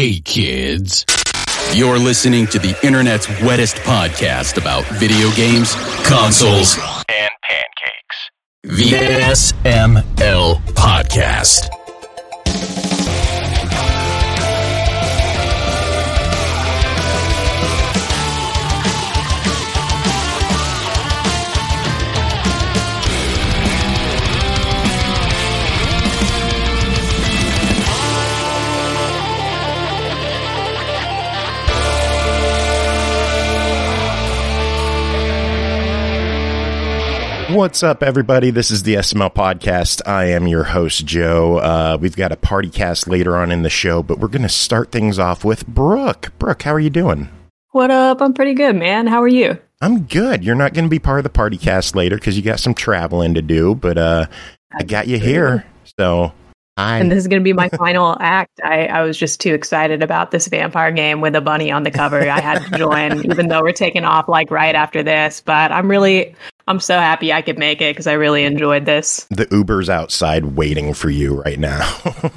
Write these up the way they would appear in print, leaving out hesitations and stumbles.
Hey, kids. You're listening to the internet's wettest podcast about video games, consoles, and pancakes. The SML Podcast. What's up, everybody? This is the SML Podcast. I am your host, Joe. We've got a party cast later on in the show, but we're going to start things off with Brooke. Brooke, how are you doing? What up? I'm pretty good, man. How are you? I'm good. You're not going to be part of the party cast later because you got some traveling to do, but I got you here. So, hi. And this is going to be my final act. I was just too excited about this vampire game with a bunny on the cover. I had to join, even though we're taking off like right after this. But I'm so happy I could make it because I really enjoyed this. The Uber's outside waiting for you right now.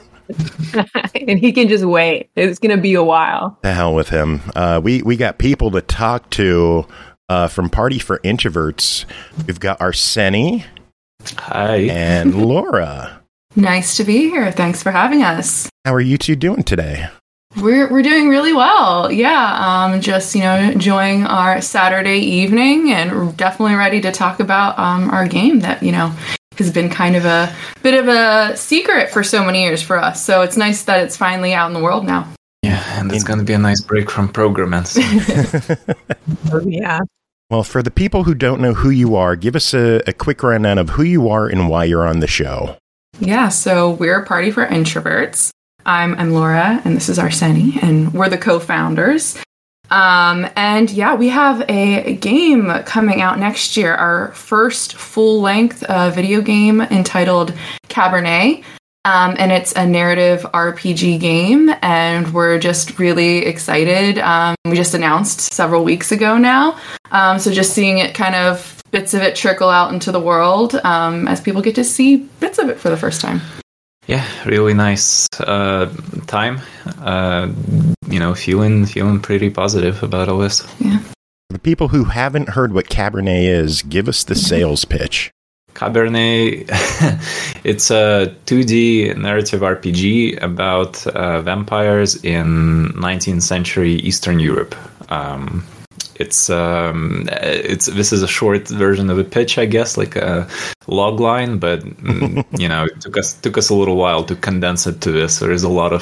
And he can just wait. It's going to be a while. The hell with him. We got people to talk to from Party for Introverts. We've got Arseni. Hi. And Laura. Nice to be here. Thanks for having us. How are you two doing today? We're doing really well. Yeah, just, enjoying our Saturday evening and definitely ready to talk about our game that, has been kind of a bit of a secret for so many years for us. So it's nice that it's finally out in the world now. Yeah, and it's going to be a nice break from programming. Oh, yeah. Well, for the people who don't know who you are, give us a quick rundown of who you are and why you're on the show. Yeah, so we're Party for Introverts. I'm Laura, and this is Arseni, and we're the co-founders. And yeah, we have a game coming out next year, our first full-length video game entitled Cabernet. And it's a narrative RPG game, and we're just really excited. We just announced several weeks ago now. So just seeing it kind of bits of it trickle out into the world as people get to see bits of it for the first time. Yeah, really nice time. Feeling pretty positive about all this. Yeah. For the people who haven't heard what Cabernet is, give us the sales pitch. Cabernet, it's a 2D narrative RPG about vampires in 19th century Eastern Europe. This is a short version of a pitch, I guess, like a log line, but it took us a little while to condense it to this. There is a lot of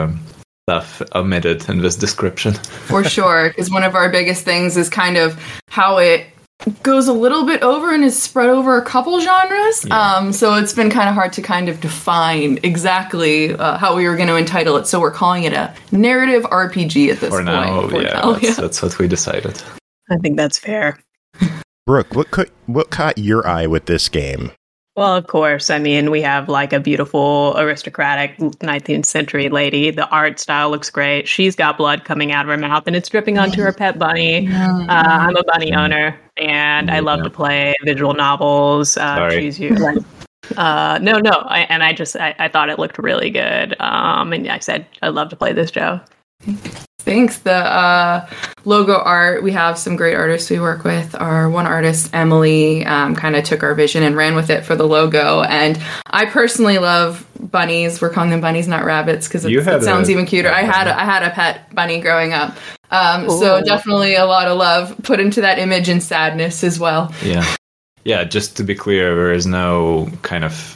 stuff omitted in this description. For sure, because one of our biggest things is kind of how it goes a little bit over and is spread over a couple genres. Yeah. So it's been kind of hard to kind of define exactly how we were going to entitle it. So we're calling it a narrative RPG at this point. Now, that's what we decided. I think that's fair. Brooke, what caught your eye with this game? Well, of course. I mean, we have like a beautiful aristocratic 19th century lady. The art style looks great. She's got blood coming out of her mouth and it's dripping onto her pet bunny. I'm a bunny owner and I love to play visual novels. Choose you. I thought it looked really good. And I said, I'd love to play this, Joe. Thanks. The logo art, we have some great artists we work with. Our one artist, Emily, kind of took our vision and ran with it for the logo. And I personally love bunnies. We're calling them bunnies, not rabbits, because it sounds even cuter. I had a pet bunny growing up. So definitely a lot of love put into that image and sadness as well. Yeah. Yeah, just to be clear, there is no kind of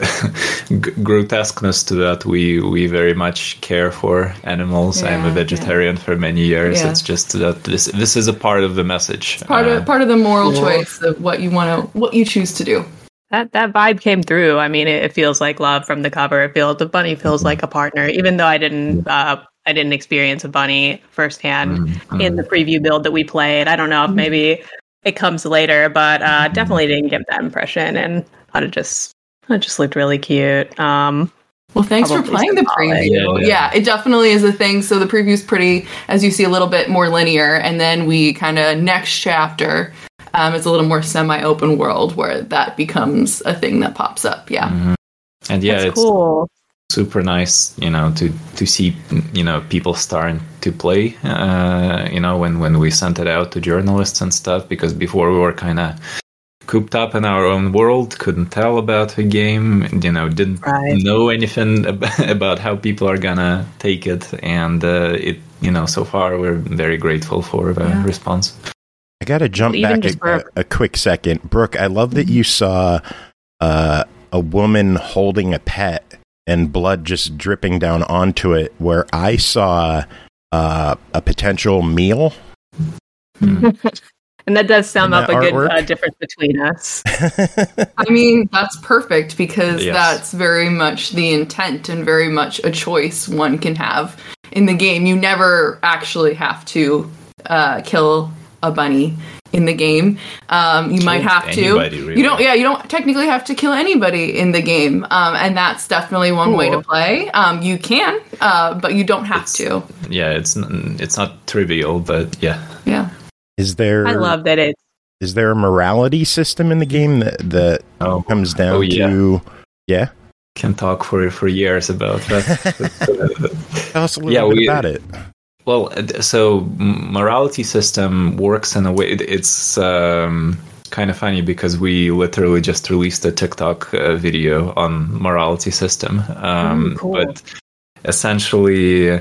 grotesqueness to that. We very much care for animals. I'm a vegetarian for many years. Yeah. It's just that this is a part of the message. It's part of the moral choice of what you choose to do. That vibe came through. I mean, it feels like love from the cover. The bunny feels like a partner, even though I didn't experience a bunny firsthand in the preview build that we played. I don't know if maybe it comes later, but definitely didn't give that impression, and thought it just looked really cute. Well, thanks for playing the preview. Yeah, it definitely is a thing. So the preview is pretty, as you see, a little bit more linear, and then we kind of next chapter is a little more semi-open world where that becomes a thing that pops up. Yeah, and yeah, it's cool. super nice, to see, people starting to play, when we sent it out to journalists and stuff, because before we were kind of cooped up in our own world, couldn't tell about the game, didn't know anything about how people are gonna take it, and so far we're very grateful for the response. I gotta jump back a quick second. Brooke, I love that you saw a woman holding a pet and blood just dripping down onto it, where I saw a potential meal. And that does sum up a good difference between us. I mean, that's perfect, because that's very much the intent and very much a choice one can have in the game. You never actually have to kill a bunny in the game. You might have to. Really. You don't technically have to kill anybody in the game, and that's definitely one way to play. You can, but you don't have to. Yeah, it's not trivial, but yeah. Is there? I love that it. Is there a morality system in the game that comes down to? Yeah. Can talk for years about that. Tell us a little bit about it. Well, so morality system works in a way. It's kind of funny because we literally just released a TikTok video on morality system. Cool. But essentially,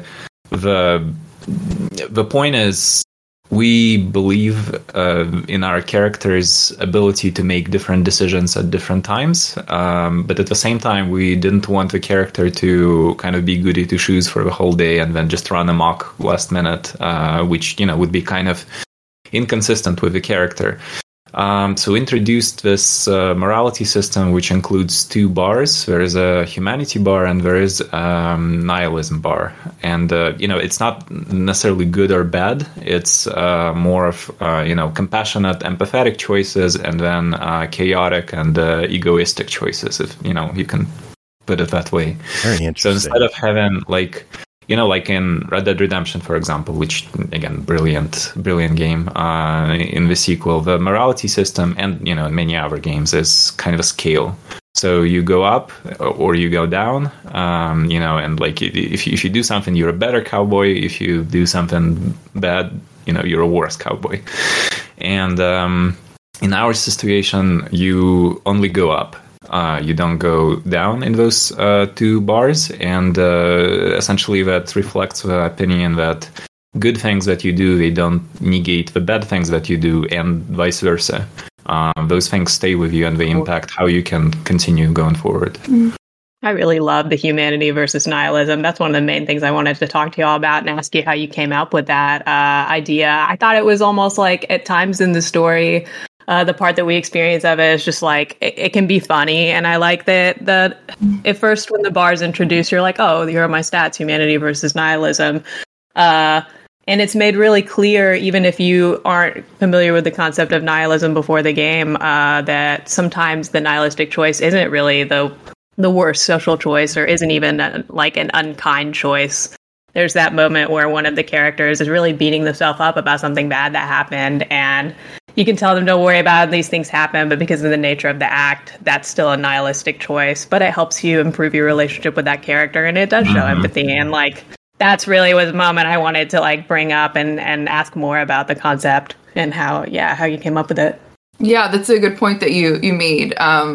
the point is, we believe in our character's ability to make different decisions at different times, but at the same time, we didn't want the character to kind of be goody two shoes for the whole day and then just run amok last minute, which would be kind of inconsistent with the character. So we introduced this morality system, which includes 2 bars. There is a humanity bar and there is nihilism bar. And, it's not necessarily good or bad. It's more of, compassionate, empathetic choices, and then chaotic and egoistic choices, if, you can put it that way. Very interesting. So instead of having, like in Red Dead Redemption, for example, which, again, brilliant game, in the sequel, the morality system, and, in many other games, is kind of a scale. So you go up or you go down, and, like, if you do something, you're a better cowboy. If you do something bad, you're a worse cowboy. And in our situation, you only go up. You don't go down in those 2 bars, and essentially that reflects the opinion that good things that you do, they don't negate the bad things that you do, and vice versa. Those things stay with you and they impact how you can continue going forward. I really love the humanity versus nihilism. That's one of the main things I wanted to talk to you all about and ask you how you came up with that idea. I thought it was almost like at times in the story, the part that we experience of it is just like, it can be funny. And I like that at first when the bar's introduced, you're like, oh, here are my stats, humanity versus nihilism. And it's made really clear, even if you aren't familiar with the concept of nihilism before the game, that sometimes the nihilistic choice isn't really the worst social choice, or isn't even like an unkind choice. There's that moment where one of the characters is really beating themselves up about something bad that happened, and you can tell them, don't worry about it, these things happen, but because of the nature of the act, that's still a nihilistic choice. But it helps you improve your relationship with that character, and it does show empathy. And like, that's really was the moment I wanted to like bring up and ask more about the concept and how you came up with it. Yeah, that's a good point that you made.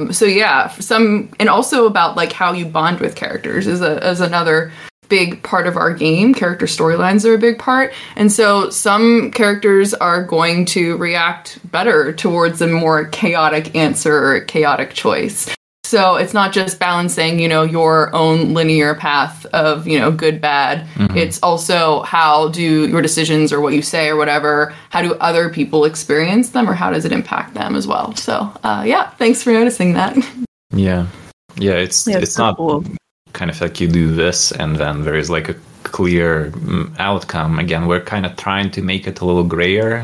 And also about like how you bond with characters is another big part of our game. Character storylines are a big part. And so some characters are going to react better towards a more chaotic answer or chaotic choice. So it's not just balancing, your own linear path of, good, bad. Mm-hmm. It's also how do your decisions or what you say or whatever, how do other people experience them, or how does it impact them as well? So, thanks for noticing that. Yeah. Yeah, it's not cool. Kind of like you do this and then there is like a clear outcome. Again, we're kind of trying to make it a little grayer,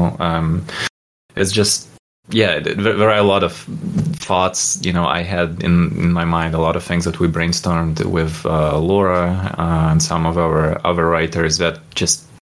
it's just, there are a lot of thoughts, I had in my mind, a lot of things that we brainstormed with Laura and some of our other writers that just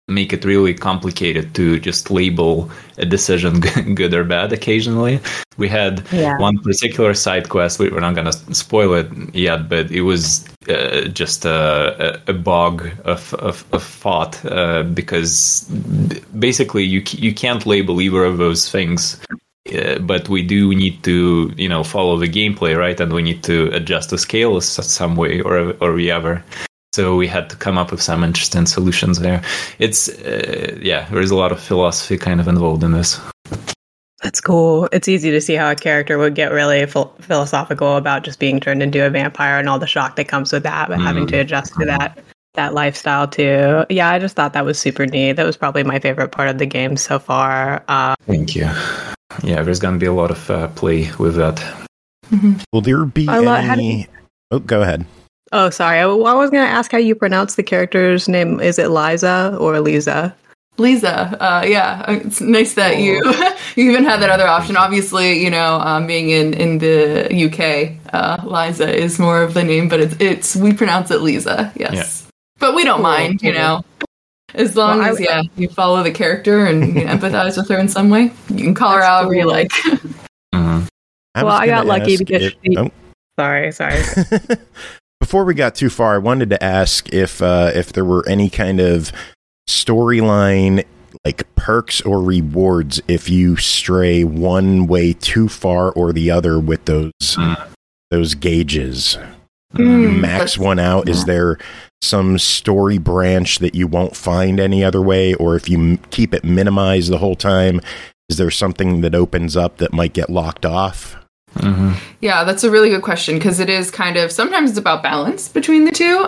make it really complicated to just label a decision good or bad occasionally. We had one particular side quest, we're not going to spoil it yet, but it was just a bog of thought, because basically you can't label either of those things. But we do need to, follow the gameplay, right? And we need to adjust the scale some way or the other. So we had to come up with some interesting solutions there. It's, there's a lot of philosophy kind of involved in this. That's cool. It's easy to see how a character would get really philosophical about just being turned into a vampire and all the shock that comes with that, but having to adjust to that lifestyle too. Yeah, I just thought that was super neat. That was probably my favorite part of the game so far. Thank you. Yeah, there's going to be a lot of play with that. Mm-hmm. Will there be any... Oh, go ahead. Oh, sorry. I was going to ask how you pronounce the character's name. Is it Liza or Lisa? Lisa. Yeah, it's nice that you even had that other option. Obviously, being in the UK, Liza is more of the name, but it's we pronounce it Lisa. Yes, yeah. But we don't mind, as long as you follow the character and you empathize with her in some way. You can call her however you like. Mm-hmm. I got lucky because Sorry. Before we got too far, I wanted to ask if there were any kind of storyline, like perks or rewards, if you stray one way too far or the other with those gauges. Max one out. Is there some story branch that you won't find any other way, or if you keep it minimized the whole time, is there something that opens up that might get locked off? Mm-hmm. Yeah, that's a really good question, because it is kind of, sometimes it's about balance between the two,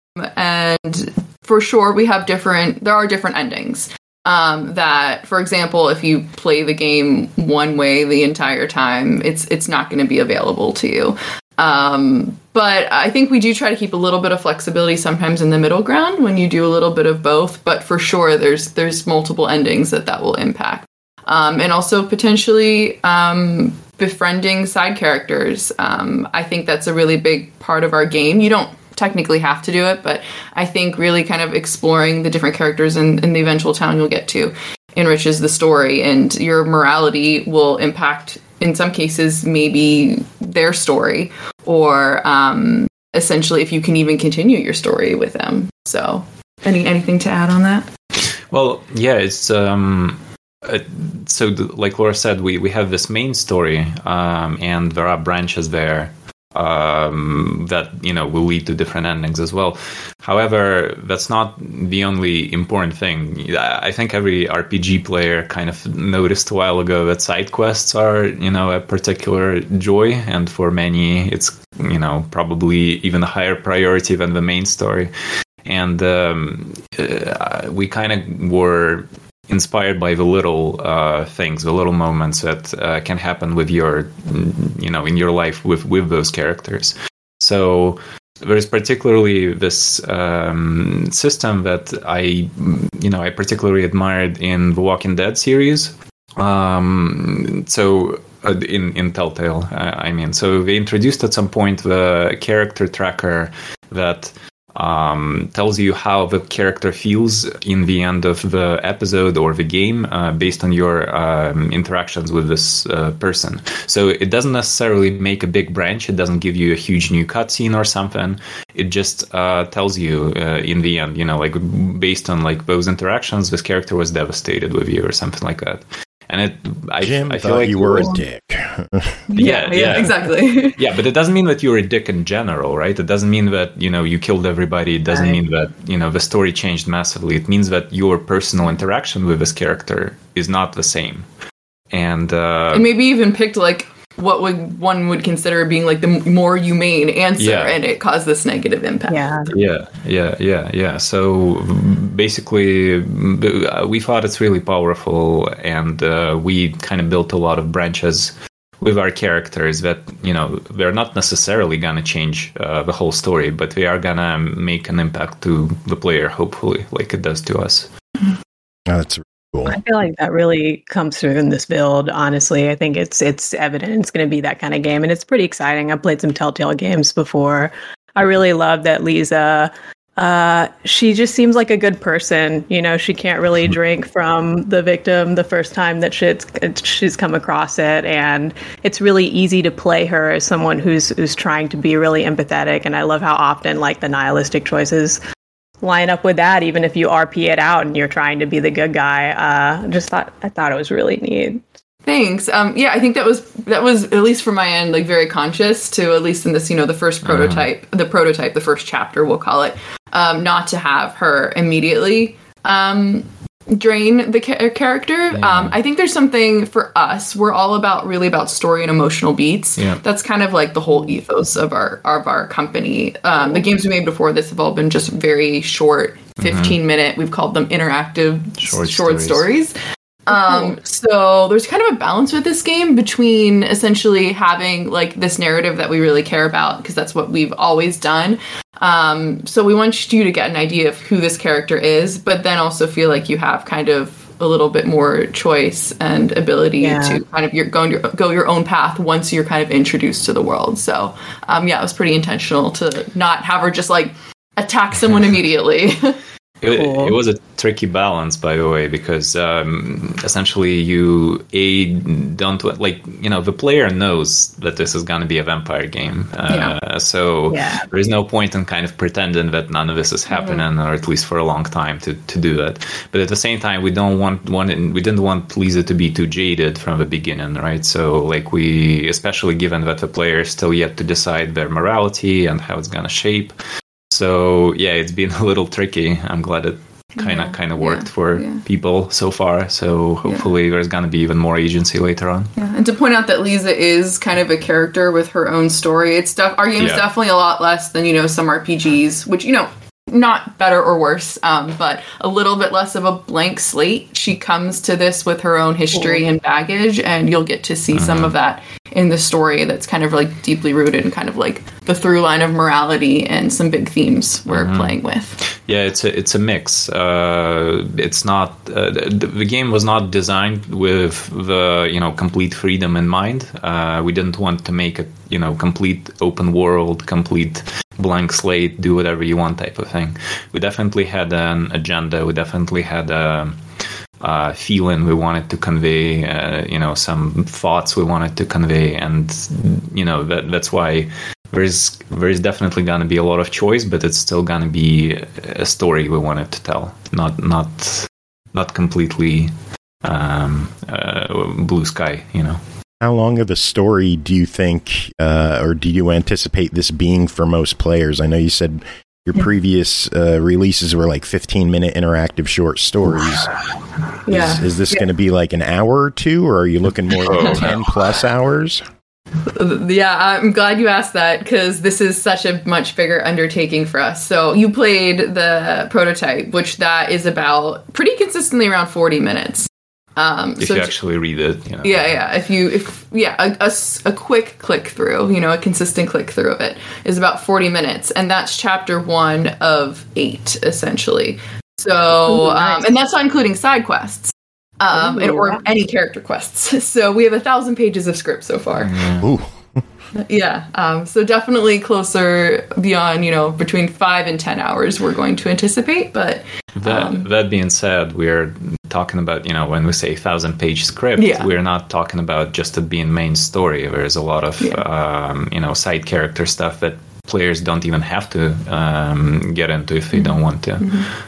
and for sure there are different endings, that, for example, if you play the game one way the entire time, it's not going to be available to you. But I think we do try to keep a little bit of flexibility sometimes in the middle ground when you do a little bit of both, but for sure there's multiple endings that will impact. And also potentially befriending side characters. I think that's a really big part of our game. You don't technically have to do it, but I think really kind of exploring the different characters in the eventual town you'll get to enriches the story, and your morality will impact, in some cases, maybe their story, or essentially if you can even continue your story with them. So anything to add on that? Well, yeah, it's... like Laura said, we have this main story, and there are branches there that will lead to different endings as well. However, that's not the only important thing. I think every RPG player kind of noticed a while ago that side quests are a particular joy, and for many it's probably even a higher priority than the main story. And we kind of were inspired by the little things, the little moments that can happen with your, in your life with those characters. So there's particularly this system that I particularly admired in the Walking Dead series. In Telltale, So they introduced at some point the character tracker that tells you how the character feels in the end of the episode or the game based on your interactions with this person. So it doesn't necessarily make a big branch. It doesn't give you a huge new cutscene or something. It just tells you in the end, based on those interactions, this character was devastated with you or something like that. And I feel like you were a dick. Yeah, exactly. Yeah, but it doesn't mean that you're a dick in general, right? It doesn't mean that, you killed everybody. It doesn't mean that, the story changed massively. It means that your personal interaction with this character is not the same. And maybe even picked what one would consider being the more humane answer, and it caused this negative impact. Yeah. So basically, we thought it's really powerful, and we kind of built a lot of branches with our characters that, they're not necessarily going to change the whole story, but they are going to make an impact to the player, hopefully, like it does to us. Oh, that's cool. I feel like that really comes through in this build, honestly. I think it's evident it's going to be that kind of game, and it's pretty exciting. I've played some Telltale games before. I really love that Lisa She just seems like a good person. You know, she can't really drink from the victim the first time that she's come across it, and it's really easy to play her as someone who's trying to be really empathetic. And I love how often like the nihilistic choices line up with that, even if you RP it out and you're trying to be the good guy. I thought it was really neat. Thanks. I think that was at least from my end, like very conscious to, at least in this, the first prototype, the first chapter, we'll call it, not to have her immediately drain the character. I think there's something for us. We're all really about story and emotional beats. Yeah. That's kind of like the whole ethos of our company. The games we made before this have all been just very short, 15-minute. We've called them interactive short stories. So there's kind of a balance with this game between essentially having like this narrative that we really care about, because that's what we've always done. So we want you to get an idea of who this character is, but then also feel like you have kind of a little bit more choice and ability to kind of go your own path once you're kind of introduced to the world. So it was pretty intentional to not have her just like attack someone immediately. It was a tricky balance, by the way, because essentially you don't like, the player knows that this is going to be a vampire game, so there is no point in kind of pretending that none of this is happening, or at least for a long time to do that. But at the same time, we didn't want Lisa to be too jaded from the beginning, right? So like especially given that the player is still yet to decide their morality and how it's going to shape. So it's been a little tricky. I'm glad it kind of worked for people so far. So hopefully there's going to be even more agency later on. Yeah. And to point out that Lisa is kind of a character with her own story. Our game is definitely a lot less than some RPGs, which not better or worse, but a little bit less of a blank slate. She comes to this with her own history and baggage, and you'll get to see some of that in the story that's kind of like deeply rooted in kind of like the through line of morality and some big themes we're playing with. Yeah, it's a mix. It's not the game was not designed with the complete freedom in mind. We didn't want to make it complete open world, complete blank slate, do whatever you want type of thing. We definitely had an agenda. We definitely had a feeling we wanted to convey, some thoughts we wanted to convey, and that's why there's definitely going to be a lot of choice, but it's still going to be a story we wanted to tell, not completely blue sky, How long of a story do you think, or do you anticipate this being for most players? I know you said your previous releases were like 15-minute interactive short stories. Is this going to be like an hour or two, or are you looking more like 10 plus hours? Yeah, I'm glad you asked that, because this is such a much bigger undertaking for us. So you played the prototype, which that is about pretty consistently around 40 minutes. If you actually read it, a quick click through, a consistent click through of it is about 40 minutes, and that's chapter 1 of 8 essentially. So, nice. And that's not including side quests, or any character quests. So we have 1,000 pages of script so far. Ooh. So definitely closer beyond, between 5 and 10 hours we're going to anticipate. But that being said, we're talking about, when we say 1,000-page script, we're not talking about just it being main story. There's a lot of, side character stuff that players don't even have to get into if they don't want to.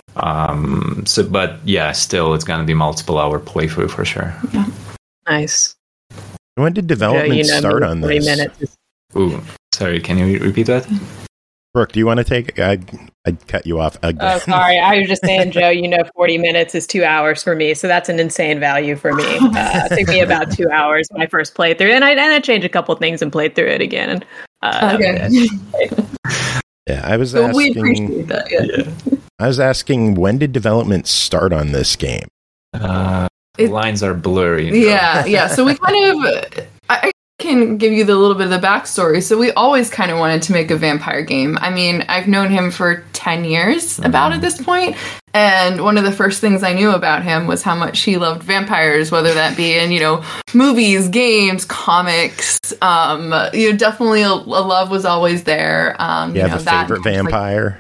Still, it's going to be multiple hour playthrough for sure. Yeah. Nice. When did development start on this? 3 minutes. Ooh, sorry, can you repeat that? Brooke, do you want to take? I'd cut you off again. Oh, sorry. I was just saying, Joe, 40 minutes is 2 hours for me, so that's an insane value for me. It took me about 2 hours my first playthrough, and I changed a couple things and played through it again. Okay. Yeah, I was asking. We appreciate that. Yeah. I was asking, when did development start on this game? The lines are blurry. Yeah. So we kind of, I can give you the little bit of the backstory. So we always kind of wanted to make a vampire game. I mean, I've known him for 10 years about at this point. And one of the first things I knew about him was how much he loved vampires, whether that be in, movies, games, comics. Definitely a love was always there. The favorite vampire?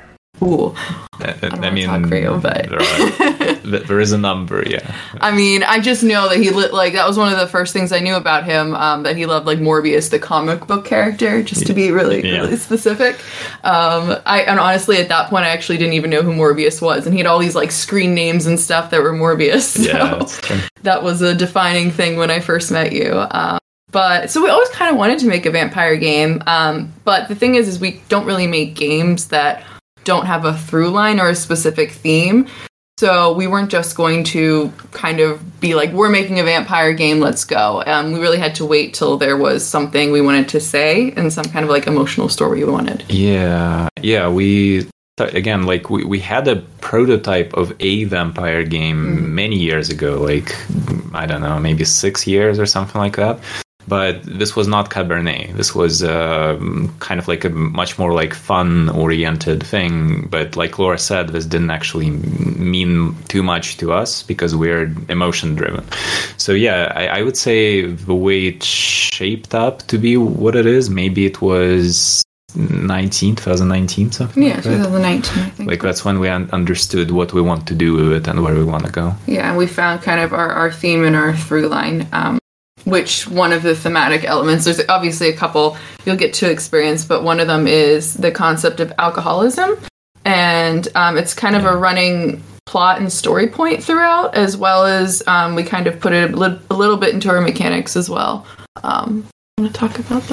Ooh. I mean, talk for you, but there is a number, yeah. I mean, I just know that that was one of the first things I knew about him, that he loved like Morbius, the comic book character, just to be really specific. And honestly, at that point, I actually didn't even know who Morbius was, and he had all these like screen names and stuff that were Morbius. So that was a defining thing when I first met you. But so we always kind of wanted to make a vampire game. But the thing is we don't really make games that don't have a through line or a specific theme. So we weren't just going to kind of be like, we're making a vampire game, let's go. We really had to wait till there was something we wanted to say and some kind of like emotional story we wanted. Yeah. We had a prototype of a vampire game many years ago, like, I don't know, maybe 6 years or something like that. But this was not Cabernet. This was kind of like a much more like fun-oriented thing. But like Laura said, this didn't actually mean too much to us because we're emotion-driven. So yeah, I would say the way it shaped up to be what it is, maybe it was 2019, something like that. 2019, I think. Like that's when we understood what we want to do with it and where we want to go. Yeah, and we found kind of our theme and our through line. Which one of the thematic elements, there's obviously a couple you'll get to experience, but one of them is the concept of alcoholism. And it's kind of a running plot and story point throughout, as well as we kind of put it a little bit into our mechanics as well. Want to talk about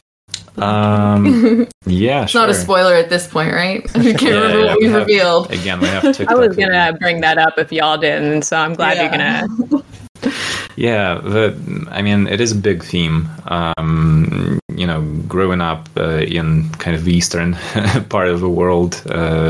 that? Yeah, it's not a spoiler at this point, right? I can't remember what we revealed. Again, we have to. I was going to bring that up if y'all didn't, so I'm glad you're going to. Yeah, it is a big theme. Growing up in kind of the eastern part of the world,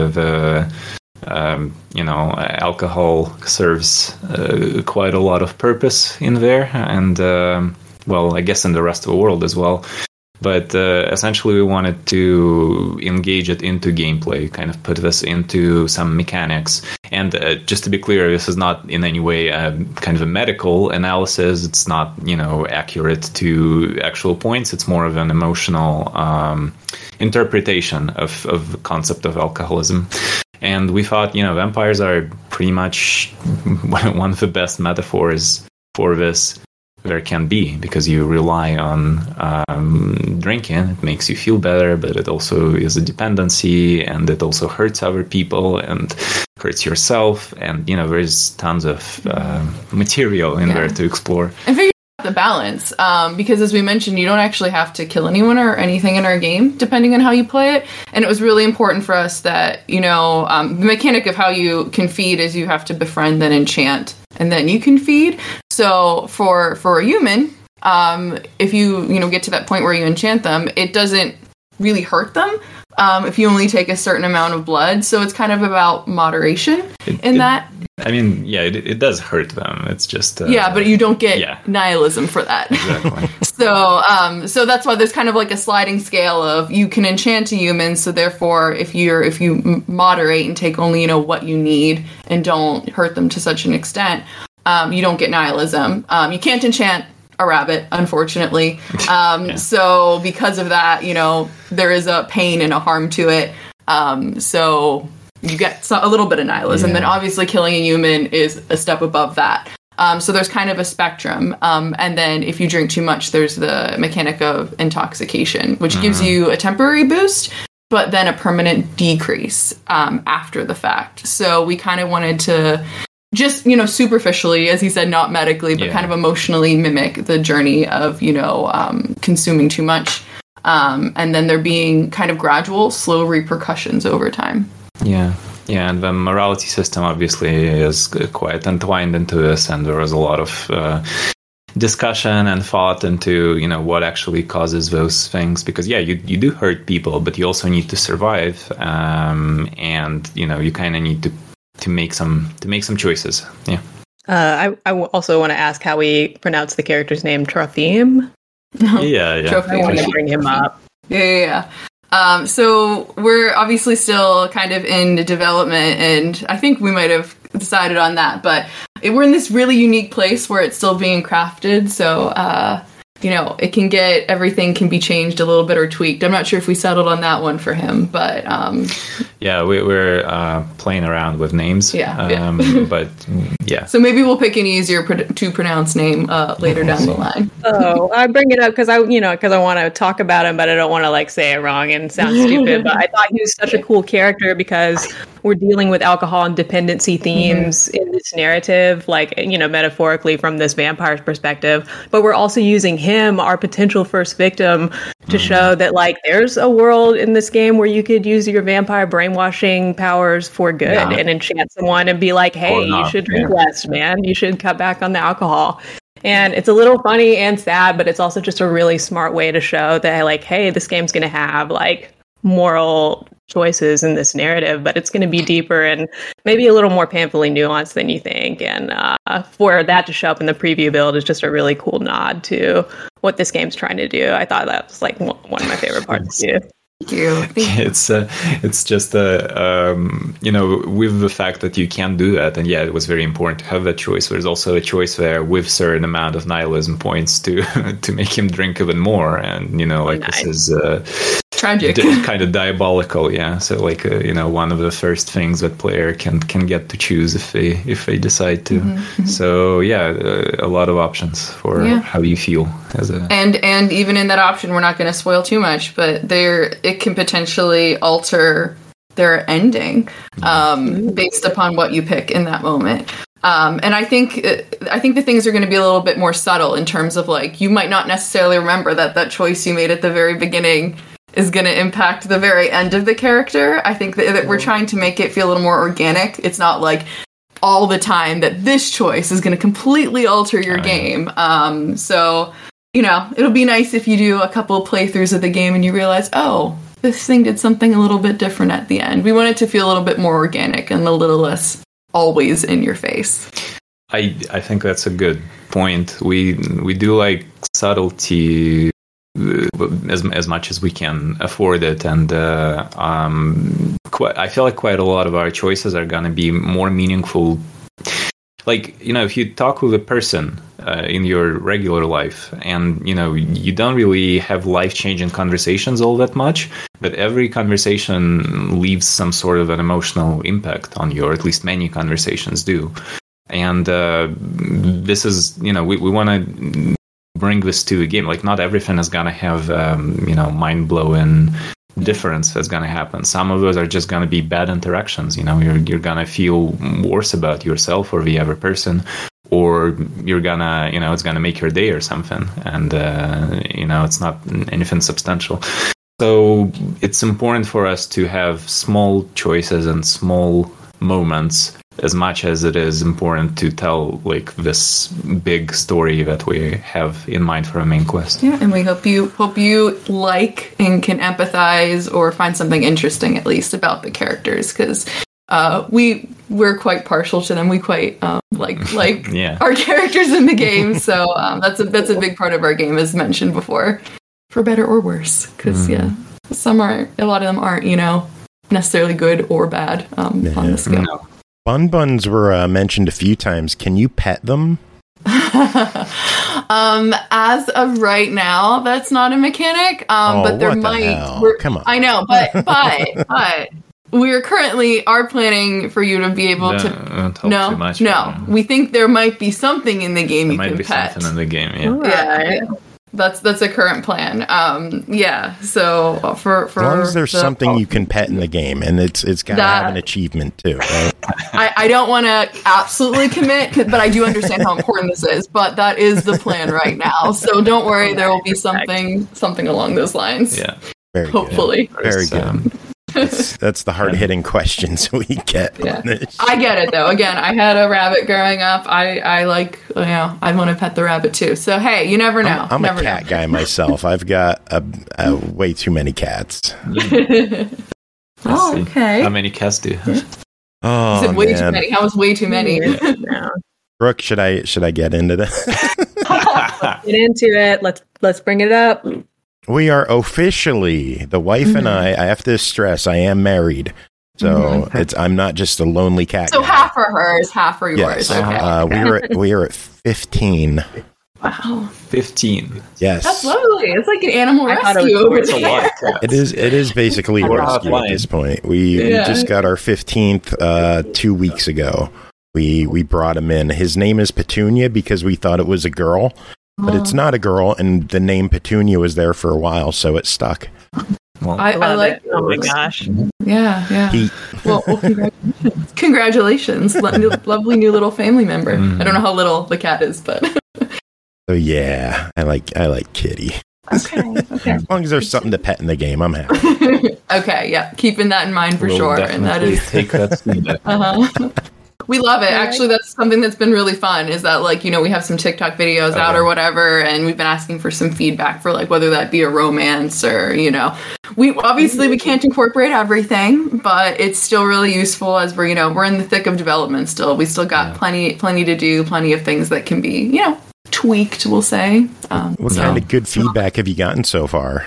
alcohol serves quite a lot of purpose in there, and I guess in the rest of the world as well. But essentially, we wanted to engage it into gameplay, kind of put this into some mechanics. And just to be clear, this is not in any way kind of a medical analysis. It's not, accurate to actual points. It's more of an emotional interpretation of the concept of alcoholism. And we thought, vampires are pretty much one of the best metaphors for this there can be, because you rely on drinking. It makes you feel better, but it also is a dependency, and it also hurts other people and hurts yourself. And there's tons of material in there to explore. And figure out the balance, because as we mentioned, you don't actually have to kill anyone or anything in our game, depending on how you play it. And it was really important for us that the mechanic of how you can feed is you have to befriend, then enchant, and then you can feed. So for a human, if you get to that point where you enchant them, it doesn't really hurt them if you only take a certain amount of blood. So it's kind of about moderation in that. It does hurt them. It's just but you don't get nihilism for that. Exactly. So that's why there's kind of like a sliding scale of you can enchant a human. So therefore, if you moderate and take only what you need and don't hurt them to such an extent, you don't get nihilism. You can't enchant a rabbit, unfortunately. So because of that, there is a pain and a harm to it. So you get a little bit of nihilism. Then obviously killing a human is a step above that. So there's kind of a spectrum. And then if you drink too much, there's the mechanic of intoxication, which gives you a temporary boost, but then a permanent decrease after the fact. So we kind of wanted to just, superficially, as he said, not medically, but kind of emotionally mimic the journey of, consuming too much. And then there being kind of gradual, slow repercussions over time. Yeah, and the morality system obviously is quite entwined into this, and there was a lot of discussion and thought into, what actually causes those things, because you do hurt people, but you also need to survive, and you kind of need to make some choices. I also want to ask how we pronounce the character's name, Trophim. Trophim. I want to bring him up. Yeah. So we're obviously still kind of in development, and I think we might have decided on that, but we're in this really unique place where it's still being crafted. So, everything can be changed a little bit or tweaked. I'm not sure if we settled on that one for him, but Yeah, we're playing around with names. But yeah. So maybe we'll pick an easier to pronounce name later down the line. Oh, I bring it up because I want to talk about him, but I don't want to like say it wrong and sound stupid. But I thought he was such a cool character because we're dealing with alcohol and dependency themes in this narrative, like, metaphorically from this vampire's perspective. But we're also using him, our potential first victim, to show that like there's a world in this game where you could use your vampire brainwashing powers for good and enchant someone and be like, hey, you should drink less, man. You should cut back on the alcohol. And it's a little funny and sad, but it's also just a really smart way to show that like, hey, this game's going to have like moral choices in this narrative, but it's going to be deeper and maybe a little more painfully nuanced than you think. And for that to show up in the preview build is just a really cool nod to what this game's trying to do. I thought that was like one of my favorite parts too. Thank you. It's just with the fact that you can do that, and it was very important to have that choice. There's also a choice there with certain amount of nihilism points to make him drink even more, and this is tragic, kind of diabolical. So like one of the first things that player can get to choose if they decide to. So a lot of options for how you feel as a and even in that option, we're not going to spoil too much, but it can potentially alter their ending based upon what you pick in that moment. And I think the things are going to be a little bit more subtle in terms of like you might not necessarily remember that choice you made at the very beginning is going to impact the very end of the character. I think that we're trying to make it feel a little more organic. It's not like all the time that this choice is going to completely alter your game. So it'll be nice if you do a couple of playthroughs of the game and you realize, oh, this thing did something a little bit different at the end. We want it to feel a little bit more organic and a little less always in your face. I think that's a good point. We do like subtlety as much as we can afford it, and I feel like quite a lot of our choices are going to be more meaningful. Like, if you talk with a person in your regular life and, you don't really have life-changing conversations all that much, but every conversation leaves some sort of an emotional impact on you, or at least many conversations do. And this is, we want to bring this to a game. Like, not everything is going to have, mind-blowing difference that's going to happen. Some of those are just going to be bad interactions. You're going to feel worse about yourself or the other person, or you're gonna, it's going to make your day or something. And, it's not anything substantial. So it's important for us to have small choices and small moments as much as it is important to tell like this big story that we have in mind for a main quest. Yeah, and we hope you like and can empathize or find something interesting at least about the characters, because we're quite partial to them. We quite like our characters in the game. So that's a big part of our game, as mentioned before, for better or worse. Because a lot of them aren't necessarily good or bad on the scale. No. Bun Buns were mentioned a few times. Can you pet them? As of right now, that's not a mechanic. But there might. Come on. I know, but we're currently planning for you to be able to. Don't talk too much. No, we think there might be something in the game you can pet. There might be something in the game. Yeah. Yeah. That's a current plan. So for as long as there's something you can pet in the game, and it's got to have an achievement too, right? I don't want to absolutely commit, but I do understand how important this is. But that is the plan right now. So don't worry, there will be something along those lines. Yeah, hopefully. Very good. That's the hard-hitting questions we get. Yeah. I get it though. Again, I had a rabbit growing up. I like, I want to pet the rabbit too. So hey, you never know. I'm a cat guy myself. I've got way too many cats. Oh, okay. How many cats do you have? Oh, man. Way too many. How was way too many? Brooke, should I get into this? Let's get into it. Let's bring it up. We are officially, the wife and I have to stress, I am married. So I'm not just a lonely cat. So guy. Half for hers, half for yours. Yes. Okay. We are at 15 Wow. 15. Yes. That's lovely. It's like an animal rescue. It's a lot. It is basically a rescue at this point. We just got our 15th 2 weeks ago. We brought him in. His name is Petunia because we thought it was a girl, but it's not a girl, and the name Petunia was there for a while, so it stuck. Well, I like it. Oh my gosh. Yeah. Well, congratulations. Lovely new little family member. I don't know how little the cat is, but so yeah, I like Kitty. Okay. As long as there's something to pet in the game, I'm happy. Okay, yeah. Keeping that in mind for sure. And that is take that. We love it. Actually, that's something that's been really fun is that, like, we have some TikTok videos out or whatever, and we've been asking for some feedback for, like, whether that be a romance or, we can't incorporate everything, but it's still really useful as we're in the thick of development still. We still got plenty to do, plenty of things that can be, tweaked, we'll say. What kind of good feedback have you gotten so far?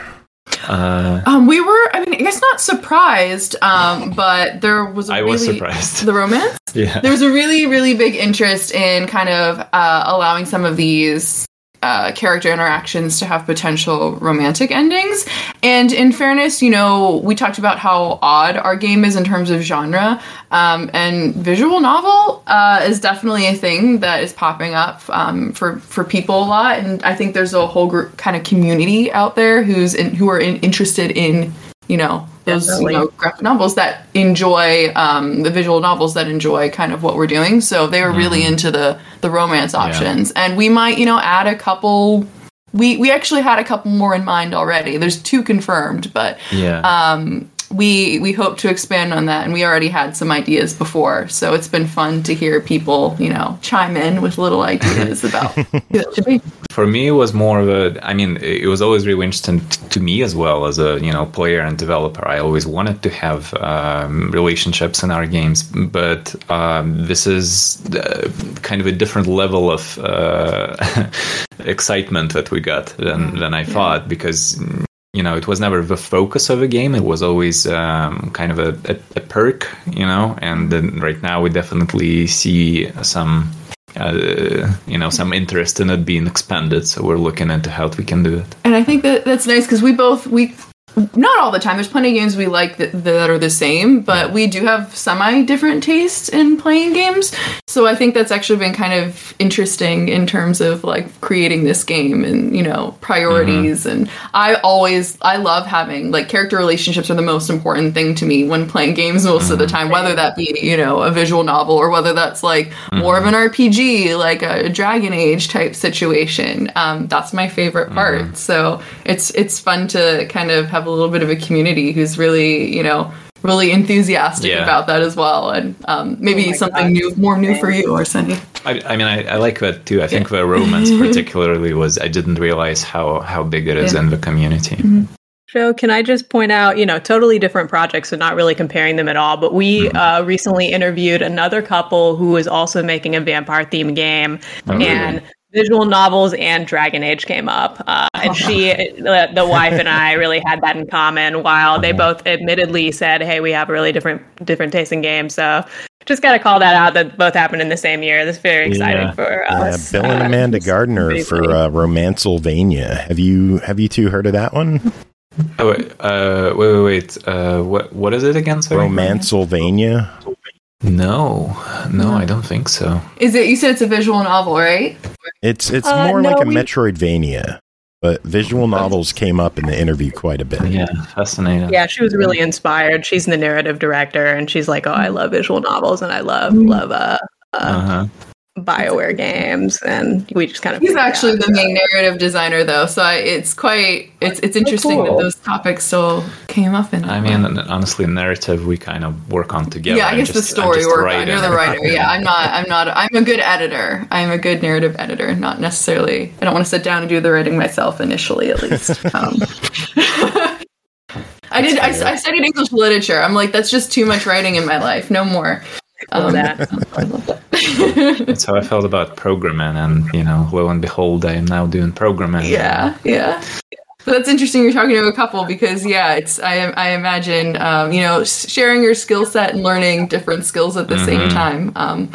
We were, I guess not surprised, but there was I was surprised. The romance? Yeah. There was a really, really big interest in kind of allowing some of these character interactions to have potential romantic endings. And in fairness, we talked about how odd our game is in terms of genre, and visual novel is definitely a thing that is popping up for people a lot. And I think there's a whole group kind of community out there who are interested in those graphic novels that enjoy the visual novels that enjoy kind of what we're doing. So they were really into the romance options, and we might add a couple. We actually had a couple more in mind already. There's 2 confirmed, but we hope to expand on that, and we already had some ideas before. So it's been fun to hear people chime in with little ideas about who it should be. For me, it was more of it was always really interesting to me as well as a, player and developer. I always wanted to have relationships in our games, but this is kind of a different level of excitement that we got than I thought, because it was never the focus of a game. It was always kind of a perk, and then right now we definitely see some some interest in it being expanded. So we're looking into how we can do it. And I think that's nice because we not all the time. There's plenty of games we like that are the same, but we do have semi-different tastes in playing games. So I think that's actually been kind of interesting in terms of like creating this game and, priorities. And I love having like character relationships are the most important thing to me when playing games most of the time, whether that be, a visual novel or whether that's like more of an RPG, like a Dragon Age type situation. That's my favorite part. So it's fun to kind of have a little bit of a community who's really, really enthusiastic about that as well. And maybe something more new for you, Arseny. I like that too. I think the romance particularly I didn't realize how big it is in the community. Joe, can I just point out, totally different projects, so not really comparing them at all, but we recently interviewed another couple who is also making a vampire themed game, and visual novels and Dragon Age came up. And the wife and I really had that in common, while they both admittedly said, hey, we have a really different taste in games. So just got to call that out that both happened in the same year. That's very exciting for us. Bill and Amanda Gardner for Romancylvania. Have you two heard of that one? Oh, wait. What is it again? Sorry? Romancylvania. No, I don't think so. Is it? You said it's a visual novel, right? It's more like a Metroidvania, but visual novels came up in the interview quite a bit. Yeah, fascinating. Yeah, she was really inspired. She's the narrative director, and she's like, "Oh, I love visual novels, and I love BioWare games," and we just kind of. He's actually the main narrative designer, though, so it's interesting that those topics still came up in. Honestly, narrative we kind of work on together. Yeah, I guess the story work on. You're the writer. Yeah, I'm not. I'm a good editor. I'm a good narrative editor. Not necessarily. I don't want to sit down and do the writing myself initially, at least. I studied English literature. I'm like, that's just too much writing in my life. No more. I love that. That's how I felt about programming, and lo and behold, I am now doing programming. Yeah. But that's interesting. You're talking to a couple because I imagine sharing your skill set and learning different skills at the same time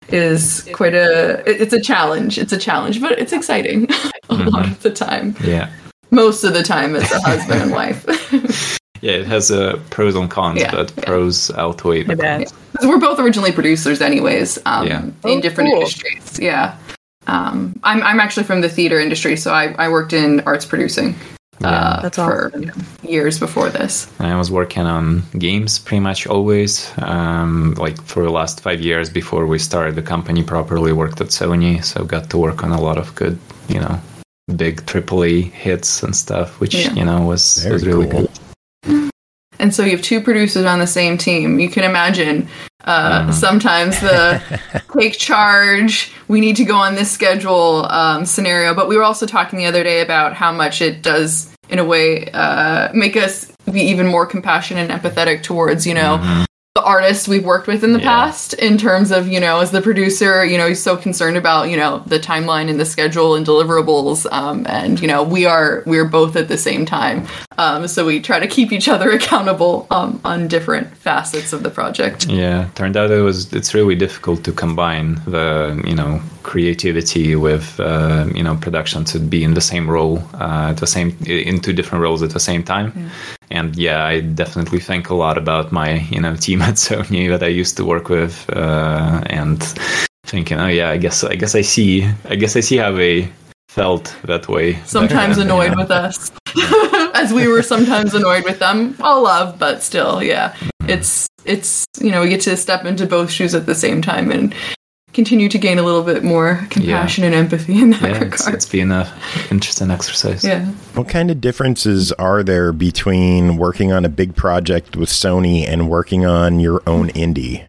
is quite it's a challenge. It's a challenge, but it's exciting a lot of the time. Yeah. Most of the time as a husband and wife. Yeah, it has pros and cons, but pros outweigh the cons. Yeah. We're both originally producers anyways, in different industries. Yeah. I'm actually from the theater industry, so I worked in arts producing that's for awesome. Years before this. I was working on games pretty much always, like for the last 5 years before we started the company properly, worked at Sony, so got to work on a lot of good, big AAA hits and stuff, which, was really cool. good. And so you have two producers on the same team. You can imagine sometimes the take charge, we need to go on this schedule scenario. But we were also talking the other day about how much it does, in a way, make us be even more compassionate and empathetic towards, the artists we've worked with in the past, in terms of, as the producer, he's so concerned about, the timeline and the schedule and deliverables. And, we're both at the same time. So we try to keep each other accountable on different facets of the project. Yeah, turned out it's really difficult to combine the, creativity with, production, to be in the same role, in two different roles at the same time. Yeah. And I definitely think a lot about my, team at Sony that I used to work with, and thinking, I guess I see how they felt that way. Sometimes annoyed with us, as we were sometimes annoyed with them. All love, but still, it's we get to step into both shoes at the same time and continue to gain a little bit more compassion and empathy in that regard. It's been an interesting exercise. Yeah. What kind of differences are there between working on a big project with Sony and working on your own indie?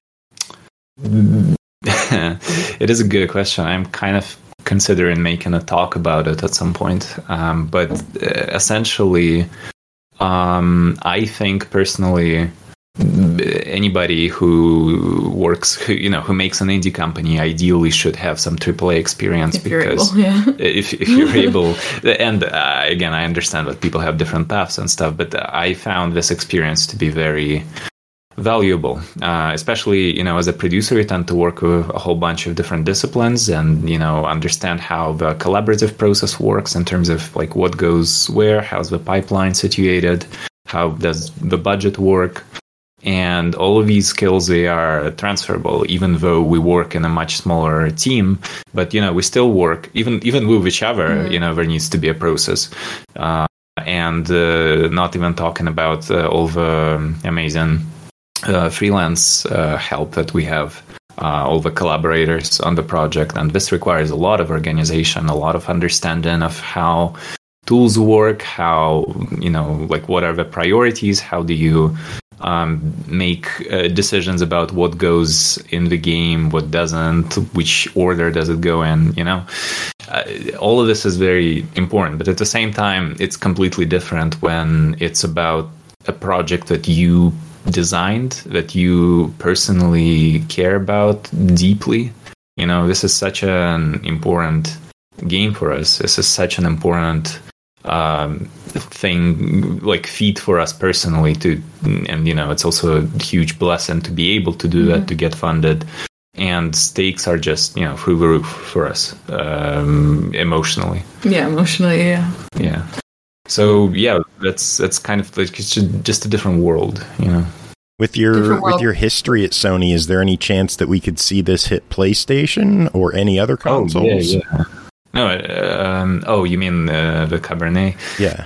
It is a good question. I'm kind of considering making a talk about it at some point. But essentially, I think personally, anybody who works, who makes an indie company, ideally should have some AAA experience, because if you're able, and again, I understand that people have different paths and stuff, but I found this experience to be very valuable, especially, as a producer, you tend to work with a whole bunch of different disciplines and, understand how the collaborative process works in terms of like what goes where, how's the pipeline situated, how does the budget work. And all of these skills, they are transferable, even though we work in a much smaller team. But, we still work, even with each other, there needs to be a process. And not even talking about all the amazing freelance help that we have, all the collaborators on the project. And this requires a lot of organization, a lot of understanding of how tools work, how, what are the priorities, how do you make decisions about what goes in the game, what doesn't, which order does it go in, all of this is very important. But at the same time, it's completely different when it's about a project that you designed, that you personally care about deeply. This is such an important game for us. This is such an important thing, like feat for us personally and it's also a huge blessing to be able to do that, to get funded, and stakes are just through the roof for us, emotionally. So that's kind of like, it's just a different world, With your history at Sony, is there any chance that we could see this hit PlayStation or any other consoles? No, you mean the Cabernet? Yeah.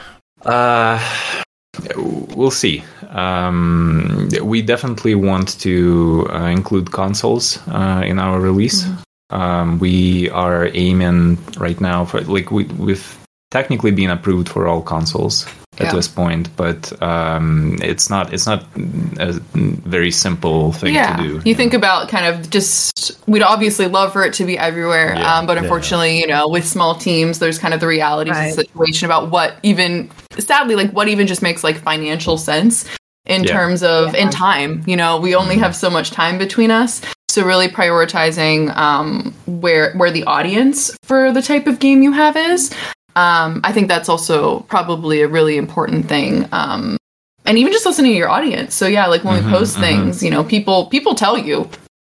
We'll see. We definitely want to include consoles in our release. We are aiming right now for, like, we've technically been approved for all consoles at this point, but it's not a very simple thing to do. You think about kind of just, we'd obviously love for it to be everywhere, but unfortunately, with small teams, there's kind of the realities of the situation about what even, sadly, like what even just makes like financial sense in terms of in time. We only have so much time between us. So really prioritizing where the audience for the type of game you have is. I think that's also probably a really important thing. And even just listening to your audience. So like when we post things, people tell you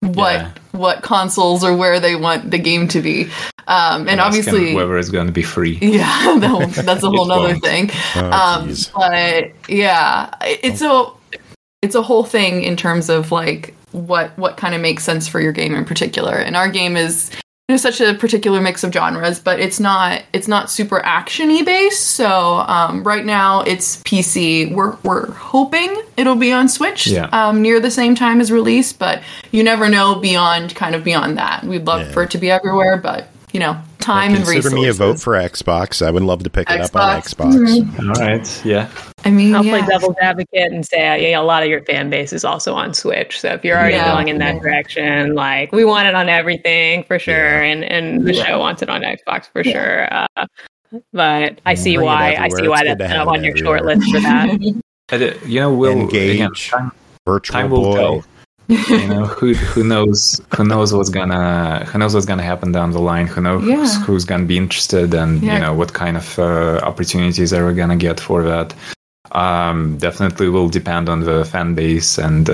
what consoles or where they want the game to be. And obviously whoever is going to be free. Yeah, that's a whole nother thing. But yeah, it's a whole thing in terms of like what kind of makes sense for your game in particular. And our game is such a particular mix of genres, but it's not super action-y based. So right now it's PC. We're hoping it'll be on Switch near the same time as release, but you never know beyond that. We'd love for it to be everywhere, but time and resources. Consider me a vote for Xbox. I would love to pick it up on Xbox. Mm-hmm. All right, yeah. I mean, I'll play devil's advocate and say a lot of your fan base is also on Switch. So if you're already going in that direction, like we want it on everything for sure, and the show wants it on Xbox for sure. But I see why that's kind of on your short list for that. We'll Engage, Virtual time will Boy. tell. Who knows what's gonna happen down the line, who's gonna be interested, and what kind of opportunities are we gonna get for that. Definitely will depend on the fan base and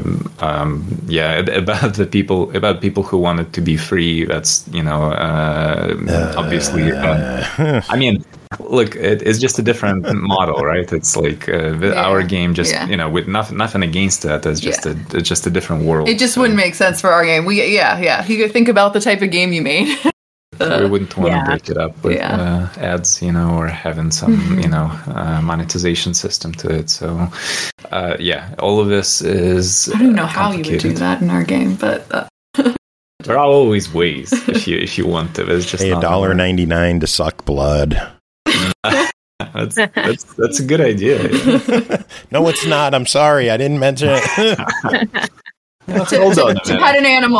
about people who want it to be free. That's obviously I mean, look, it's just a different model, right? It's like our game, just with nothing against that. It's just a different world. It just wouldn't make sense for our game. You could think about the type of game you made. We wouldn't want to break it up with ads, or having some, monetization system to it. So, all of this is. I don't know how you would do that in our game, but. There are always ways if you want to. It's just $1.99 to suck blood. That's a good idea. Yeah. No, it's not. I'm sorry, I didn't mention it. To pet an animal,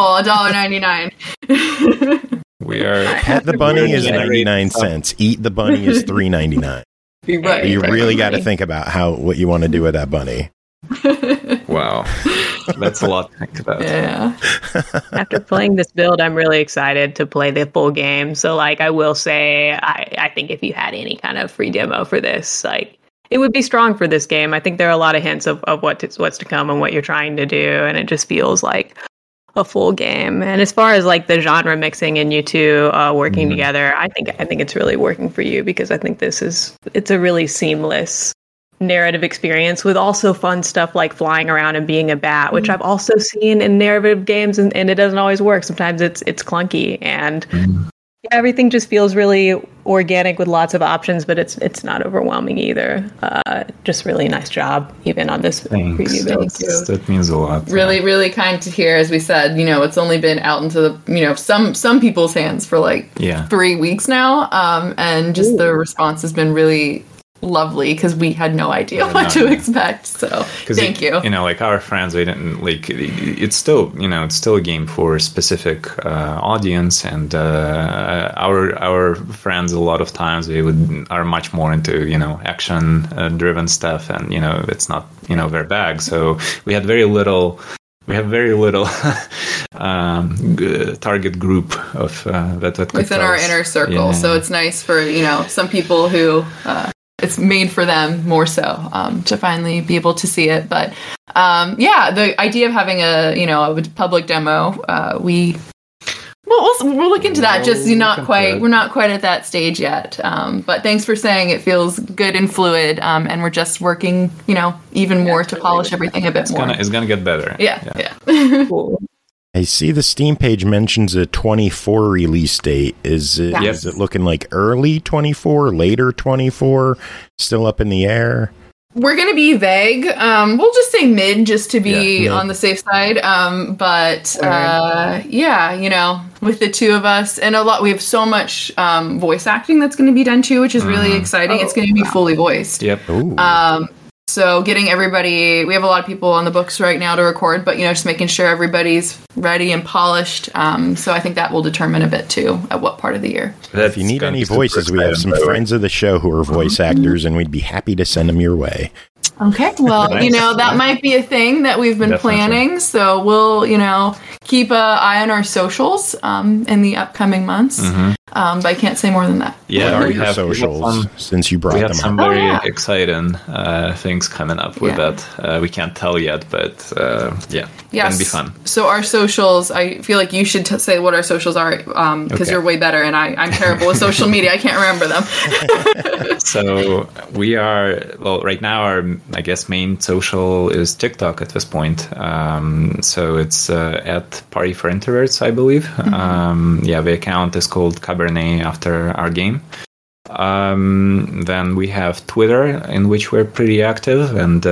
$1.99. We are pet the bunny is 99 cents. Eat the bunny is $3.99. Right. You really got to think about what you want to do with that bunny. Wow, that's a lot to think about. Yeah. After playing this build, I'm really excited to play the full game. So, I will say, I think if you had any kind of free demo for this, it would be strong for this game. I think there are a lot of hints of what's to come and what you're trying to do, and it just feels like a full game. And as far as the genre mixing and you two working together, I think it's really working for you, because I think it's a really seamless narrative experience with also fun stuff like flying around and being a bat, which I've also seen in narrative games, and it doesn't always work. Sometimes it's clunky, and everything just feels really organic with lots of options, but it's not overwhelming either. Just really nice job even on this preview build. That means a lot. Really, really kind to hear. As we said, it's only been out into the some people's hands for 3 weeks now, and just the response has been really lovely, because we had no idea what to expect. So thank you. Our friends, they didn't it's still a game for a specific audience, and our friends a lot of times are much more into action driven stuff, and it's not their bag. So we have very little target group of that could within our inner circle. So it's nice for some people who it's made for them more so to finally be able to see it. But the idea of having a public demo, we'll look into that. We're not quite at that stage yet. But thanks for saying it feels good and fluid, and we're just working even more to polish everything a bit more. It's gonna get better. Yeah. Cool. I see the Steam page mentions a 24 release date. Is it looking like early 24, later 24, still up in the air? We're going to be vague. We'll just say mid, just to be on the safe side. With the two of us and we have so much voice acting that's going to be done too, which is really exciting. It's going to be fully voiced. Yep. Ooh. So getting everybody, we have a lot of people on the books right now to record, but just making sure everybody's ready and polished. So I think that will determine a bit too at what part of the year. If you need any voices, we have some friends of the show who are voice actors, and we'd be happy to send them your way. Okay, well, nice. That might be a thing that we've been planning. So we'll, keep an eye on our socials in the upcoming months. Mm-hmm. But I can't say more than that. Yeah, what are your socials since you brought them up? We have some very exciting things coming up with that. We can't tell yet, but it's going to be fun. So our socials, I feel like you should say what our socials are because you're way better and I'm terrible with social media. I can't remember them. So we are, right now our, I guess, main social is TikTok at this point. So it's at Party for Introverts, I believe. Mm-hmm. The account is called Cabernet after our game. Then we have Twitter, in which we're pretty active, and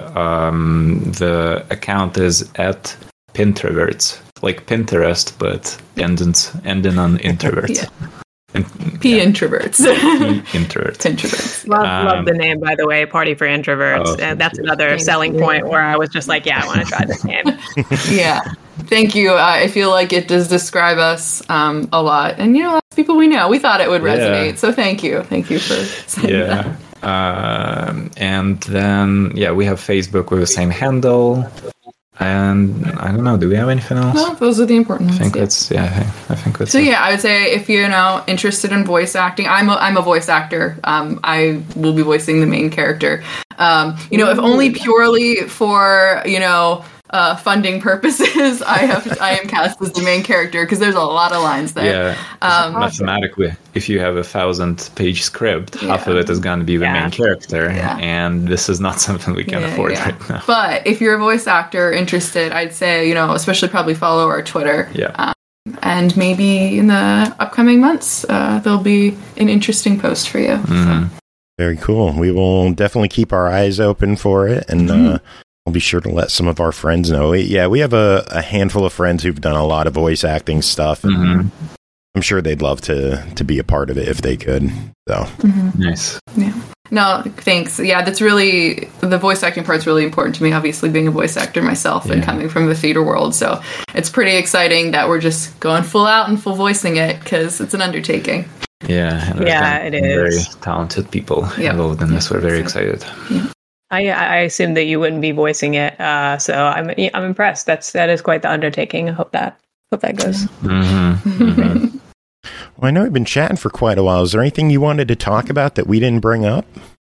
the account is at Pintroverts, like Pinterest, but ending on introvert. Introverts. Introverts. Love the name, by the way, Party for Introverts. And that's another selling point where I was just like, I want to try this name. Thank you. I feel like it does describe us a lot. And, lots of people we know. We thought it would resonate. So thank you. Thank you for saying that. And then, we have Facebook with the same handle. And I don't know, do we have anything else? No, those are the important ones. I think that's So I would say if you're interested in voice acting, I'm a voice actor. I will be voicing the main character. If only purely for funding purposes, I am cast as the main character because there's a lot of lines there. Mathematically, if you have a 1,000-page script, half of it is going to be the main character, and this is not something we can afford right now. But if you're a voice actor interested, I'd say especially probably follow our Twitter. And maybe in the upcoming months, there'll be an interesting post for you. Mm-hmm. So. Very cool. We will definitely keep our eyes open for it, and I'll be sure to let some of our friends know. We have a handful of friends who've done a lot of voice acting stuff. And I'm sure they'd love to be a part of it if they could. So nice. Yeah. No, thanks. Yeah, that's really, the voice acting part's really important to me, obviously being a voice actor myself and coming from the theater world. So it's pretty exciting that we're just going full out and full voicing it because it's an undertaking. Yeah, and it is. Very talented people involved in this. We're very excited. Yeah. I assumed that you wouldn't be voicing it, so I'm impressed. That is quite the undertaking. I hope that goes. Well, I know we've been chatting for quite a while. Is there anything you wanted to talk about that we didn't bring up?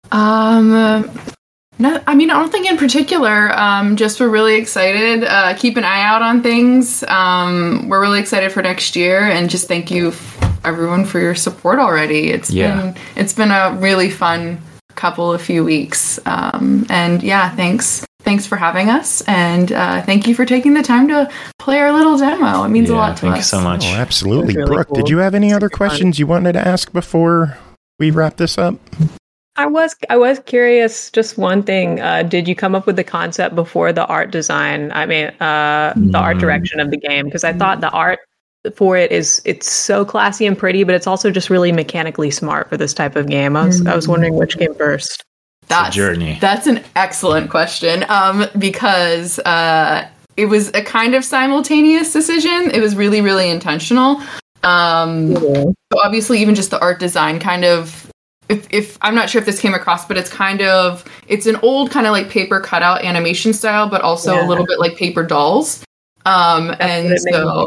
No, I don't think in particular. Just we're really excited. Keep an eye out on things. We're really excited for next year, and just thank you everyone for your support already. It's been a really fun few weeks. Thanks for having us, and thank you for taking the time to play our little demo. It means a lot to us. Thank you so much. Oh, absolutely. Really Brooke, cool. Did you have any other questions you wanted to ask before we wrap this up? I was curious, just one thing. Did you come up with the concept before the art design? The art direction of the game? Because I thought the art for it's so classy and pretty, but it's also just really mechanically smart for this type of game. I was wondering which came first. That's a journey. That's an excellent question. Because it was a kind of simultaneous decision. It was really, really intentional. So obviously, even just the art design kind of. If I'm not sure if this came across, but it's an old kind of like paper cutout animation style, but also a little bit like paper dolls. And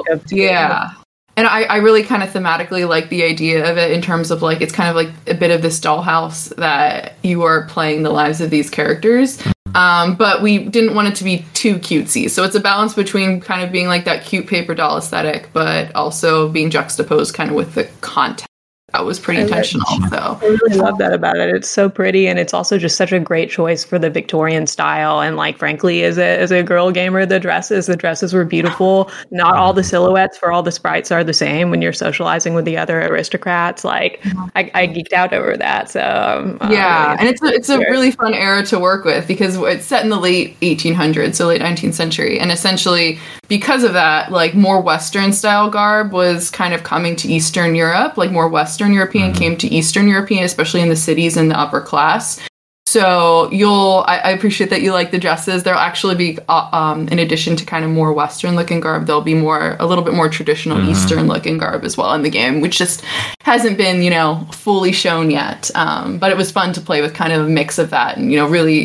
I really kind of thematically like the idea of it in terms of like, it's kind of like a bit of this dollhouse that you are playing the lives of these characters. But we didn't want it to be too cutesy. So it's a balance between kind of being like that cute paper doll aesthetic, but also being juxtaposed kind of with the content. That was pretty intentional. So I really love that about it. It's so pretty, and it's also just such a great choice for the Victorian style. And like, frankly, as a girl gamer, the dresses were beautiful. Not all the silhouettes for all the sprites are the same when you're socializing with the other aristocrats. Like, I geeked out over that. So and it's a really fun era to work with because it's set in the late 1800s, so late 19th century, and essentially because of that, like more Western style garb was kind of coming to Eastern Europe, like more Western European came to Eastern European, especially in the cities and the upper class. So I appreciate that you like the dresses. There'll actually be, in addition to kind of more Western looking garb, there'll be a little bit more traditional Eastern looking garb as well in the game, which just hasn't been, fully shown yet. But it was fun to play with kind of a mix of that and, really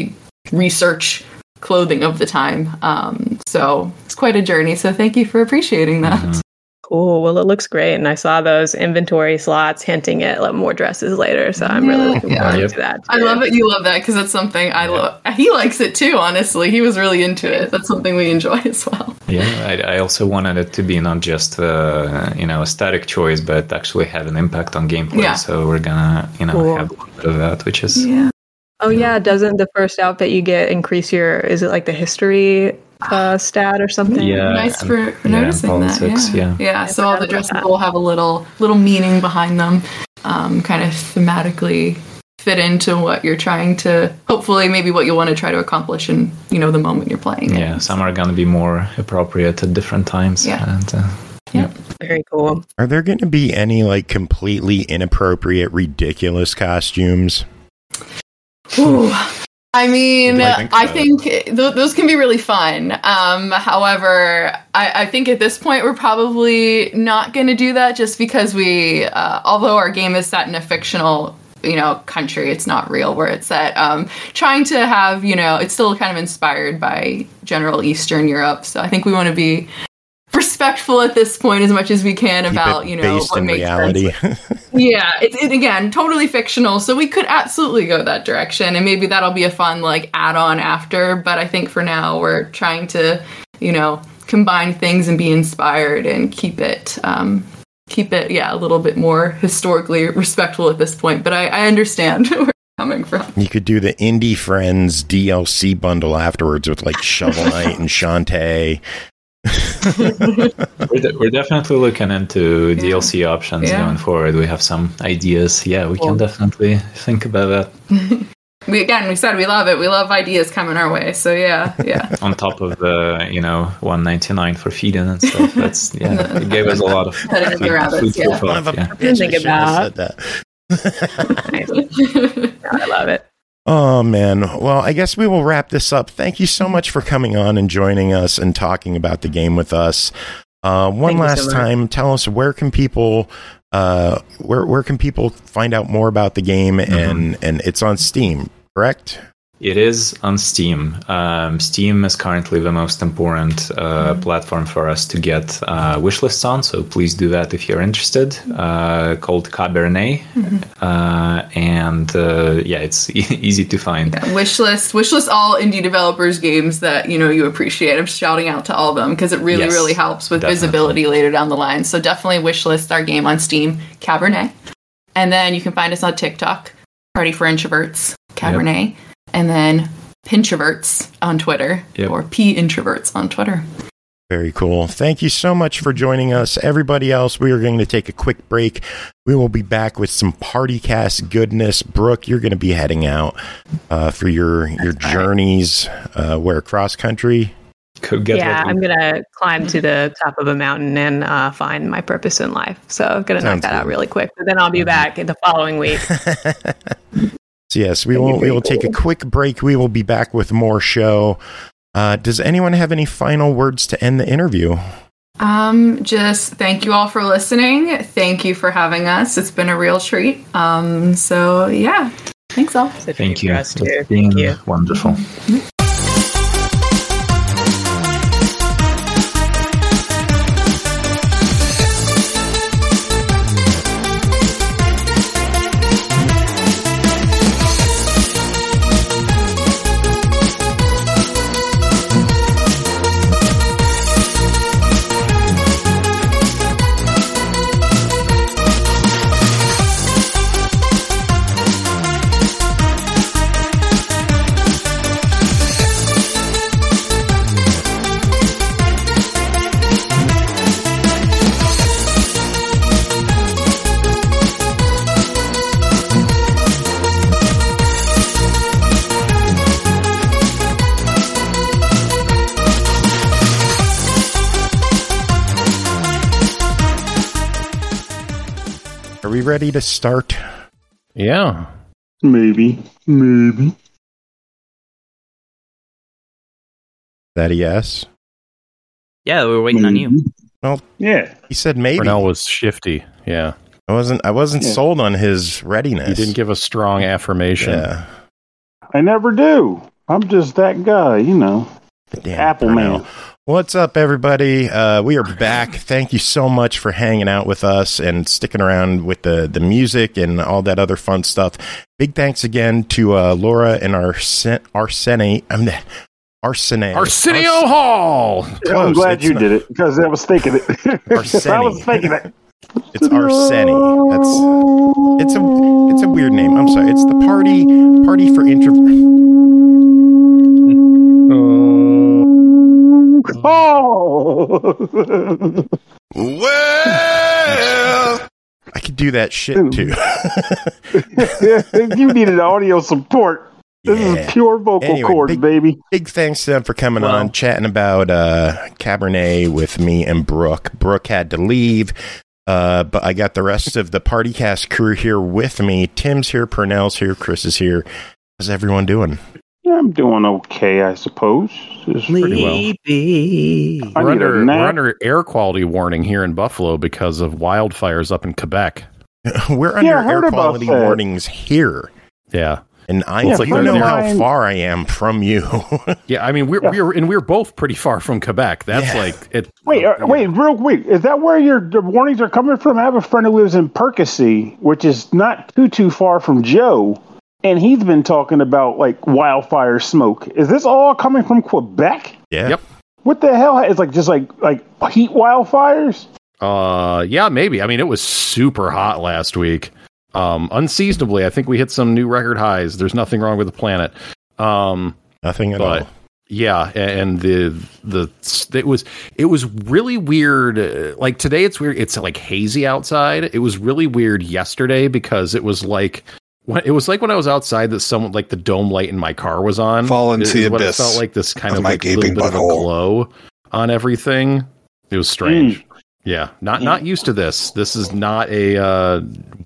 research clothing of the time. So it's quite a journey. So thank you for appreciating that. Mm-hmm. Cool. Well, it looks great. And I saw those inventory slots hinting at more dresses later. So I'm really looking forward to that. I love it. You love that because that's something I love. He likes it too, honestly. He was really into it. That's something we enjoy as well. Yeah, I also wanted it to be not just a static choice, but actually have an impact on gameplay. Yeah. So we're gonna have a little bit of that, which is Oh yeah, doesn't the first outfit you get increase your? Is it like the history stat or something? Yeah, nice for noticing politics, that. Yeah. So all the dresses will have a little meaning behind them, kind of thematically fit into what you're trying to, hopefully maybe what you want to try to accomplish in the moment you're playing. Yeah, some are going to be more appropriate at different times. Yeah. And, very cool. Are there going to be any completely inappropriate, ridiculous costumes? Ooh. I mean, I think those can be really fun. However, I think at this point we're probably not going to do that just because we, although our game is set in a fictional, country, it's not real where it's set. Trying to have, it's still kind of inspired by general Eastern Europe. So I think we want to be respectful at this point as much as we can about based what in makes reality. sense. Yeah, it's again totally fictional, so we could absolutely go that direction, and maybe that'll be a fun add-on after. But I think for now we're trying to combine things and be inspired and keep it a little bit more historically respectful at this point. But I understand where you're coming from. You could do the Indie Friends DLC bundle afterwards with Shovel Knight and Shantae. We're definitely looking into DLC options going forward. We have some ideas. Yeah, we can definitely think about that. We said we love it. We love ideas coming our way. So yeah. On top of the $1.99 for feeding and stuff. That's it gave us a lot of food for thought. Think about that. I love it. Oh, man. Well, I guess we will wrap this up. Thank you so much for coming on and joining us and talking about the game with us. One last time, tell us where can people find out more about the game, and it's on Steam, correct? It is on Steam. Steam is currently the most important platform for us to get wishlists on, so please do that if you're interested. Called Cabernet. It's easy to find. Yeah, wishlist all indie developers games that you appreciate. I'm shouting out to all of them because it really helps with visibility later down the line. So definitely wishlist our game on Steam, Cabernet. And then you can find us on TikTok, Party for Introverts, Cabernet. Yep. And then Pintroverts on Twitter, or P-Introverts on Twitter. Very cool. Thank you so much for joining us. Everybody else, we are going to take a quick break. We will be back with some PartyCast goodness. Brooke, you're going to be heading out for your journeys. Where, cross-country? I'm going to climb to the top of a mountain and find my purpose in life. So I'm going to knock that out really quick. But then I'll be back in the following week. So yes, we will take a quick break. We will be back with more show. Does anyone have any final words to end the interview? Just thank you all for listening. Thank you for having us. It's been a real treat. Thanks all. Thank you. It's been wonderful. Mm-hmm. Are we ready to start? Yeah. Maybe. Is that a yes? Yeah, we were waiting on you. Well, yeah. He said maybe. Pernell was shifty. Yeah. I wasn't sold on his readiness. He didn't give a strong affirmation. Yeah. I never do. I'm just that guy, Damn, Apple Purnell. man. What's up, everybody? We are back. Thank you so much for hanging out with us and sticking around with the music and all that other fun stuff. Big thanks again to Laura and Arsenio Hall. Close. I'm glad you did it because I was thinking it. I was thinking it. It's Arseni. It's a weird name. I'm sorry. It's the party for introverts. Oh. Well, I could do that shit too. You needed audio support. This is pure vocal cord, baby. Big thanks to them for coming on, chatting about Cabernet with me and Brooke. Brooke had to leave, but I got the rest of the PartyCast crew here with me. Tim's here, Purnell's here, Chris is here. How's everyone doing? Yeah, I'm doing okay, I suppose. It's pretty well. We're under air quality warning here in Buffalo because of wildfires up in Quebec. We're under air quality warnings here. Yeah. And I know how far I am from you. Yeah, I mean we're both pretty far from Quebec. That's like it. Wait, real quick. Is that where the warnings are coming from? I have a friend who lives in Percy, which is not too far from Joe, and he's been talking about like wildfire smoke. Is this all coming from Quebec? Yeah. Yep. What the hell? It's like just like heat wildfires? Yeah, maybe. I mean, it was super hot last week. Unseasonably, I think we hit some new record highs. There's nothing wrong with the planet. Nothing at all. Yeah, and it was really weird. Like today, it's weird. It's like hazy outside. It was really weird yesterday because it was like when I was outside that someone like the dome light in my car was on. Fall into the abyss. It felt like this kind of my like little bit of a glow on everything. It was strange. Yeah, not used to this. This is not a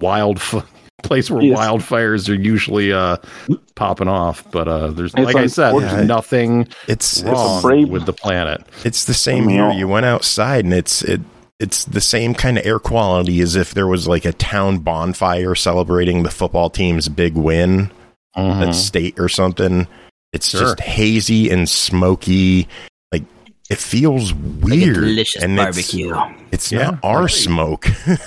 place where wildfires are usually popping off. But there's, like I said, there's nothing wrong with the planet. It's the same here. You went outside, and it's the same kind of air quality as if there was like a town bonfire celebrating the football team's big win at state or something. It's just hazy and smoky. It feels weird. Like a delicious barbecue. It's not our smoke.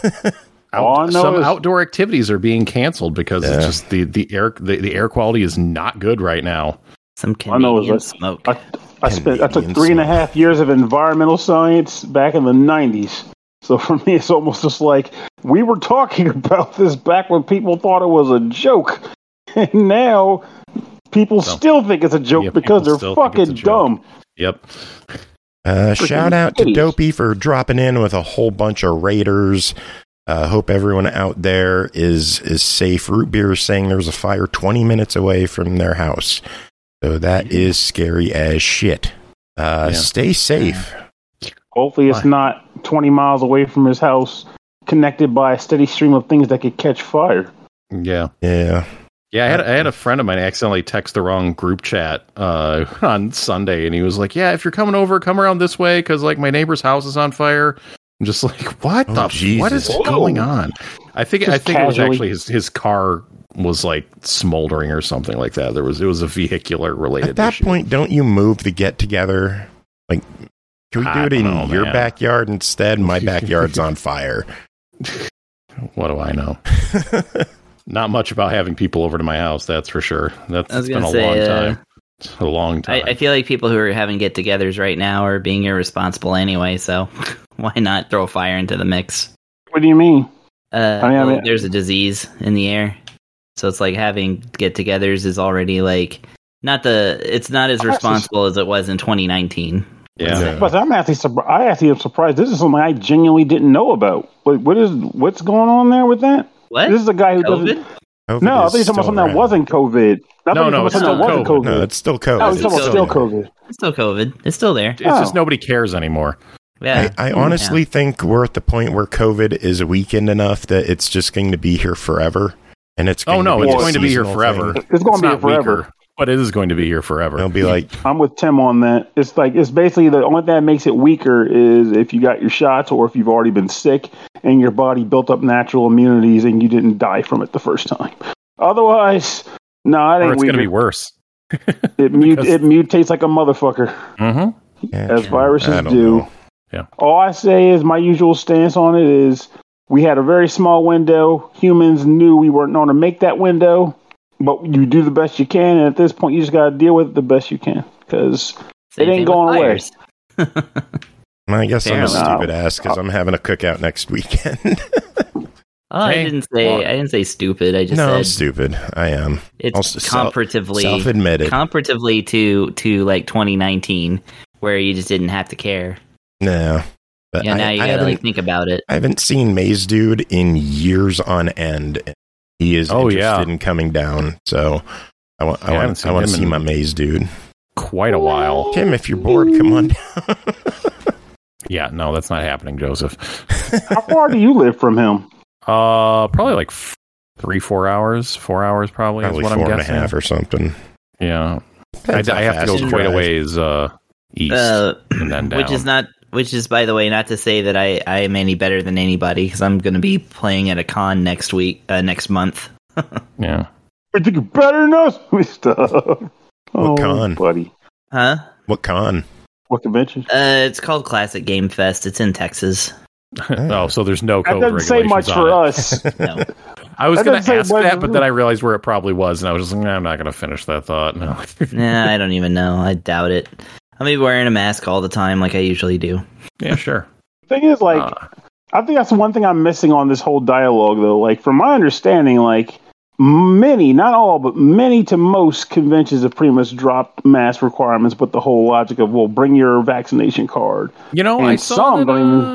Some outdoor activities are being canceled because it's just the air quality is not good right now. Some Canadian smoke. I took 3.5 years of environmental science back in the 90s. So for me, it's almost just like we were talking about this back when people thought it was a joke, and now people still think it's a joke because they're fucking dumb. Yep. Shout out to Dopey for dropping in with a whole bunch of raiders. Hope everyone out there is safe. Root Beer is saying there was a fire 20 minutes away from their house. So that is scary as shit. Stay safe. Hopefully it's not 20 miles away from his house, connected by a steady stream of things that could catch fire. Yeah. Yeah. Yeah, I had a friend of mine accidentally text the wrong group chat on Sunday, and he was like, "Yeah, if you're coming over, come around this way because like my neighbor's house is on fire." I'm just like, what what is going on? I think it was actually his car was like smoldering or something like that. It was a vehicular related. At that point, don't you move the get together? Like, can we do it in your backyard instead? My backyard's on fire. What do I know? Not much about having people over to my house, that's for sure. That's been long time. It's a long time. I feel like people who are having get-togethers right now are being irresponsible anyway, so why not throw fire into the mix? What do you mean? There's a disease in the air, so it's like having get-togethers is already like it's not as responsible as it was in 2019. Yeah, but I'm actually I am surprised. This is something I genuinely didn't know about. What's going on there with that? What? This is a guy who doesn't. No, I thought you were talking about something that wasn't COVID. No, it's still COVID. No, it's still COVID. No, it's still COVID. It's still COVID. It's still there. It's just nobody cares anymore. Yeah. I honestly think we're at the point where COVID is weakened enough that it's just going to be here forever. And it's going to be here forever. It's going to be here forever. Weaker, but it is going to be here forever. It'll be like I'm with Tim on that. It's basically the only thing that makes it weaker is if you got your shots or if you've already been sick and your body built up natural immunities and you didn't die from it the first time. Otherwise, no, it ain't it's going to be worse. It mutates like a motherfucker. Mm-hmm. As viruses do. Know. Yeah. All I say is my usual stance on it is we had a very small window. Humans knew we weren't going to make that window, but you do the best you can. And at this point, you just got to deal with it the best you can because it ain't going away. I guess I'm a stupid ass because I'm having a cookout next weekend. I didn't say stupid. I just said I'm stupid. I am. It's comparatively self-admitted. Comparatively to like 2019, where you just didn't have to care. No. But now you gotta like think about it. I haven't seen Maze Dude in years on end. He is interested in coming down, so I want to see my Maze Dude. Quite a while. Tim, if you're bored, come on down. Yeah, no, that's not happening, Joseph. How far do you live from him? Probably like 3-4 hours. 4 hours probably is what I'm guessing. 4.5 or something. Yeah. I have to go quite a ways east and then down. Which is, by the way, not to say that I am any better than anybody, because I'm going to be playing at a con next month. Yeah. I think you're better than us. What con? Buddy. Huh? What con? What convention? It's called Classic Game Fest. It's in Texas. Oh, so there's no COVID regulations. That doesn't say much for us. No. I was going to ask that, but then I realized where it probably was, and I was just like, I'm not going to finish that thought. No. Nah, I don't even know. I doubt it. I'll be wearing a mask all the time like I usually do. Yeah, sure. The thing is, like, I think that's one thing I'm missing on this whole dialogue, though. Like, from my understanding, like, many, not all, but many to most conventions have pretty much dropped mask requirements, but the whole logic of, well, bring your vaccination card. You know, I saw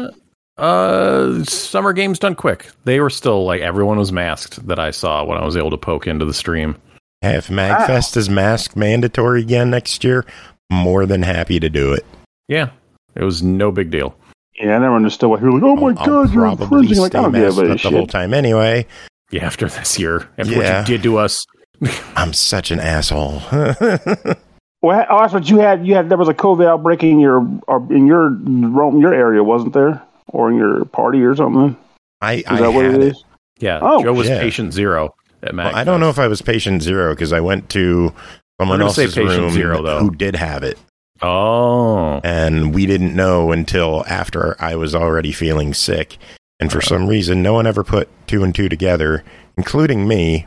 that, Summer Games Done Quick. They were still, like, everyone was masked that I saw when I was able to poke into the stream. Hey, if MagFest is mask mandatory again next year, more than happy to do it. Yeah, it was no big deal. Yeah, I never understood what he was like, oh my God, you're infringing. Like, I don't give a shit. The whole time anyway. Yeah, after this year. After what you did to us. I'm such an asshole. Well, that's what you had. There was a COVID outbreak in your area, wasn't there? Or in your party or something? Is that what it is? Yeah, Joe was patient zero at MagFest. I don't know if I was patient zero because I went to someone else's room who did have it. Oh. And we didn't know until after I was already feeling sick. And for some reason, no one ever put 2 and 2 together, including me.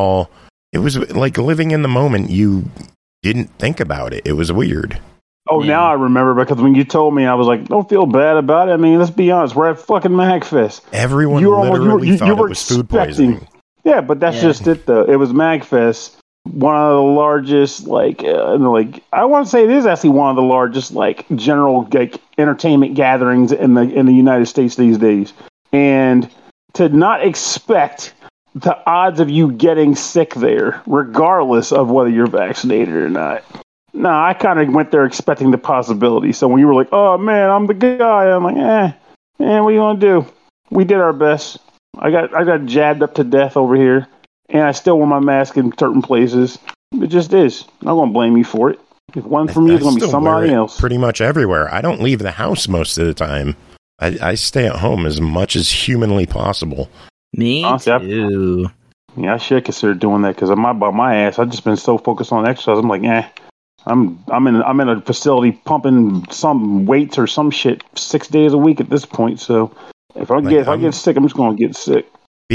It was like living in the moment. You didn't think about it. It was weird. Oh, yeah. Now I remember, because when you told me, I was like, don't feel bad about it. I mean, let's be honest. We're at fucking MagFest. Everyone literally thought it was food poisoning. Yeah, but that's just it, though. It was MagFest. One of the largest, I want to say it is actually one of the largest, general, entertainment gatherings in the United States these days. And to not expect the odds of you getting sick there, regardless of whether you're vaccinated or not. No, I kind of went there expecting the possibility. So when you were like, oh, man, I'm the guy, I'm like, what are you going to do? We did our best. I got jabbed up to death over here. And I still wear my mask in certain places. It just is. I'm not going to blame you for it. If one from you, it's going to be somebody else. Pretty much everywhere. I don't leave the house most of the time. I stay at home as much as humanly possible. Me too. I should consider doing that because my ass. I've just been so focused on exercise. I'm like, I'm in a facility pumping some weights or some shit 6 days a week at this point. So if I get sick, I'm just going to get sick.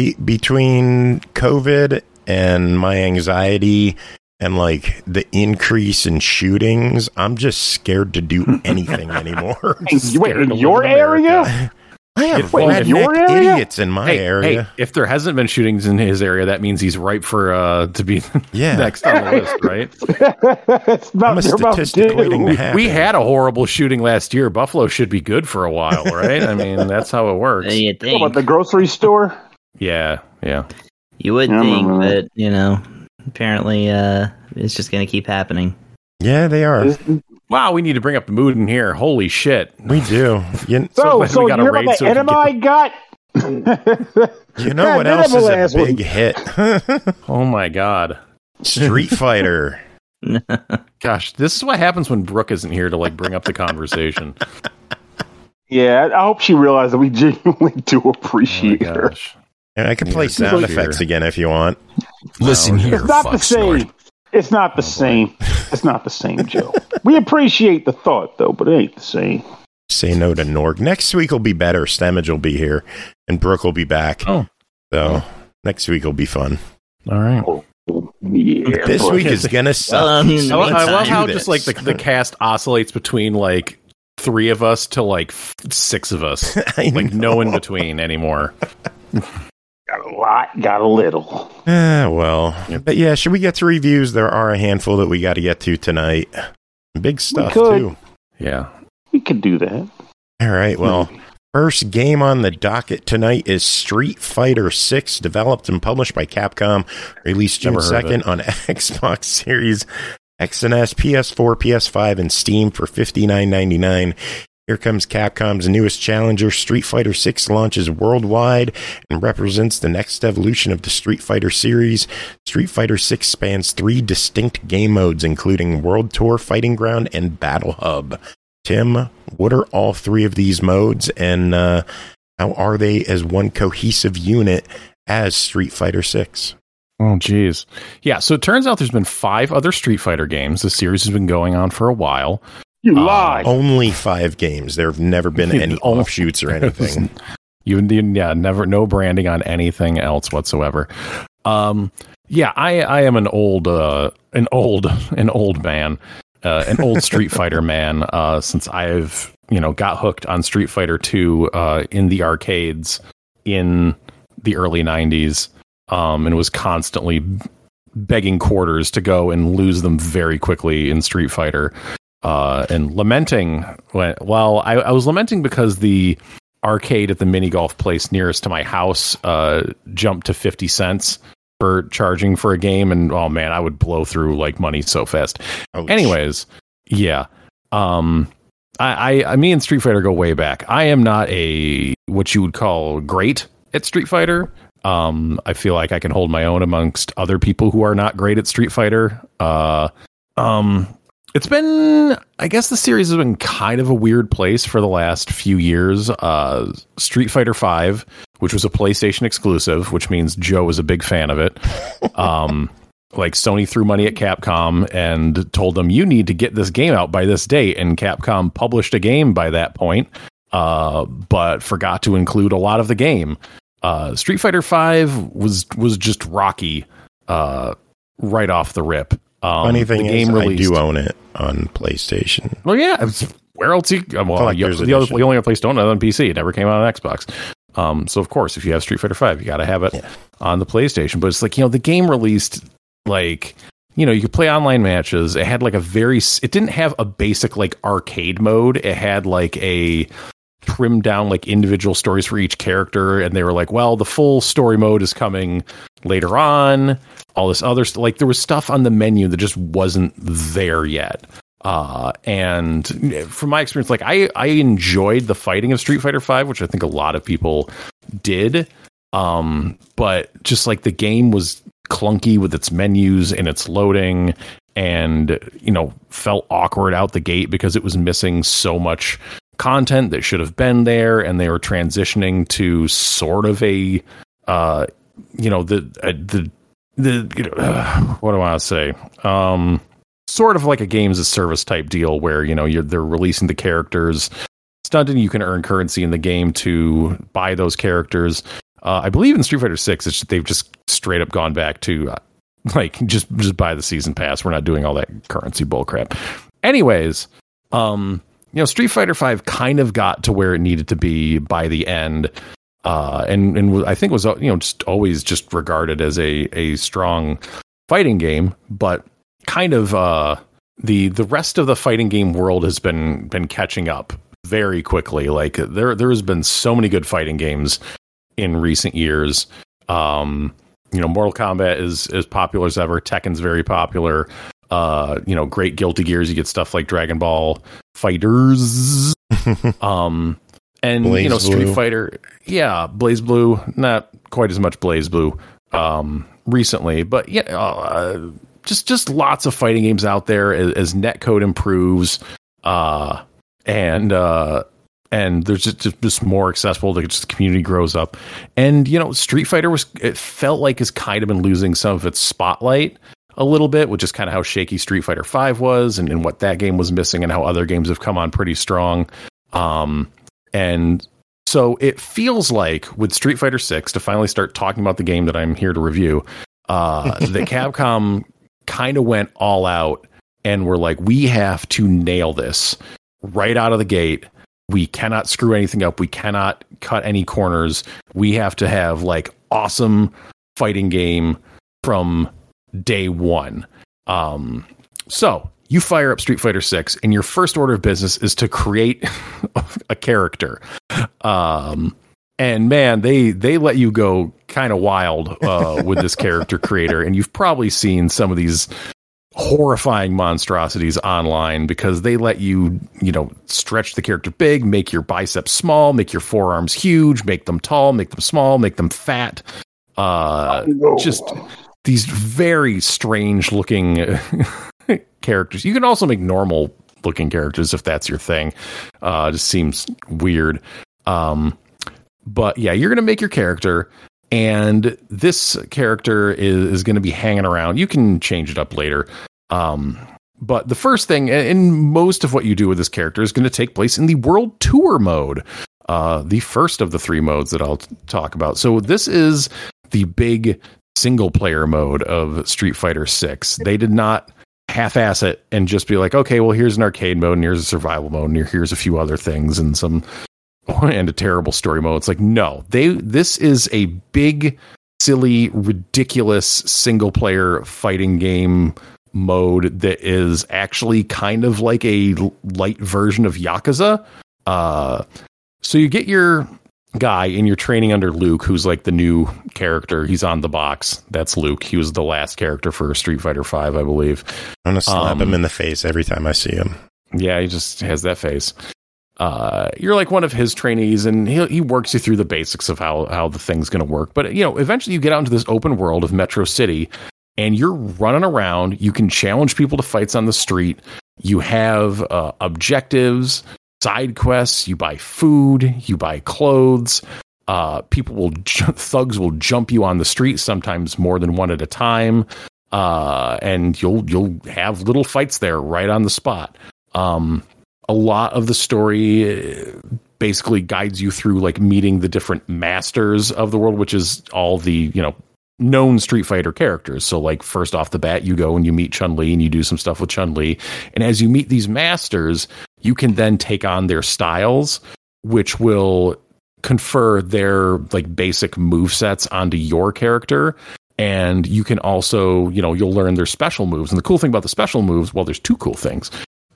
Between COVID and my anxiety and the increase in shootings, I'm just scared to do anything anymore. Wait, in your area? I have idiots in my area. Hey, if there hasn't been shootings in his area, that means he's ripe for to be next on the list, right? I'm a statistic waiting to happen. We had a horrible shooting last year. Buffalo should be good for a while, right? I mean, that's how it works. You think? About the grocery store? Yeah. You would think, but, apparently it's just going to keep happening. Yeah, they are. Wow, we need to bring up the mood in here. Holy shit. We do. So you hear about the enema I got? You know what else is a big hit? Oh, my God. Street Fighter. Gosh, this is what happens when Brooke isn't here to, bring up the conversation. Yeah, I hope she realized that we genuinely do appreciate her. And I can play sound effects again if you want. Listen here, it's not the same. It's not the same. It's not the same, Joe. We appreciate the thought, though, but it ain't the same. Say no to Norg. Next week will be better. Stemage will be here, and Brooke will be back. Oh. So next week will be fun. All right. Yeah, this week is going to suck. I love how just like the cast oscillates between like 3 of us to like 6 of us. Like no in between anymore. Got a lot, got a little. Well. But yeah, should we get to reviews? There are a handful that we got to get to tonight. Big stuff, too. Yeah. We could do that. All right, well, first game on the docket tonight is Street Fighter 6, developed and published by Capcom, released June 2nd on Xbox Series X and S, PS4, PS5, and Steam for $59.99. Here comes Capcom's newest challenger. Street Fighter 6 launches worldwide and represents the next evolution of the Street Fighter series. Street Fighter 6 spans 3 distinct game modes, including World Tour, Fighting Ground, and Battle Hub. Tim, what are all 3 of these modes, and how are they as one cohesive unit as Street Fighter 6? Oh, geez. Yeah, so it turns out there's been 5 other Street Fighter games. The series has been going on for a while. You lie. Only 5 games. There have never been any offshoots or anything. Never, no branding on anything else whatsoever. Yeah, I am an old man. An old Street Fighter man, since I've got hooked on Street Fighter 2 in the arcades in the early 90s, and was constantly begging quarters to go and lose them very quickly in Street Fighter, and lamenting. I was lamenting because the arcade at the mini golf place nearest to my house jumped to 50 cents for charging for a game, and oh man, I would blow through like money so fast. Ouch. Anyways, yeah. I me and Street Fighter go way back. I am not what you would call great at Street Fighter. I feel like I can hold my own amongst other people who are not great at Street Fighter. It's been, I guess the series has been kind of a weird place for the last few years. Street Fighter 5, which was a PlayStation exclusive, which means Joe was a big fan of it. Like Sony threw money at Capcom and told them, you need to get this game out by this date. And Capcom published a game by that point, but forgot to include a lot of the game. Street Fighter 5 was just rocky right off the rip. Funny thing is, I do own it on PlayStation. Well, yeah. Where else? You only have place to own it on PC. It never came out on Xbox. So, of course, if you have Street Fighter 5, you got to have it on the PlayStation. But it's like, the game released, like, you could play online matches. It had, like, it didn't have a basic, like, arcade mode. It had, like, a trimmed down, like, individual stories for each character. And they were like, well, the full story mode is coming later on. All this other like there was stuff on the menu that just wasn't there yet. And from my experience, like I enjoyed the fighting of Street Fighter 5, which I think a lot of people did. But just like the game was clunky with its menus and its loading, and felt awkward out the gate because it was missing so much content that should have been there, and they were transitioning to sort of a what do I want to say? Sort of like a games as service type deal where, they're releasing the characters, stunted, you can earn currency in the game to buy those characters. I believe in Street Fighter 6, they've just straight up gone back to just buy the season pass. We're not doing all that currency bullcrap. Anyways, Street Fighter 5 kind of got to where it needed to be by the end. And I think was just always just regarded as a strong fighting game, but kind of the rest of the fighting game world has been catching up very quickly. Like there has been so many good fighting games in recent years. Mortal Kombat is as popular as ever. Tekken's very popular. Great Guilty Gears. You get stuff like Dragon Ball Fighters. And Blaze Street Blue. Fighter, Blaze Blue, not quite as much Blaze Blue recently, but just lots of fighting games out there as netcode improves, and there's just more accessible. The community grows up, and Street Fighter it felt like has kind of been losing some of its spotlight a little bit, which is kind of how shaky Street Fighter V was and what that game was missing and how other games have come on pretty strong. And so it feels like with Street Fighter 6, to finally start talking about the game that I'm here to review, that Capcom kind of went all out and were like, we have to nail this right out of the gate. We cannot screw anything up. We cannot cut any corners. We have to have like awesome fighting game from day one. So you fire up Street Fighter 6 and your first order of business is to create a character. And man, they let you go kind of wild with this character creator. And you've probably seen some of these horrifying monstrosities online because they let you, stretch the character big, make your biceps small, make your forearms huge, make them tall, make them small, make them fat. Just these very strange looking characters. You can also make normal looking characters if that's your thing. Just seems weird. But yeah, you're going to make your character, and this character is going to be hanging around. You can change it up later. But the first thing, and most of what you do with this character, is going to take place in the World Tour mode. The first of the 3 modes that I'll talk about. So this is the big single player mode of Street Fighter 6. They did not half-ass it and just be like, okay, well, here's an arcade mode, and here's a survival mode, and here's a few other things, and a terrible story mode. It's like, no, this is a big, silly, ridiculous single player fighting game mode that is actually kind of like a light version of Yakuza. So you get your guy and you're training under Luke, who's like the new character. He's on the box. That's Luke. He was the last character for Street Fighter V, I believe. I'm gonna slap him in the face every time I see him. Yeah, he just has that face. You're like one of his trainees, and he works you through the basics of how the thing's going to work. But eventually you get out into this open world of Metro City, and you're running around. You can challenge people to fights on the street. You have objectives, side quests. You buy food. You buy clothes. Thugs will jump you on the street, sometimes more than one at a time, and you'll have little fights there right on the spot. A lot of the story basically guides you through like meeting the different masters of the world, which is all the, known Street Fighter characters. So like first off the bat, you go and you meet Chun-Li and you do some stuff with Chun-Li. And as you meet these masters, you can then take on their styles, which will confer their like basic movesets onto your character. And you can also, you'll learn their special moves. And the cool thing about the special moves, well, there's 2 cool things.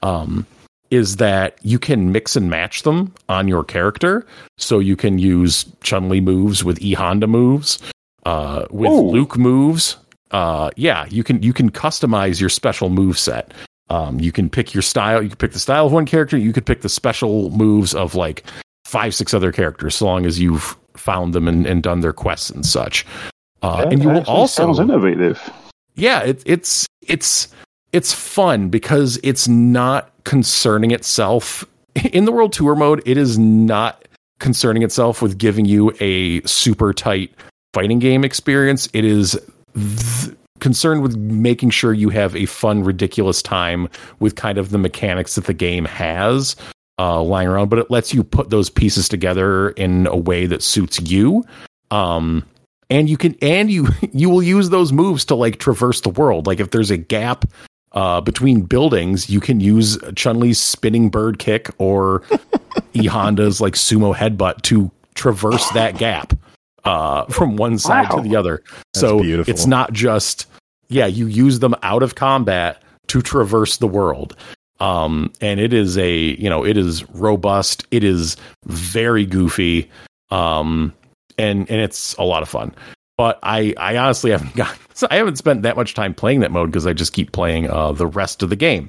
Is that you can mix and match them on your character. So you can use Chun-Li moves with E-Honda moves, with Luke moves. You can customize your special move set. You can pick your style. You can pick the style of one character. You could pick the special moves of like 5-6 other characters, so long as you've found them and done their quests and such. And you will also sounds innovative. Yeah, it's fun because it's not concerning itself in the World Tour mode. It is not concerning itself with giving you a super tight fighting game experience. It is concerned with making sure you have a fun, ridiculous time with kind of the mechanics that the game has lying around, but it lets you put those pieces together in a way that suits you. And you will use those moves to like traverse the world. Like if there's a gap between buildings, you can use Chun-Li's spinning bird kick or E-Honda's like sumo headbutt to traverse that gap from one side to the other. That's so beautiful. It's not just, you use them out of combat to traverse the world. And it is it is robust. It is very goofy. And it's a lot of fun. But I honestly haven't spent that much time playing that mode because I just keep playing the rest of the game.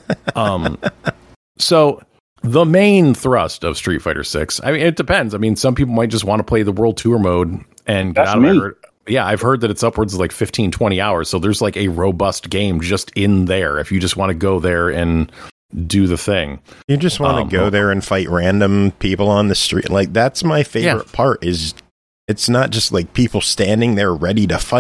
So the main thrust of Street Fighter 6, I mean, it depends. I mean, some people might just want to play the World Tour mode and get out of it. Yeah, I've heard that it's upwards of like 15, 20 hours. So there's like a robust game just in there if you just want to go there and do the thing. You just want to go there and fight random people on the street. Like, that's my favorite part is it's not just like people standing there ready to fight.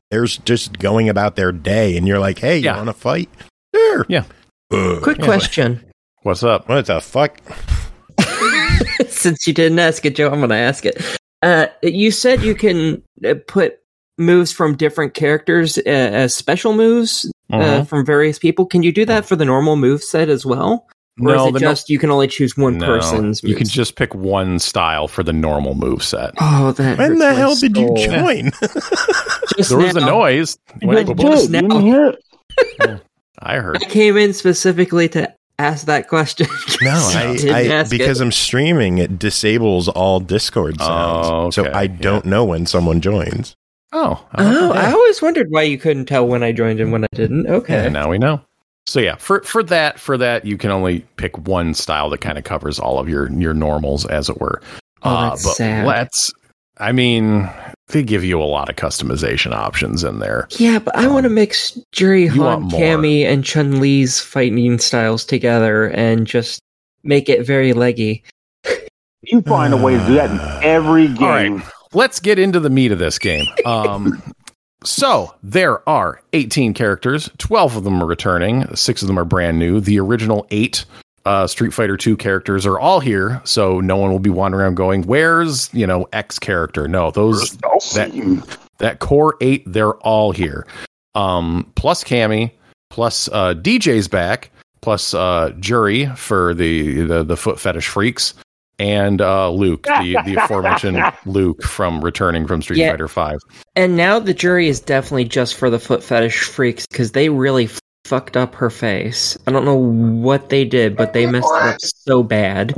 They're just going about their day, and you're like, hey, you want to fight? Sure. Yeah. Quick question. What's up? What the fuck? Since you didn't ask it, Joe, I'm going to ask it. You said you can put moves from different characters as special moves from various people. Can you do that for the normal move set as well? Or is it just you can only choose one person's moves? You can just pick one style for the normal move set. Oh, that when the hell did you join? There was a noise. You didn't hear it? I heard. I came in specifically to ask that question. No, because I'm streaming, it disables all Discord sounds. So I don't know when someone joins. Oh, I always wondered why you couldn't tell when I joined and when I didn't. Okay. Yeah, now we know. So yeah, for that you can only pick one style that kind of covers all of your normals, as it were. That's but sad. They give you a lot of customization options in there. Yeah, but I want to mix Juri, Han, Cammy, and Chun-Li's fighting styles together and just make it very leggy. You find a way to do that in every game. All right, let's get into the meat of this game. So there are 18 characters. 12 of them are returning. 6 of them are brand new. The original 8 Street Fighter 2 characters are all here, so no one will be wandering around going, where's, X character? No, that core 8, they're all here. Plus Cammy, plus DJ's back, plus Juri for the foot fetish freaks, and Luke, the aforementioned Luke from returning from Street Fighter 5. And now the Juri is definitely just for the foot fetish freaks, because they really fucked up her face. I don't know what they did, but they messed it up so bad.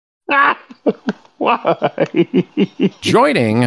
Why? Joining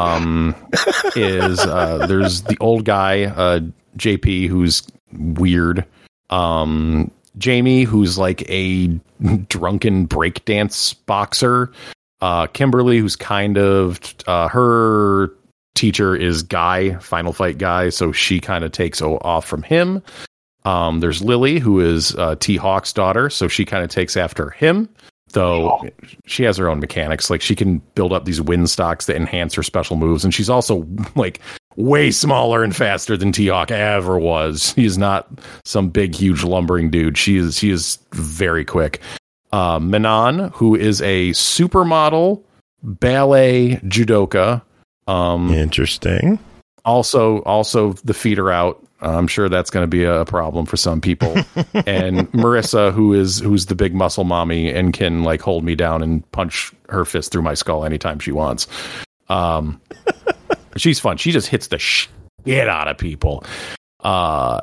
is there's the old guy, JP, who's weird. Jamie, who's like a drunken breakdance boxer. Kimberly, who's kind of her teacher is Guy, Final Fight Guy, so she kind of takes off from him. There's Lily, who is T-Hawk's daughter, so she kind of takes after him, though she has her own mechanics. Like, she can build up these wind stocks that enhance her special moves, and she's also like way smaller and faster than T-Hawk ever was. He is not some big, huge, lumbering dude. She is very quick. Manon, who is a supermodel ballet judoka. Interesting. Also, the feet are out. I'm sure that's going to be a problem for some people. And Marissa, who's the big muscle mommy and can like hold me down and punch her fist through my skull anytime she wants. She's fun. She just hits the shit out of people. I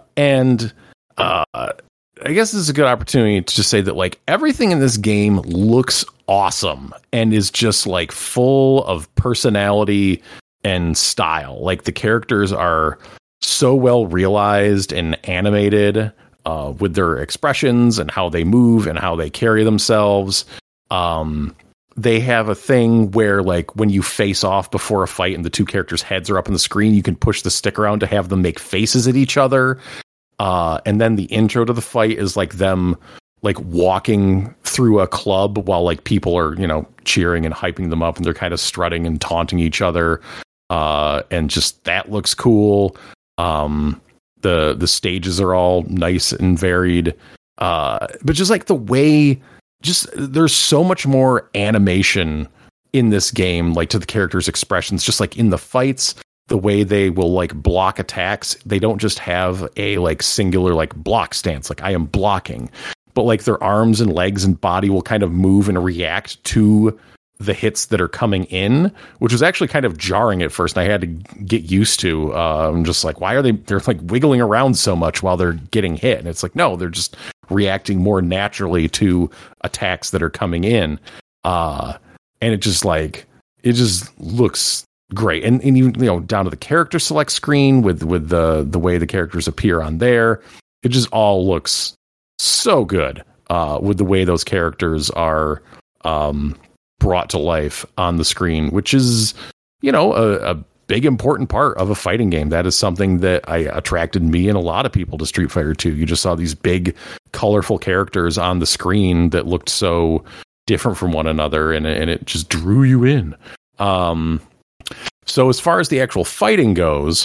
guess this is a good opportunity to just say that like everything in this game looks awesome and is just like full of personality and style. Like the characters are so well realized and animated with their expressions and how they move and how they carry themselves. They have a thing where like when you face off before a fight and the two characters' heads are up on the screen, you can push the stick around to have them make faces at each other. And then the intro to the fight is like them like walking through a club while like people are, cheering and hyping them up and they're kind of strutting and taunting each other. And just that looks cool. The stages are all nice and varied. But just like the way, there's so much more animation in this game, like to the characters' expressions, just like in the fights, the way they will like block attacks. They don't just have a like singular like block stance, like I am blocking, but like their arms and legs and body will kind of move and react to the hits that are coming in, which was actually kind of jarring at first. And I had to get used to, I'm just like, why are they're like wiggling around so much while they're getting hit? And it's like, no, they're just reacting more naturally to attacks that are coming in. And it just looks great. And even, down to the character select screen with the way the characters appear on there, it just all looks so good, with the way those characters are, brought to life on the screen, which is, a big important part of a fighting game. That is something that attracted me and a lot of people to Street Fighter 2. You just saw these big, colorful characters on the screen that looked so different from one another, and it just drew you in. So as far as the actual fighting goes,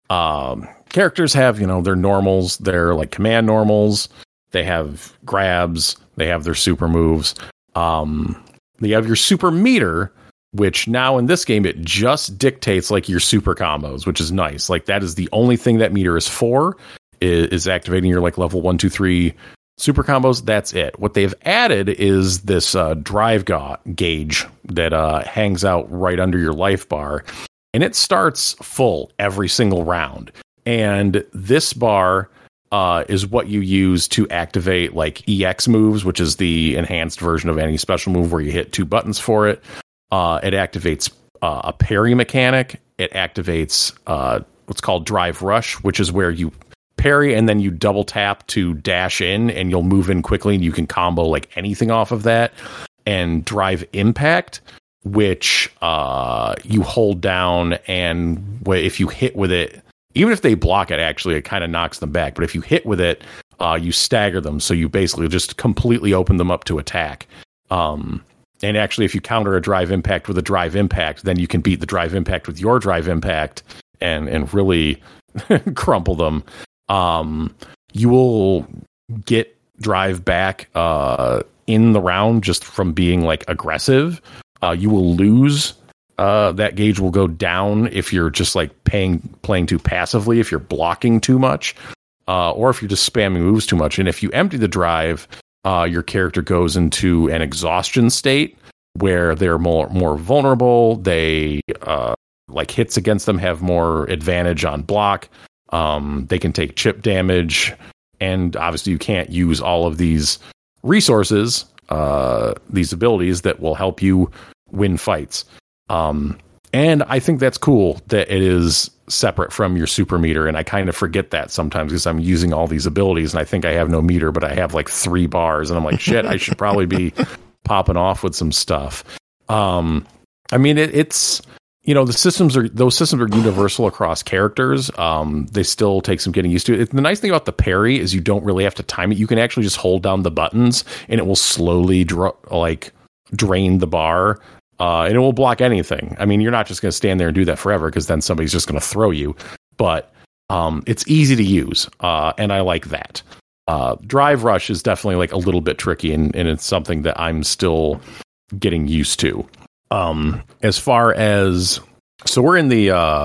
Characters have, their normals, their like command normals. They have grabs. They have their super moves. They have your super meter, which now in this game, it just dictates like your super combos, which is nice. Like that is the only thing that meter is for, is activating your like level 1, 2, 3 super combos. That's it. What they've added is this drive gauge that hangs out right under your life bar, and it starts full every single round. And this bar is what you use to activate like EX moves, which is the enhanced version of any special move where you hit 2 buttons for it. It activates a parry mechanic. It activates what's called Drive Rush, which is where you parry and then you double tap to dash in, and you'll move in quickly and you can combo like anything off of that. And Drive Impact, which you hold down, and if you hit with it, even if they block it, actually, it kind of knocks them back. But if you hit with it, you stagger them. So you basically just completely open them up to attack. And actually, if you counter a Drive Impact with a Drive Impact, then you can beat the Drive Impact with your Drive Impact and really crumple them. You will get Drive back in the round just from being like aggressive. You will lose. That gauge will go down if you're just like playing too passively, if you're blocking too much, or if you're just spamming moves too much. And if you empty the drive, your character goes into an exhaustion state where they're more vulnerable. They like hits against them have more advantage on block. They can take chip damage, and obviously you can't use all of these resources, these abilities that will help you win fights. And I think that's cool that it is separate from your super meter. And I kind of forget that sometimes because I'm using all these abilities and I think I have no meter, but I have like 3 bars and I'm like, shit, I should probably be popping off with some stuff. I mean, it's, those systems are universal across characters. They still take some getting used to. The nice thing about the parry is you don't really have to time it. You can actually just hold down the buttons and it will slowly drain the bar. And it will block anything. I mean, you're not just going to stand there and do that forever because then somebody's just going to throw you. But it's easy to use, and I like that. Drive Rush is definitely like a little bit tricky, and it's something that I'm still getting used to. As far as... So we're in the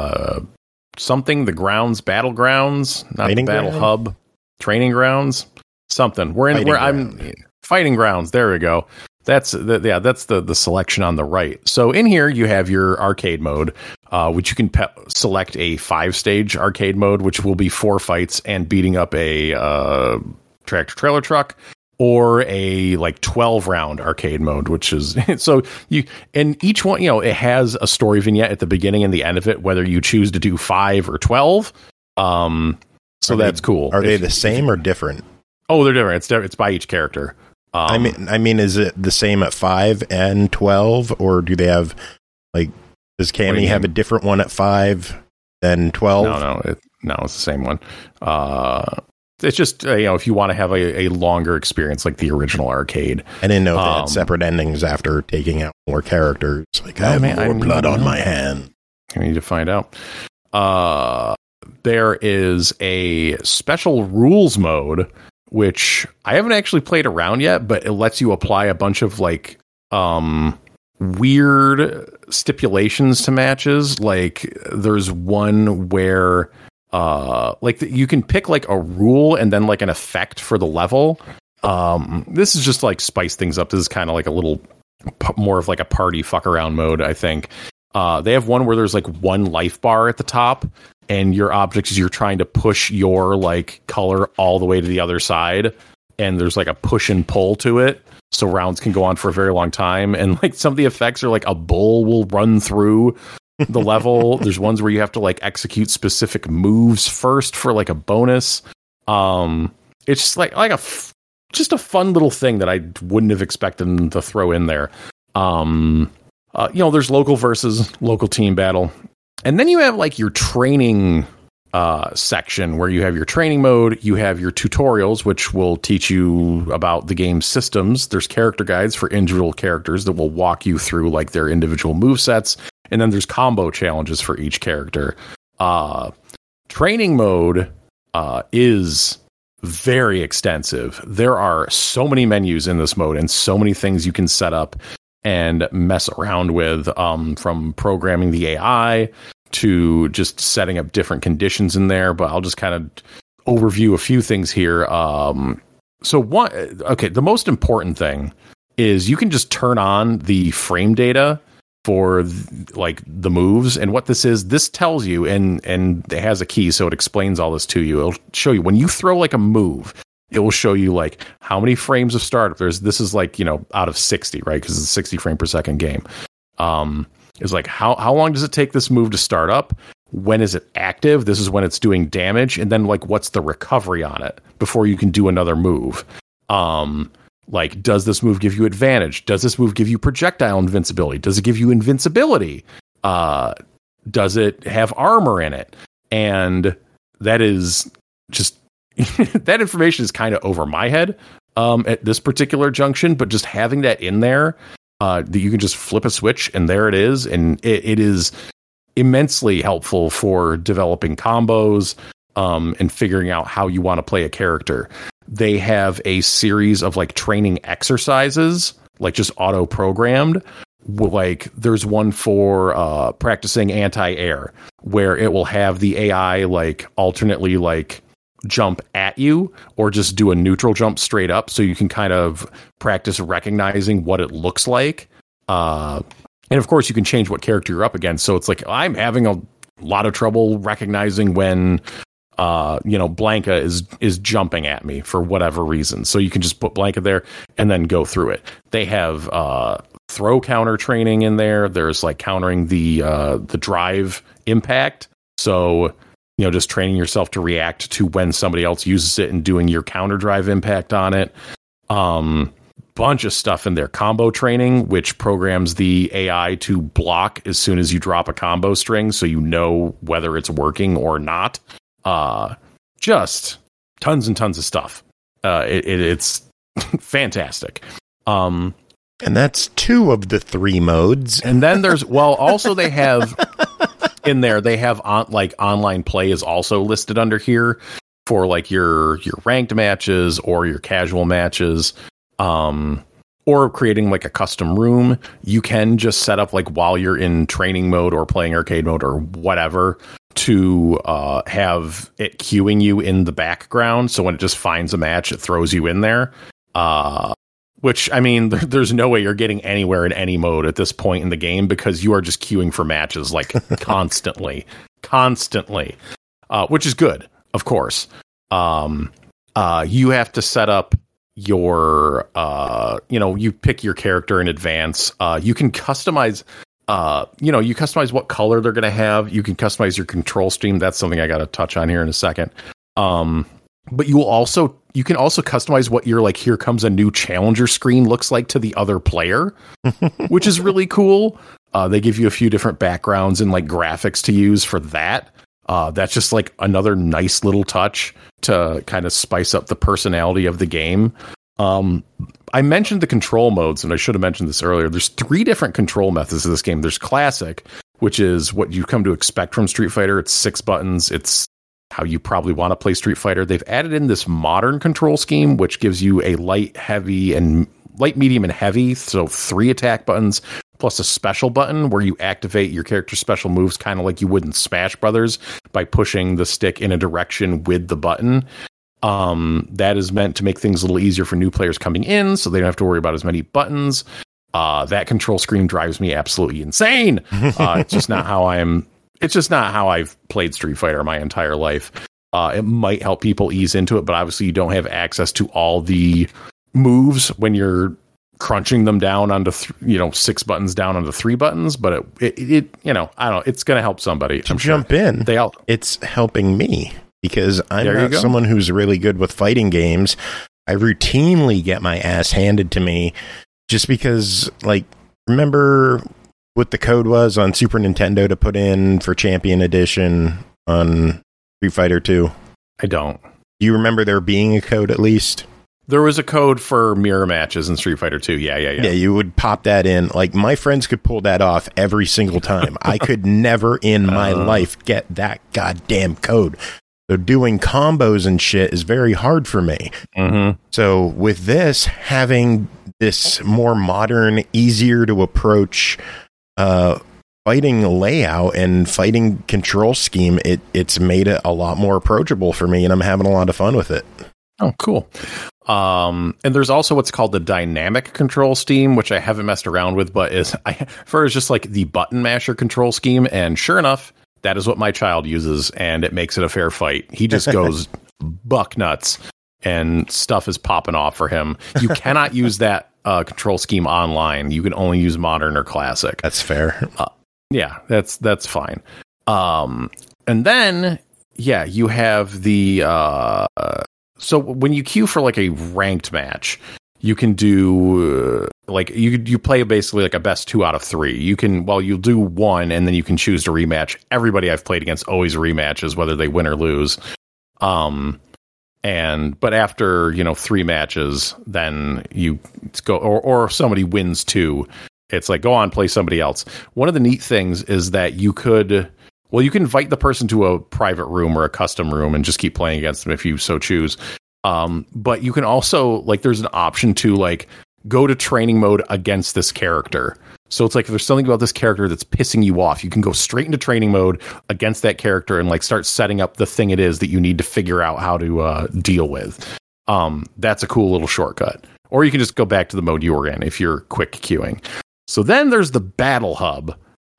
the grounds, battlegrounds, not Fighting the battle ground? Hub, training grounds, something. We're in I'm Fighting Grounds. There we go. That's the selection on the right. So in here you have your arcade mode, which you can select a 5-stage arcade mode, which will be 4 fights and beating up a tractor trailer truck, or a like 12-round arcade mode, which is so you. And each one, it has a story vignette at the beginning and the end of it, whether you choose to do 5 or 12. So that's cool. Are they the same or different? Oh, they're different. It's by each character. I mean, is it the same at 5 and 12, or do they have does Cammy have a different one at 5 than 12? No, it's the same one. It's just if you want to have a longer experience like the original arcade. I didn't know if they had separate endings after taking out more characters. I have more blood on my hand. I need to find out. There is a special rules mode, which I haven't actually played around yet, but it lets you apply a bunch of weird stipulations to matches. Like there's one where you can pick like a rule and then like an effect for the level. This is just like spice things up. This is kind of like a little more of like a party fuck around mode, I think. They have one where there's like 1 life bar at the top, and your object is you're trying to push your like color all the way to the other side, and there's like a push and pull to it, so rounds can go on for a very long time. And like some of the effects are like a bull will run through the level. There's ones where you have to like execute specific moves first for like a bonus. It's just like just a fun little thing that I wouldn't have expected them to throw in there. There's local versus local team battle. And then you have like your training section where you have your training mode. You have your tutorials, which will teach you about the game's systems. There's character guides for individual characters that will walk you through like their individual movesets. And then there's combo challenges for each character. training mode is very extensive. There are so many menus in this mode and so many things you can set up and mess around with, from programming the AI to just setting up different conditions in there. But I'll just kind of overview a few things here. The most important thing is you can just turn on the frame data for the moves. And what this tells you, and it has a key, so it explains all this to you. It'll show you when you throw like a move, it will show you like how many frames of startup. This is like, out of 60, right? Because it's a 60 frame per second game. It's like how long does it take this move to start up? When is it active? This is when it's doing damage. And then like, what's the recovery on it before you can do another move? Like, does this move give you advantage? Does this move give you projectile invincibility? Does it give you invincibility? Does it have armor in it? And that is just that information is kind of over my head at this particular junction. But just having that in there, that you can just flip a switch and there it is, and it is immensely helpful for developing combos and figuring out how you want to play a character. They have a series of like training exercises, like just auto programmed. Like there's one for practicing anti-air, where it will have the AI like alternately like jump at you or just do a neutral jump straight up, so you can kind of practice recognizing what it looks like. And of course you can change what character you're up against. So it's like, I'm having a lot of trouble recognizing when Blanca is jumping at me for whatever reason. So you can just put Blanca there and then go through it. They have throw counter training in there. There's like countering the drive impact. So, just training yourself to react to when somebody else uses it and doing your counter drive impact on it. Bunch of stuff in there. Combo training, which programs the AI to block as soon as you drop a combo string, so you know whether it's working or not. Just tons and tons of stuff. It's fantastic. And that's 2 of the 3 modes. And then there's, also they have in there, they have online play is also listed under here for like your ranked matches or your casual matches, or creating like a custom room. You can just set up like while you're in training mode or playing arcade mode or whatever to have it queuing you in the background. So when it just finds a match, it throws you in there. Which, I mean, there's no way you're getting anywhere in any mode at this point in the game, because you are just queuing for matches like constantly, which is good, of course. You have to set up your, you pick your character in advance. You can customize, you customize what color they're going to have. You can customize your control scheme. That's something I got to touch on here in a second. But you can also customize what your like, here comes a new challenger screen looks like to the other player, which is really cool. They give you a few different backgrounds and like graphics to use for that. That's just like another nice little touch to kind of spice up the personality of the game. I mentioned the control modes, and I should have mentioned this earlier. There's 3 different control methods of this game. There's classic, which is what you come to expect from Street Fighter. It's 6 buttons. It's how you probably want to play Street Fighter. They've added in this modern control scheme, which gives you a light, medium, and heavy. So 3 attack buttons plus a special button where you activate your character's special moves, kind of like you would in Smash Brothers, by pushing the stick in a direction with the button. That is meant to make things a little easier for new players coming in, so they don't have to worry about as many buttons. That control screen drives me absolutely insane. It's just not how I've played Street Fighter my entire life. It might help people ease into it, but obviously you don't have access to all the moves when you're crunching them down onto 6 buttons down onto 3 buttons. But it I don't know, it's going to help somebody. To jump in, it's helping me, because I'm not someone who's really good with fighting games. I routinely get my ass handed to me just because, like, remember what the code was on Super Nintendo to put in for Champion Edition on Street Fighter 2? I don't. Do you remember there being a code at least? There was a code for mirror matches in Street Fighter 2. Yeah. Yeah, you would pop that in. Like, my friends could pull that off every single time. I could never in my life get that goddamn code. So doing combos and shit is very hard for me. Mm-hmm. So with this, having this more modern, easier to approach fighting layout and fighting control scheme, it's made it a lot more approachable for me, and I'm having a lot of fun with it. Oh, cool. And there's also what's called the dynamic control scheme, which I haven't messed around with, but is just like the button masher control scheme. And sure enough, that is what my child uses, and it makes it a fair fight. He just goes buck nuts, and stuff is popping off for him. You cannot use that control scheme online. You can only use modern or classic. That's fair. Yeah, that's fine. And then, yeah, you have the... So when you queue for like a ranked match, you can do you play basically like a best 2 out of 3. You'll do one, and then you can choose to rematch. Everybody I've played against always rematches, whether they win or lose. But after 3 matches, then you go, or somebody wins 2. It's like, go on, play somebody else. One of the neat things is that you can invite the person to a private room or a custom room and just keep playing against them if you so choose. But you can also, there's an option to go to training mode against this character. So it's like, if there's something about this character that's pissing you off, you can go straight into training mode against that character and start setting up the thing it is that you need to figure out how to deal with. That's a cool little shortcut. Or you can just go back to the mode you were in if you're quick queuing. So then there's the battle hub.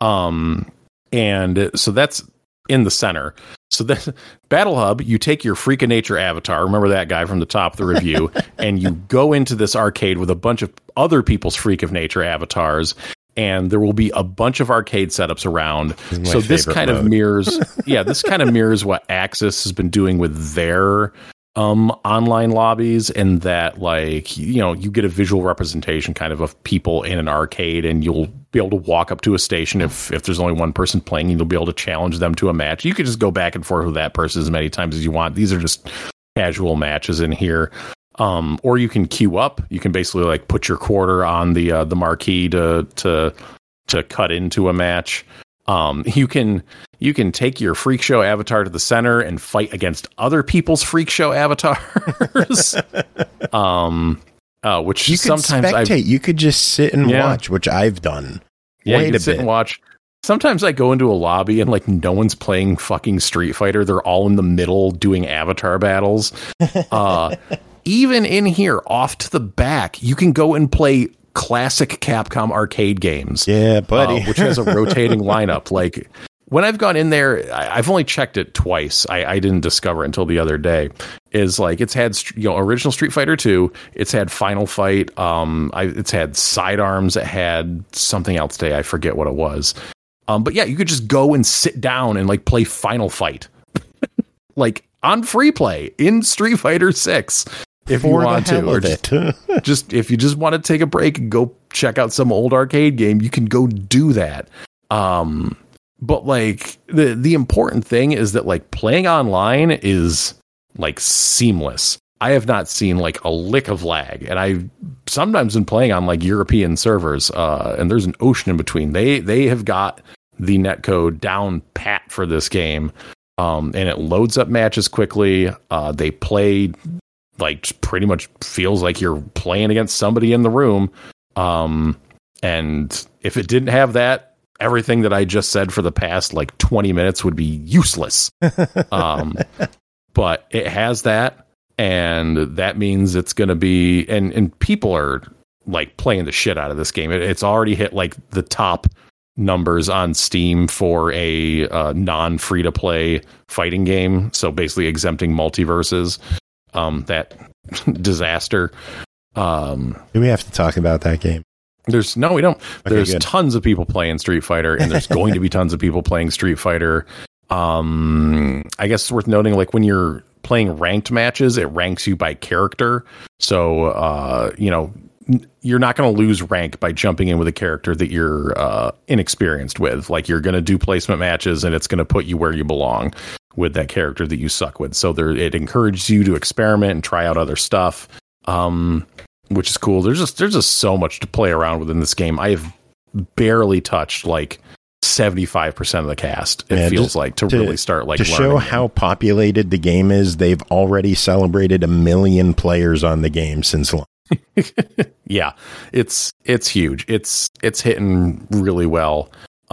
And so that's in the center. So the Battle Hub, you take your Freak of Nature avatar, remember that guy from the top of the review, and you go into this arcade with a bunch of other people's Freak of Nature avatars, and there will be a bunch of arcade setups around. So this kind of mirrors what Axis has been doing with their online lobbies, and that you get a visual representation kind of people in an arcade, and you'll be able to walk up to a station if there's only one person playing, you'll be able to challenge them to a match. You could just go back and forth with that person as many times as you want. These are just casual matches in here. Or you can queue up. You can basically put your quarter on the marquee to cut into a match. You can take your Freak Show avatar to the center and fight against other people's Freak Show avatars. Which you could sometimes spectate. You could just sit and watch, which I've done. Yeah, you can sit and watch. Sometimes I go into a lobby and no one's playing fucking Street Fighter. They're all in the middle doing avatar battles. Even in here, off to the back, you can go and play classic Capcom arcade games. Yeah, buddy. Which has a rotating lineup. When I've gone in there, I've only checked it twice. I didn't discover it until the other day. It's had original Street Fighter 2. It's had Final Fight. It's had Sidearms. It had something else today. I forget what it was. But yeah, you could just go and sit down and play Final Fight, on free play in Street Fighter 6. If you want to, or if you just want to take a break and go check out some old arcade game, you can go do that. But the important thing is that playing online is seamless. I have not seen a lick of lag, and I've sometimes been playing on European servers, and there's an ocean in between. They have got the netcode down pat for this game, and it loads up matches quickly. They play pretty much feels like you're playing against somebody in the room. And if it didn't have that, everything that I just said for the past 20 minutes would be useless. But it has that, and that means it's going to be, and people are playing the shit out of this game. It's already hit the top numbers on Steam for a non-free to play fighting game. So basically exempting multiverses. That disaster. Do we have to talk about that game? We don't. Okay, there's good. Tons of people playing Street Fighter, and there's going to be tons of people playing Street Fighter. I guess it's worth noting, when you're playing ranked matches, it ranks you by character. So, you're not going to lose rank by jumping in with a character that you're inexperienced with. You're going to do placement matches, and it's going to put you where you belong with that character that you suck with. So it encourages you to experiment and try out other stuff. which is cool. There's just so much to play around with in this game. I have barely touched like 75% of the cast. It feels like to really start like to show how populated the game is. They've already celebrated 1 million players on the game since launch. Yeah, it's huge. It's hitting really well,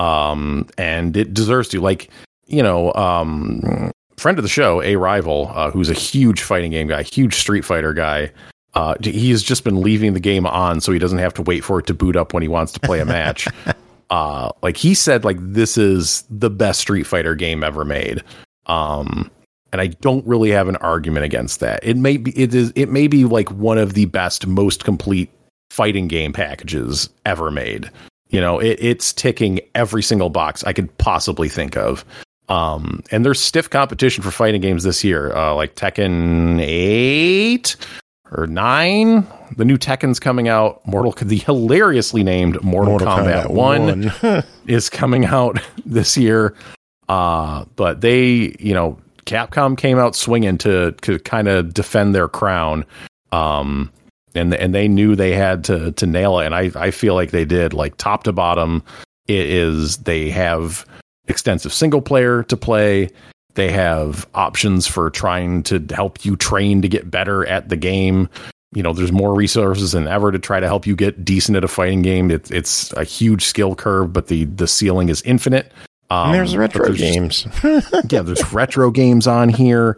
and it deserves to. Like, you know, friend of the show, A Rival, who's a huge fighting game guy, huge Street Fighter guy. He's just been leaving the game on so he doesn't have to wait for it to boot up when he wants to play a match. Like he said, like this is the best Street Fighter game ever made. And I don't really have an argument against that. It may be like one of the best, most complete fighting game packages ever made. You know, it's ticking every single box I could possibly think of. And there's stiff competition for fighting games this year, like Tekken 8 or 9. The new Tekken's coming out. The hilariously named Mortal Kombat 1 is coming out this year. But they, you know, Capcom came out swinging to kind of defend their crown. And they knew they had to nail it. And I feel like they did. Like top to bottom, they have extensive single player to play. They have options for trying to help you train to get better at the game. You know, there's more resources than ever to try to help you get decent at a fighting game. It's a huge skill curve, but the ceiling is infinite. And there's retro games. There's retro games on here.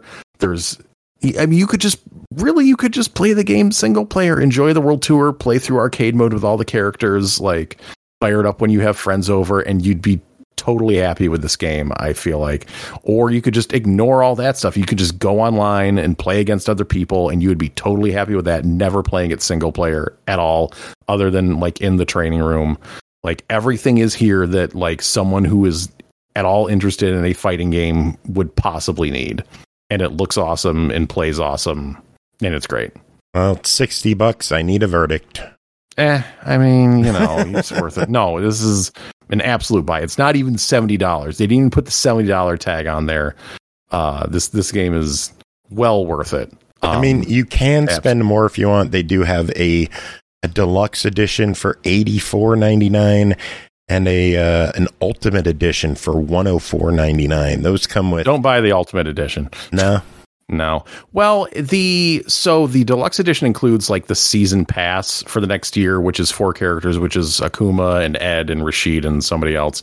You could just play the game single player, enjoy the world tour, play through arcade mode with all the characters, like fire it up when you have friends over, and you'd be totally happy with this game, I feel like. Or you could just ignore all that stuff. You could just go online and play against other people, and you would be totally happy with that, never playing it single player at all, other than like in the training room. Like everything is here that like someone who is at all interested in a fighting game would possibly need. And it looks awesome and plays awesome, and it's great. Well, it's $60. I need a verdict. I mean, you know, it's worth it. No, this is an absolute buy. It's not even $70. They didn't even put the $70 tag on there. This game is well worth it. I mean, you can spend more if you want. They do have a deluxe edition for $84.99 and an ultimate edition for $104.99. Those come with. Don't buy the ultimate edition. No. Well, the deluxe edition includes like the season pass for the next year, which is 4 characters, which is Akuma and Ed and Rashid and somebody else.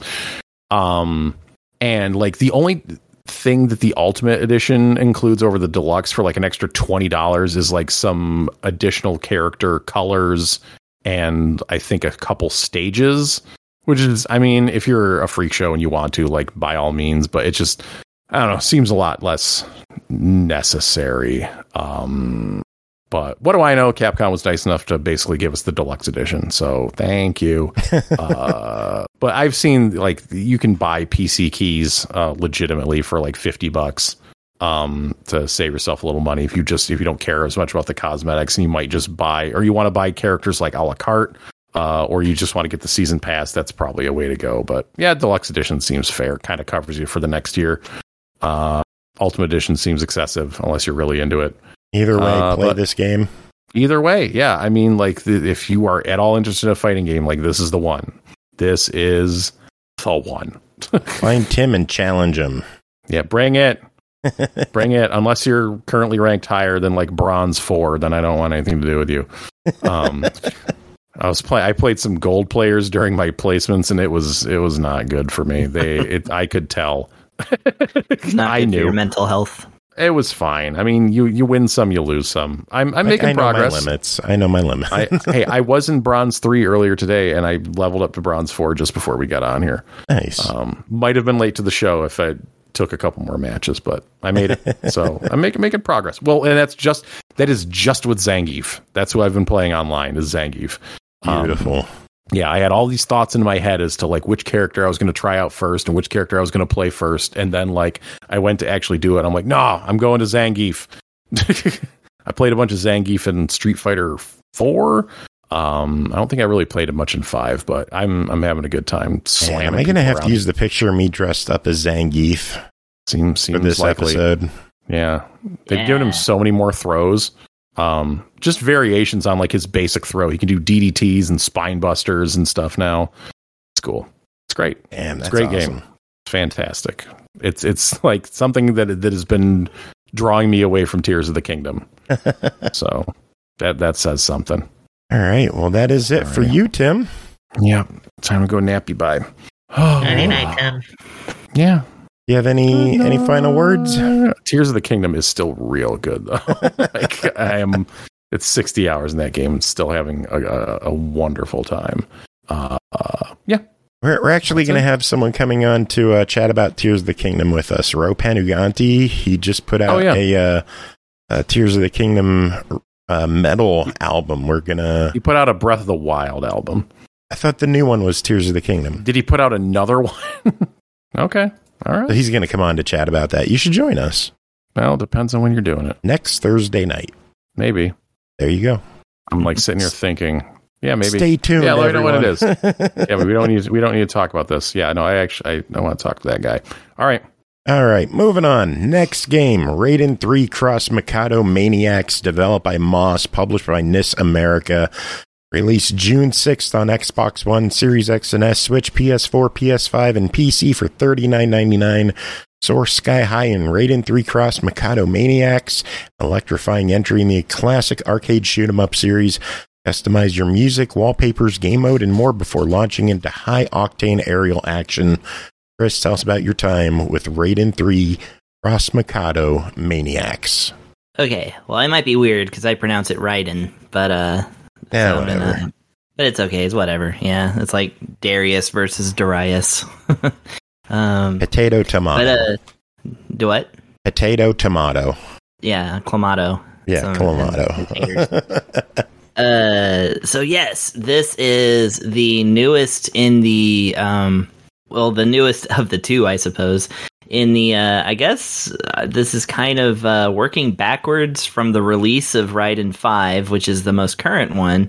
And like the only thing that the ultimate edition includes over the deluxe for like an extra $20 is like some additional character colors and I think a couple stages. Which is, I mean, if you're a freak show and you want to, like, by all means, but it just, I don't know, seems a lot less necessary. But what do I know? Capcom was nice enough to basically give us the deluxe edition, so thank you. But I've seen, like, you can buy PC keys legitimately for, like, $50 to save yourself a little money if you don't care as much about the cosmetics, and you might just buy, or you want to buy characters like a la carte. Or you just want to get the season pass, that's probably a way to go. But yeah, deluxe edition seems fair. Kind of covers you for the next year. Ultimate edition seems excessive unless you're really into it. Either way, play this game. Either way, yeah. I mean, like, if you are at all interested in a fighting game, like, this is the one. This is the one. Find Tim and challenge him. Yeah, bring it. Bring it. Unless you're currently ranked higher than, like, bronze 4, then I don't want anything to do with you. I played some gold players during my placements, and it was not good for me. I could tell. I knew your mental health. It was fine. I mean, you win some, you lose some. I'm making progress. I know my limits. I was in bronze 3 earlier today, and I leveled up to bronze 4 just before we got on here. Nice. Might have been late to the show if I took a couple more matches, but I made it. So I'm making progress. Well, and that is just with Zangief. That's who I've been playing online, is Zangief. Beautiful. Yeah, I had all these thoughts in my head as to like which character I was going to try out first and which character I was going to play first, and then like I went to actually do it. I'm like, no, I'm going to Zangief. I played a bunch of Zangief in Street Fighter 4. I don't think I really played it much in 5, but I'm having a good time slamming. Am I going to have to use the picture of me dressed up as Zangief? Seems for this likely. episode. Yeah, they've given him so many more throws. Just variations on like his basic throw. He can do DDTs and spine busters and stuff now. It's cool. It's great. Damn, that's it's a great awesome. game. Fantastic. It's like something that has been drawing me away from Tears of the Kingdom. So that says something. All right. Well, that is it for you, Tim. Yeah. Time to go nappy bye. Nighty night, Tim. Yeah. You have any final words? Tears of the Kingdom is still real good though. Like it's 60 hours in that game and still having a wonderful time. Yeah. We're actually going to have someone coming on to chat about Tears of the Kingdom with us. Ro Panuganti, he just put out a Tears of the Kingdom metal album. He put out a Breath of the Wild album. I thought the new one was Tears of the Kingdom. Did he put out another one? Okay. All right. So he's going to come on to chat about that. You should join us. Well, it depends on when you're doing it. Next Thursday night. Maybe. There you go. I'm like sitting here thinking, yeah, maybe. Stay tuned. Yeah, let me know everyone. what it is. Yeah, but we don't need to talk about this. Yeah, no, I want to talk to that guy. All right, moving on. Next game, Raiden 3 Cross Mikado Maniacs, developed by Moss, published by NIS America. Released June 6th on Xbox One, Series X and S, Switch, PS4, PS5, and PC for $39.99. Source Sky High and Raiden 3 Cross Mikado Maniacs, electrifying entry in the classic arcade shoot-'em-up series. Customize your music, wallpapers, game mode, and more before launching into high-octane aerial action. Chris, tell us about your time with Raiden 3 Cross Mikado Maniacs. Okay, well, I might be weird because I pronounce it Raiden, but whatever. But it's okay, it's whatever. Yeah, it's like Darius versus Darius. Potato tomato. But do what? Potato tomato. Yeah, clamato. Yeah, clamato. So yes, this is the newest in the the newest of the two, I suppose. In the I guess this is kind of working backwards from the release of Raiden 5, which is the most current one.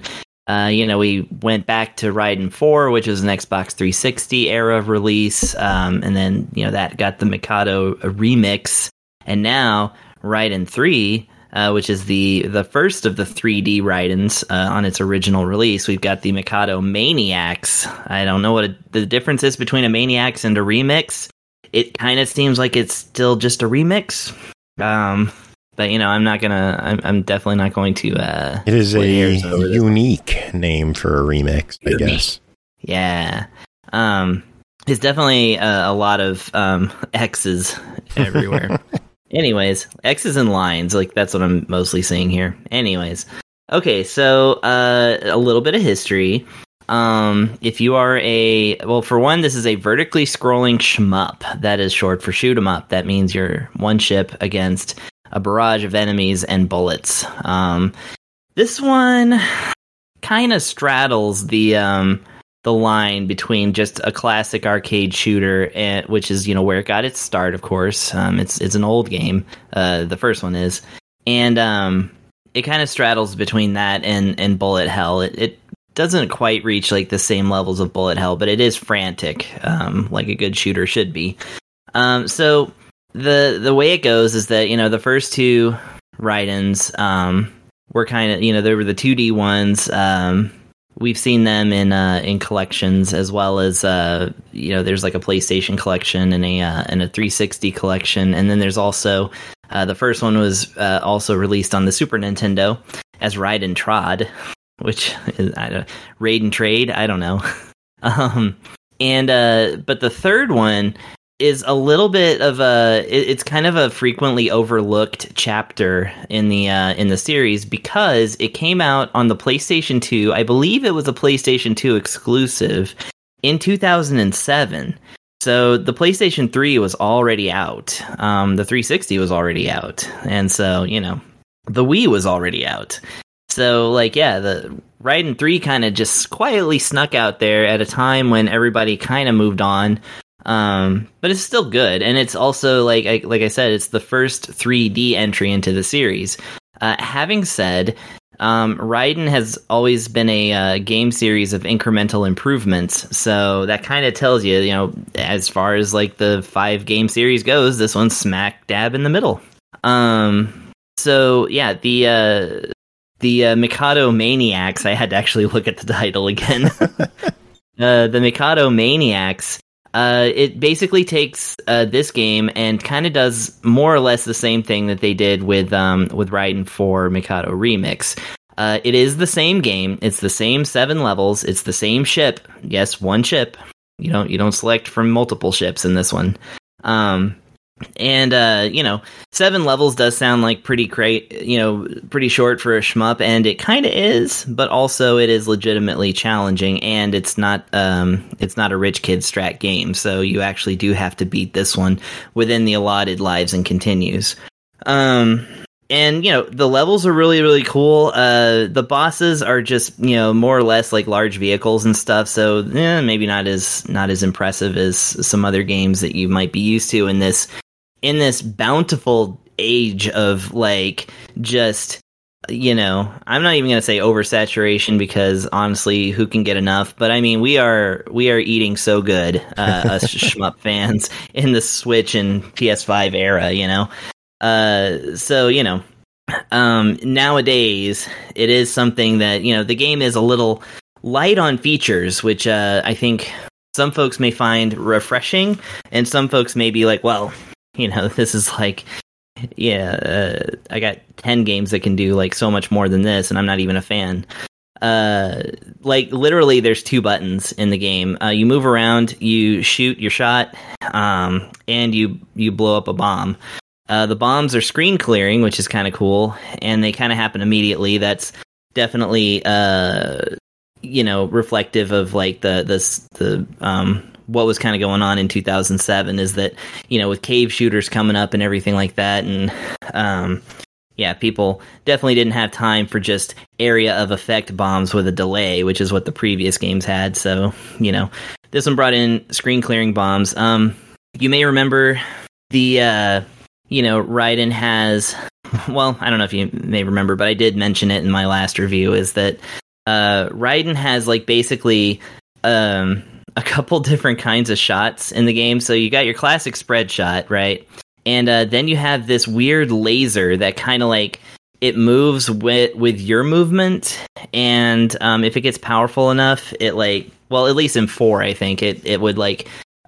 We went back to Raiden 4, which is an Xbox 360 era release, and then that got the Mikado remix, and now Raiden 3. Which is the first of the 3D Raidens on its original release. We've got the Mikado Maniacs. I don't know what the difference is between a Maniacs and a remix. It kind of seems like it's still just a remix. But I'm definitely not going to. It is a unique name for a remix, I guess. Yeah. It's definitely a lot of X's everywhere. Anyways, X's and lines, like that's what I'm mostly seeing here. Anyways, okay, so a little bit of history. If you are for one, this is a vertically scrolling shmup. That is short for shoot 'em up. That means you're one ship against a barrage of enemies and bullets. This one kind of straddles the line between just a classic arcade shooter, which is where it got its start. Of course, it's an old game. The first one is, and it kind of straddles between that and Bullet Hell. It doesn't quite reach like the same levels of Bullet Hell, but it is frantic, like a good shooter should be. So the way it goes is that the first two Raidens were kind of they were the 2D ones. We've seen them in collections, as well as there's like a PlayStation collection and a 360 collection, and then there's also the first one was also released on the Super Nintendo as Raiden Trod, which is Raiden Trade, I don't know. But the third one is a little bit of it's kind of a frequently overlooked chapter in the series because it came out on the PlayStation 2. I believe it was a PlayStation 2 exclusive in 2007. So the PlayStation 3 was already out. The 360 was already out. And so, the Wii was already out. So the Raiden 3 kind of just quietly snuck out there at a time when everybody kind of moved on. But it's still good, and it's also like I said, it's the first 3D entry into the series. Having said, Raiden has always been a game series of incremental improvements, so that kind of tells you, as far as like the 5 game series goes, this one's smack dab in the middle. So yeah, the Mikado Maniacs. I had to actually look at the title again. The Mikado Maniacs. It basically takes this game and kind of does more or less the same thing that they did with Raiden 4 Mikado Remix. It is the same game. It's the same 7 levels. It's the same ship. Yes, one ship. You don't select from multiple ships in this one. And 7 levels does sound like pretty short for a shmup, and it kind of is, but also it is legitimately challenging, and it's not a rich kid strat game, so you actually do have to beat this one within the allotted lives and continues. And the levels are really, really cool. The bosses are just more or less like large vehicles and stuff, so maybe not as impressive as some other games that you might be used to in this bountiful age of like just I'm not even going to say oversaturation, because honestly, who can get enough? But I mean, we are eating so good, us shmup fans in the Switch and PS5 era, so nowadays it is something that the game is a little light on features, which I think some folks may find refreshing, and some folks may be like, well, this is like, I got 10 games that can do like so much more than this, and I'm not even a fan. Like literally there's 2 buttons in the game. You move around, you shoot your shot, and you blow up a bomb. The bombs are screen clearing, which is kind of cool, and they kind of happen immediately. That's definitely reflective of like the what was kind of going on in 2007, is that with cave shooters coming up and everything like that, and people definitely didn't have time for just area of effect bombs with a delay, which is what the previous games had. So this one brought in screen clearing bombs. You may remember the Raiden has, well, I don't know if you may remember, but I did mention it in my last review, is that Raiden has like basically a couple different kinds of shots in the game. So you got your classic spread shot, right? And then you have this weird laser that kind of like, it moves with your movement, and if it gets powerful enough, it like, well, at least in 4, I think it would like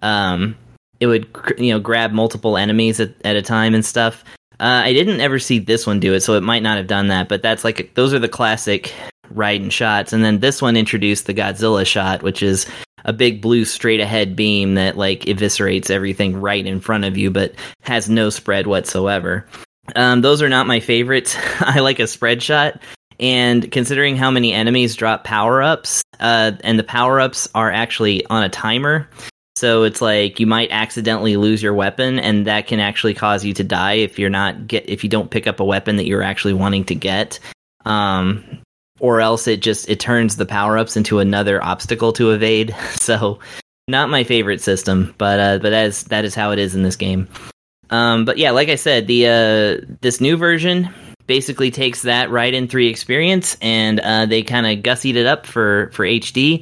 it would grab multiple enemies at a time and stuff. I didn't ever see this one do it, so it might not have done that, but that's like, those are the classic Raiden shots. And then this one introduced the Godzilla shot, which is a big blue straight ahead beam that like eviscerates everything right in front of you, but has no spread whatsoever. Those are not my favorites. I like a spread shot, and considering how many enemies drop power-ups, and the power-ups are actually on a timer, so it's like you might accidentally lose your weapon, and that can actually cause you to die if you don't pick up a weapon that you're actually wanting to get. Or else it turns the power-ups into another obstacle to evade. So not my favorite system, but that is how it is in this game. But yeah, like I said, this new version basically takes that Raiden 3 experience, and they kind of gussied it up for HD.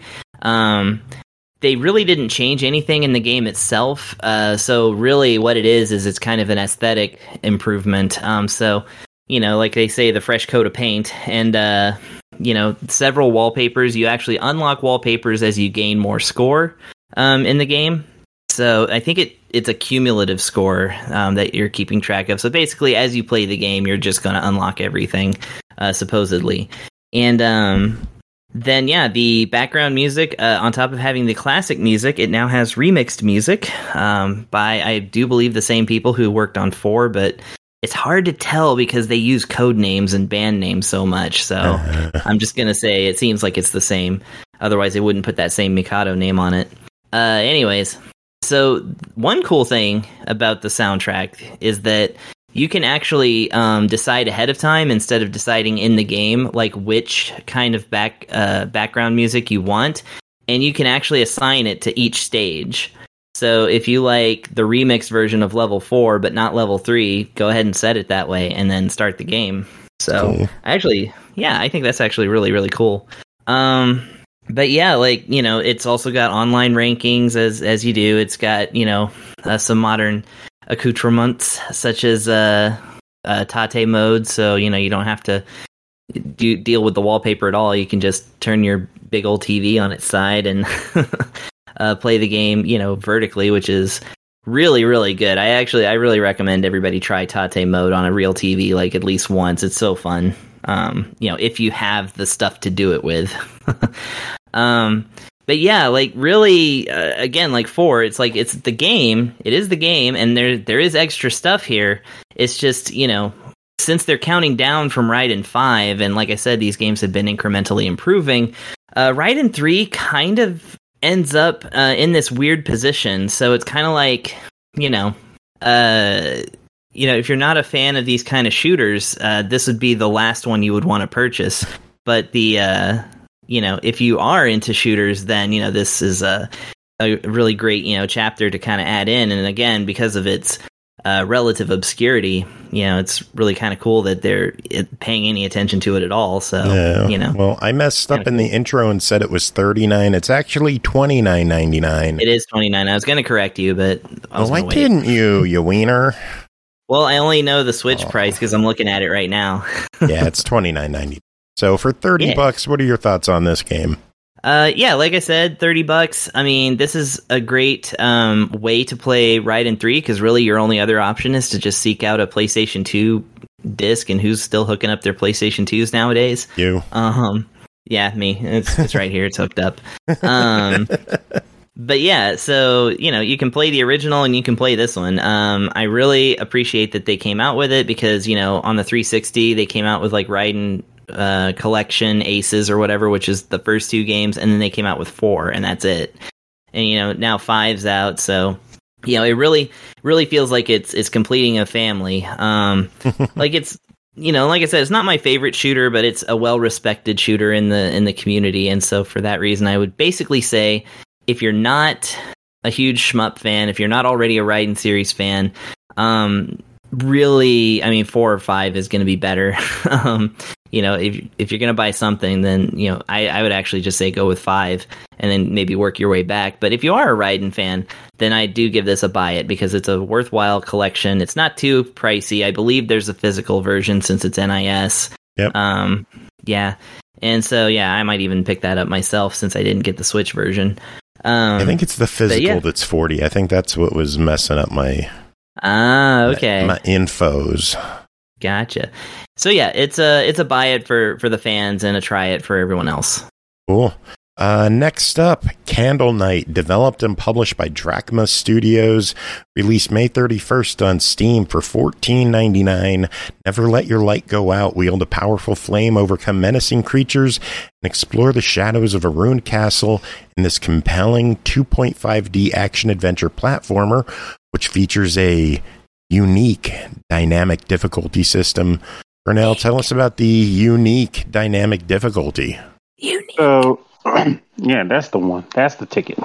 They really didn't change anything in the game itself. So really what it is it's kind of an aesthetic improvement. So, like they say, the fresh coat of paint, and, several wallpapers. You actually unlock wallpapers as you gain more score in the game. So I think it's a cumulative score that you're keeping track of. So basically, as you play the game, you're just going to unlock everything, supposedly. And then, the background music, on top of having the classic music, it now has remixed music by, I do believe, the same people who worked on 4, but it's hard to tell because they use code names and band names so much. So I'm just going to say it seems like it's the same. Otherwise, they wouldn't put that same Mikado name on it. Anyways, so one cool thing about the soundtrack is that you can actually decide ahead of time instead of deciding in the game, like which kind of background music you want. And you can actually assign it to each stage. So if you like the remix version of level 4, but not level 3, go ahead and set it that way and then start the game. So cool. I think that's actually really, really cool. But yeah, like, it's also got online rankings as you do. It's got, some modern accoutrements such as, Tate mode, so you don't have to deal with the wallpaper at all. You can just turn your big old TV on its side and play the game, vertically, which is really, really good. I really recommend everybody try Tate mode on a real TV, like at least once. It's so fun. If you have the stuff to do it with. But yeah, like really, again, like 4, it's like it's the game. It is the game, and there is extra stuff here. It's just, since they're counting down from Raiden 5, and like I said, these games have been incrementally improving, Raiden 3 kind of ends up in this weird position. So it's kind of like, if you're not a fan of these kind of shooters, this would be the last one you would want to purchase. But if you are into shooters, then, this is a really great, chapter to kind of add in. And again, because of its relative obscurity, it's really kind of cool that they're paying any attention to it at all. So, Well, I messed up in the intro and said it was $39. It's actually $29.99. It is $29. I was going to correct you, but why didn't you wiener? Well, I only know the Switch price because I'm looking at it right now. Yeah, it's $29.90. So for $30, what are your thoughts on this game? Like I said, $30. I mean, this is a great way to play Raiden 3 because really your only other option is to just seek out a PlayStation 2 disc. And who's still hooking up their PlayStation 2s nowadays? You. Yeah, me. It's right here. It's hooked up. But yeah, so, you can play the original and you can play this one. I really appreciate that they came out with it because, on the 360, they came out with like Raiden Collection Aces or whatever, which is the first 2 games, and then they came out with 4, and that's it. And, now 5's out, so, it really, really feels like it's completing a family. Like it's, like I said, it's not my favorite shooter, but it's a well-respected shooter in the community, and so for that reason, I would basically say, if you're not a huge shmup fan, if you're not already a Raiden series fan, really, I mean, 4 or 5 is going to be better. If you're going to buy something, then, I would actually just say go with 5 and then maybe work your way back. But if you are a Raiden fan, then I do give this a buy it because it's a worthwhile collection. It's not too pricey. I believe there's a physical version since it's NIS. Yep. Yeah. And so, I might even pick that up myself since I didn't get the Switch version. I think it's the physical that's $40. I think that's what was messing up my okay. my infos. Gotcha. So it's a buy it for the fans and a try it for everyone else. Cool. Next up, Candle Knight, developed and published by Drachma Studios, released May 31st on Steam for $14.99. Never let your light go out. Wield a powerful flame, overcome menacing creatures, and explore the shadows of a ruined castle in this compelling 2.5D action-adventure platformer, which features a unique dynamic difficulty system. Pernell, tell us about the unique dynamic difficulty. So, yeah, that's the one. That's the ticket.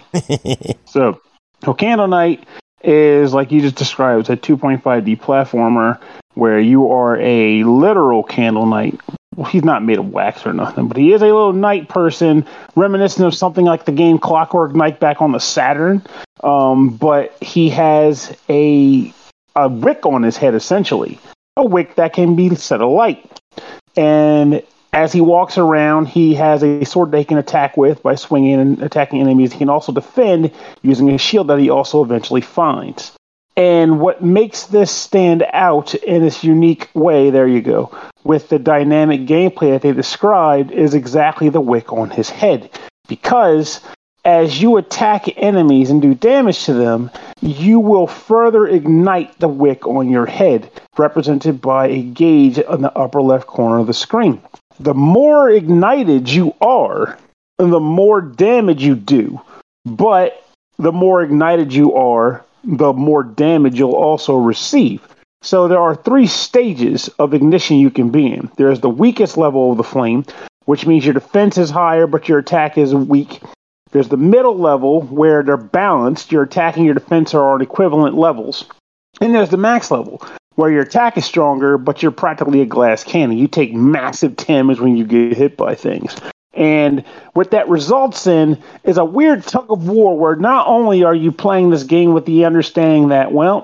So Candle Knight is, like you just described, it's a 2.5D platformer where you are a literal Candle Knight. Well, he's not made of wax or nothing, but he is a little knight person, reminiscent of something like the game Clockwork Knight back on the Saturn. But he has a wick on his head, essentially. A wick that can be set alight. And as he walks around, he has a sword that he can attack with by swinging and attacking enemies. He can also defend using a shield that he also eventually finds. And what makes this stand out in this unique way, there you go, with the dynamic gameplay that they described, is exactly the wick on his head. Because as you attack enemies and do damage to them, you will further ignite the wick on your head, represented by a gauge on the upper left corner of the screen. The more ignited you are, the more damage you do. But the more ignited you are, the more damage you'll also receive. So there are 3 stages of ignition you can be in. There's the weakest level of the flame, which means your defense is higher, but your attack is weak. There's the middle level, where they're balanced. Your attack and your defense are on equivalent levels. And there's the max level, where your attack is stronger, but you're practically a glass cannon. You take massive damage when you get hit by things. And what that results in is a weird tug of war where not only are you playing this game with the understanding that, well,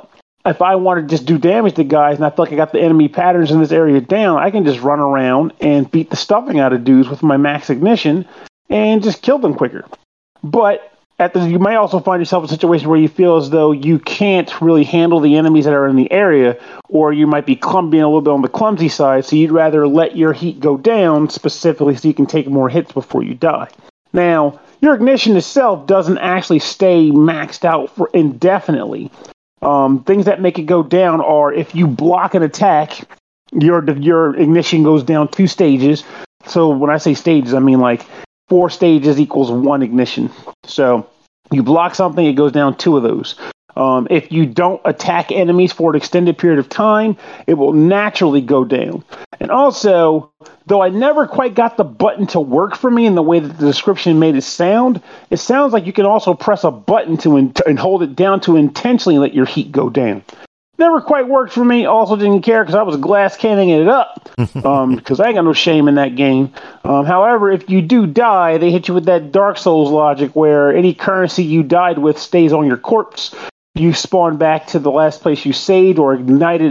if I want to just do damage to guys and I feel like I got the enemy patterns in this area down, I can just run around and beat the stuffing out of dudes with my max ignition and just kill them quicker. But you may also find yourself in a situation where you feel as though you can't really handle the enemies that are in the area, or you might be being a little bit on the clumsy side, so you'd rather let your heat go down specifically so you can take more hits before you die. Now, your ignition itself doesn't actually stay maxed out for indefinitely. Things that make it go down are if you block an attack, your ignition goes down 2 stages. So when I say stages, I mean like 4 stages equals 1 ignition. So you block something, it goes down 2 of those. If you don't attack enemies for an extended period of time, it will naturally go down. And also, though I never quite got the button to work for me in the way that the description made it sounds like you can also press a button and hold it down to intentionally let your heat go down. Never quite worked for me. Also didn't care because I was glass canning it up. Because I ain't got no shame in that game. However, if you do die, they hit you with that Dark Souls logic where any currency you died with stays on your corpse. You spawn back to the last place you saved or ignited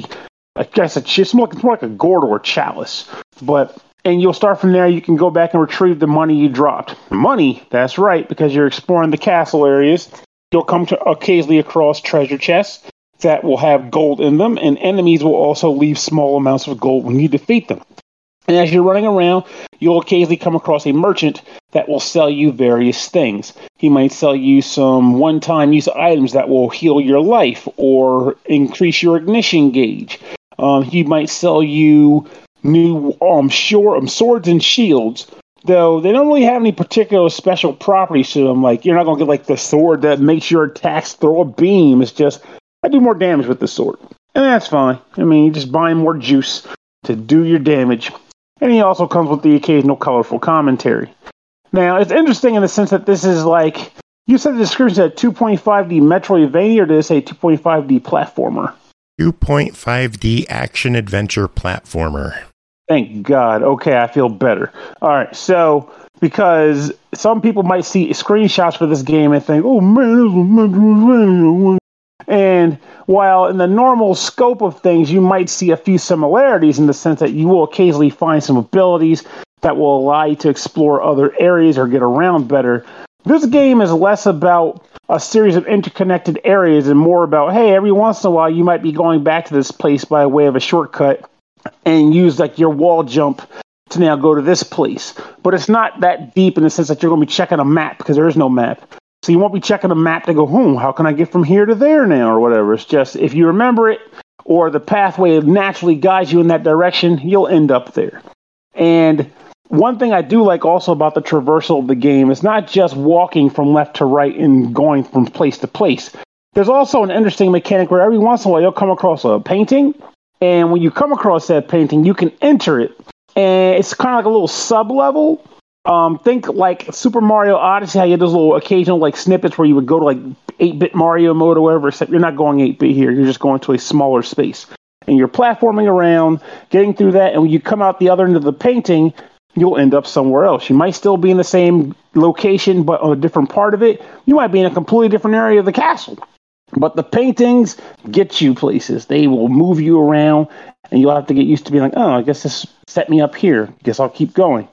it's more like a gourd or a chalice. And you'll start from there. You can go back and retrieve the money you dropped. Money, that's right, because you're exploring the castle areas. You'll come to occasionally across treasure chests that will have gold in them, and enemies will also leave small amounts of gold when you defeat them. And as you're running around, you'll occasionally come across a merchant that will sell you various things. He might sell you some one-time use items that will heal your life or increase your ignition gauge. He might sell you new swords and shields, though they don't really have any particular special properties to them. Like, you're not going to get like the sword that makes your attacks throw a beam. It's just, I do more damage with this sword. And that's fine. I mean, you're just buying more juice to do your damage. And he also comes with the occasional colorful commentary. Now, it's interesting in the sense that this is like, you said the description said 2.5D Metroidvania, or did it say 2.5D platformer? 2.5D action-adventure platformer. Thank God. Okay, I feel better. All right, so, because some people might see screenshots for this game and think, oh man, this is a Metroidvania. And while in the normal scope of things, you might see a few similarities in the sense that you will occasionally find some abilities that will allow you to explore other areas or get around better. This game is less about a series of interconnected areas and more about, hey, every once in a while you might be going back to this place by way of a shortcut and use like your wall jump to now go to this place. But it's not that deep in the sense that you're going to be checking a map because there is no map. So you won't be checking a map to go, how can I get from here to there now or whatever. It's just if you remember it or the pathway naturally guides you in that direction, you'll end up there. And one thing I do like also about the traversal of the game is not just walking from left to right and going from place to place. There's also an interesting mechanic where every once in a while you'll come across a painting, and when you come across that painting, you can enter it. And it's kind of like a little sub-level. Think like Super Mario Odyssey, how you had those little occasional like snippets where you would go to like 8-bit Mario mode or whatever, except you're not going 8-bit here. You're just going to a smaller space. And you're platforming around, getting through that, and when you come out the other end of the painting, you'll end up somewhere else. You might still be in the same location, but on a different part of it. You might be in a completely different area of the castle. But the paintings get you places. They will move you around, and you'll have to get used to being like, I guess this set me up here. Guess I'll keep going.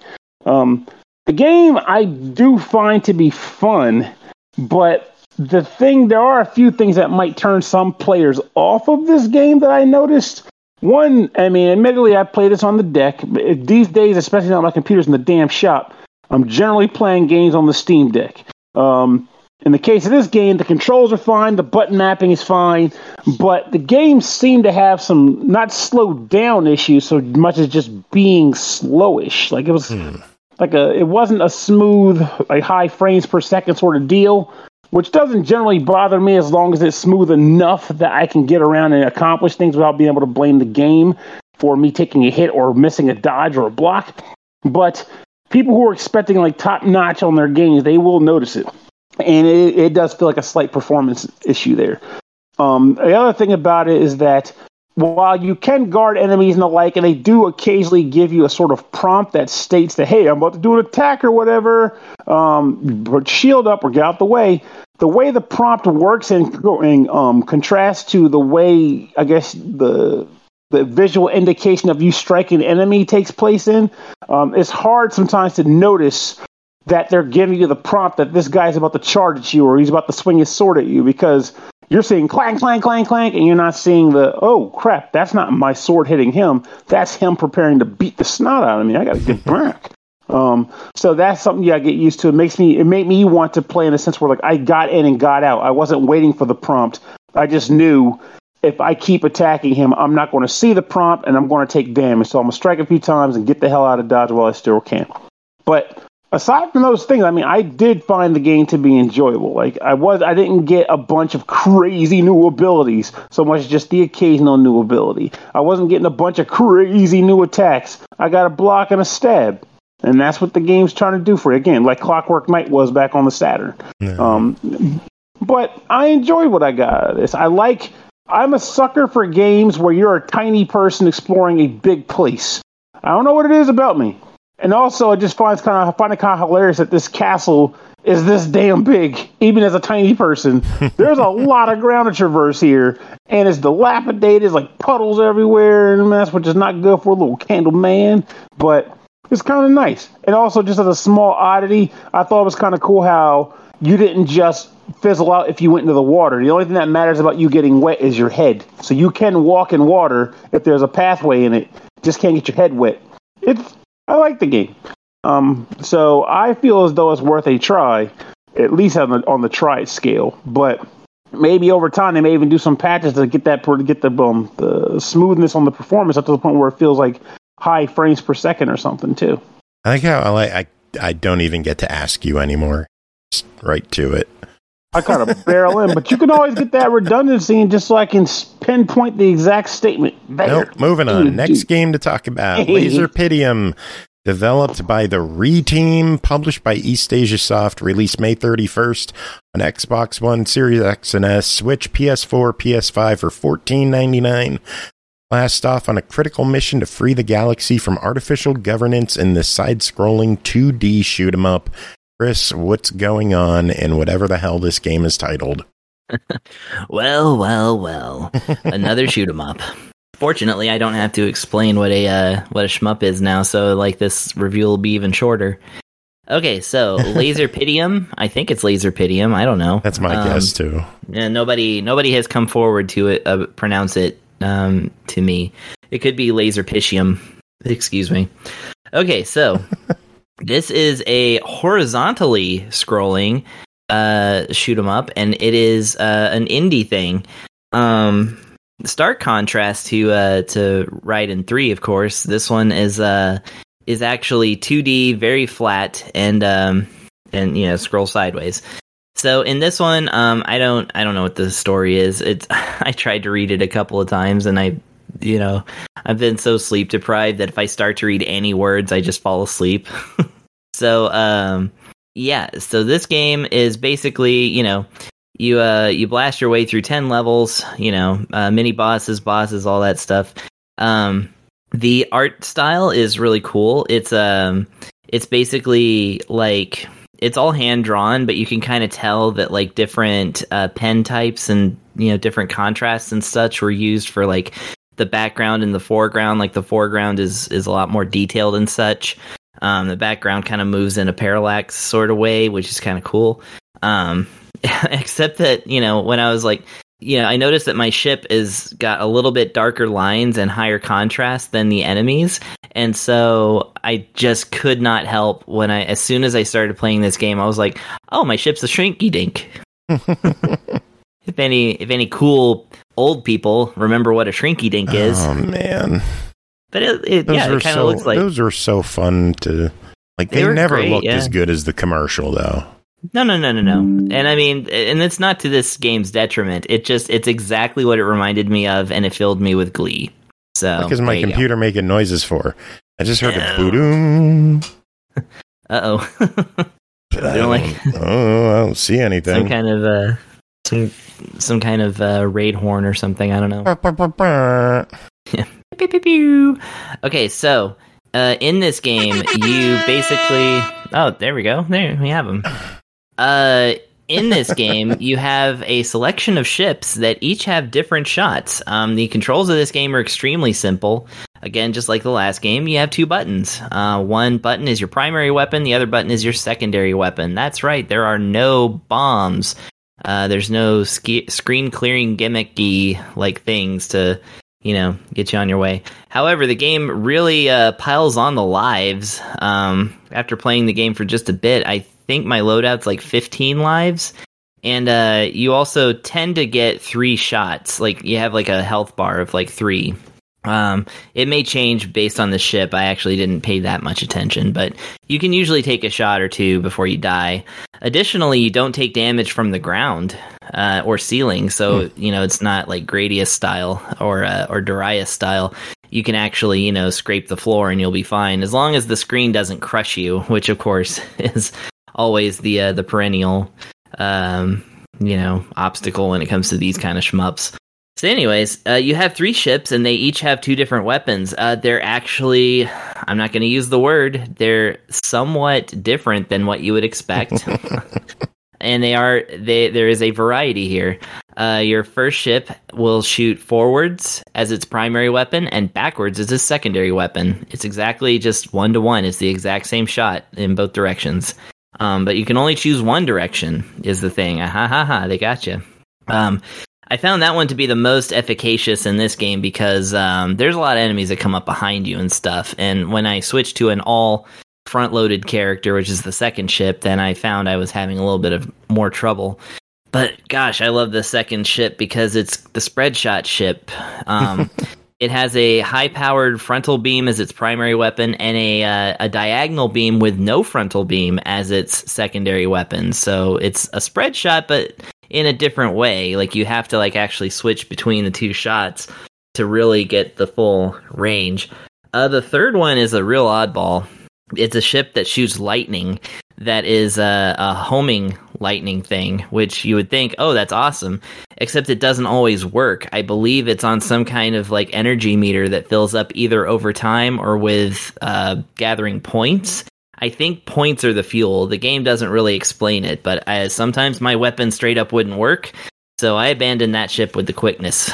The game I do find to be fun, but there are a few things that might turn some players off of this game that I noticed. One, I mean, admittedly, I play this on the deck. These days, especially now my computer's in the damn shop, I'm generally playing games on the Steam Deck. In the case of this game, the controls are fine, the button mapping is fine, but the game seemed to have some not slowed down issues so much as just being slowish. Like it was it wasn't a smooth, like high frames per second sort of deal, which doesn't generally bother me as long as it's smooth enough that I can get around and accomplish things without being able to blame the game for me taking a hit or missing a dodge or a block. But people who are expecting like top notch on their games, they will notice it. And it does feel like a slight performance issue there. The other thing about it is that while you can guard enemies and the like, and they do occasionally give you a sort of prompt that states that, hey, I'm about to do an attack or whatever, but shield up or get out the way the prompt works in contrast to the way, I guess, the visual indication of you striking an enemy takes place in, it's hard sometimes to notice that they're giving you the prompt that this guy's about to charge at you or he's about to swing his sword at you, because you're seeing clank, clank, clank, clank, and you're not seeing oh, crap, that's not my sword hitting him. That's him preparing to beat the snot out of me. I got to get back. So that's something you got to get used to. It made me want to play in a sense where, like, I got in and got out. I wasn't waiting for the prompt. I just knew if I keep attacking him, I'm not going to see the prompt and I'm going to take damage. So I'm going to strike a few times and get the hell out of dodge while I still can. But aside from those things, I mean, I did find the game to be enjoyable. Like, I didn't get a bunch of crazy new abilities, so much as just the occasional new ability. I wasn't getting a bunch of crazy new attacks. I got a block and a stab. And that's what the game's trying to do for you. Again, like Clockwork Knight was back on the Saturn. But I enjoyed what I got out of this. I'm a sucker for games where you're a tiny person exploring a big place. I don't know what it is about me. And also, I just find it kind of hilarious that this castle is this damn big, even as a tiny person. There's a lot of ground to traverse here, and it's dilapidated. There's like puddles everywhere and a mess, which is not good for a little candle man, but it's kind of nice. And also, just as a small oddity, I thought it was kind of cool how you didn't just fizzle out if you went into the water. The only thing that matters about you getting wet is your head. So you can walk in water if there's a pathway in it. Just can't get your head wet. I like the game. So I feel as though it's worth a try, at least on the try scale. But maybe over time they may even do some patches to get the smoothness on the performance up to the point where it feels like high frames per second or something too. I like how I don't even get to ask you anymore. Just right to it. I kind of barrel in, but you can always get that redundancy and just so I can pinpoint the exact statement. Nope, moving on. Next game to talk about, Laserpitium, developed by the Re-Team, published by East Asia Soft, released May 31st on Xbox One, Series X and S, Switch, PS4, PS5 for $14.99. Blast off on a critical mission to free the galaxy from artificial governance in this side-scrolling 2D shoot-'em-up. Chris, what's going on in whatever the hell this game is titled? Well. Another shoot 'em up. Fortunately, I don't have to explain what a shmup is now, so like this review will be even shorter. Okay, so Laserpitium. I think it's Laserpitium. I don't know. That's my guess too. Yeah, nobody has come forward to pronounce it to me. It could be Laserpitium. Excuse me. Okay, so. This is a horizontally scrolling shoot 'em up, and it is an indie thing. Stark contrast to Raiden 3, of course. This one is actually 2D, very flat, and scroll sideways. So in this one, I don't know what the story is. I tried to read it a couple of times, and I've been so sleep deprived that if I start to read any words, I just fall asleep. So so this game is basically, you blast your way through 10 levels, mini bosses, all that stuff. The art style is really cool. It's basically like, it's all hand drawn, but you can kind of tell that like different pen types and, different contrasts and such were used for like the background and the foreground. Like the foreground is a lot more detailed and such. The background kind of moves in a parallax sort of way, which is kind of cool. Except that, when I was like, I noticed that my ship is got a little bit darker lines and higher contrast than the enemies. And so I just could not help as soon as I started playing this game, I was like, oh, my ship's a shrinky dink. If any cool old people remember what a shrinky dink is. Oh, man. But it kind of looks like... Those were so fun to... Like, they never looked as good as the commercial, though. No. And I mean, and it's not to this game's detriment. It's exactly what it reminded me of, and it filled me with glee. So, what is my computer making noises for? I just heard a boom. Uh-oh. I don't see anything. Some kind of some kind of raid horn or something. I don't know. Okay, so in this game, you basically... Oh, there we go. There we have them. In this game, you have a selection of ships that each have different shots. The controls of this game are extremely simple. Again, just like the last game, you have two buttons. One button is your primary weapon. The other button is your secondary weapon. That's right. There are no bombs. There's no screen clearing gimmicky like things to, get you on your way. However, the game really piles on the lives. After playing the game for just a bit, I think my loadout's like 15 lives. And you also tend to get 3 shots. Like, you have like a health bar of like 3. It may change based on the ship. I actually didn't pay that much attention, but you can usually take a shot or 2 before you die. Additionally, you don't take damage from the ground or ceiling, so it's not like Gradius style or Darius style. You can actually scrape the floor and you'll be fine as long as the screen doesn't crush you, which of course is always the perennial obstacle when it comes to these kind of shmups. So anyways, you have 3 ships, and they each have 2 different weapons. They're actually, I'm not going to use the word, they're somewhat different than what you would expect. And there is a variety here. Your first ship will shoot forwards as its primary weapon, and backwards as its secondary weapon. It's exactly just 1-to-1. It's the exact same shot in both directions. But you can only choose one direction, is the thing. They got you. I found that one to be the most efficacious in this game because there's a lot of enemies that come up behind you and stuff. And when I switched to an all front-loaded character, which is the second ship, then I found I was having a little bit of more trouble. But gosh, I love the second ship because it's the spread shot ship. It has a high-powered frontal beam as its primary weapon and a diagonal beam with no frontal beam as its secondary weapon. So it's a spread shot, but in a different way. Like, you have to actually switch between the 2 shots to really get the full range. The third one is a real oddball. It's a ship that shoots lightning that is a homing lightning thing, which you would think, oh, that's awesome, except it doesn't always work. I believe it's on some kind of energy meter that fills up either over time or with gathering points. I think points are the fuel. The game doesn't really explain it, but sometimes my weapon straight up wouldn't work, so I abandoned that ship with the quickness.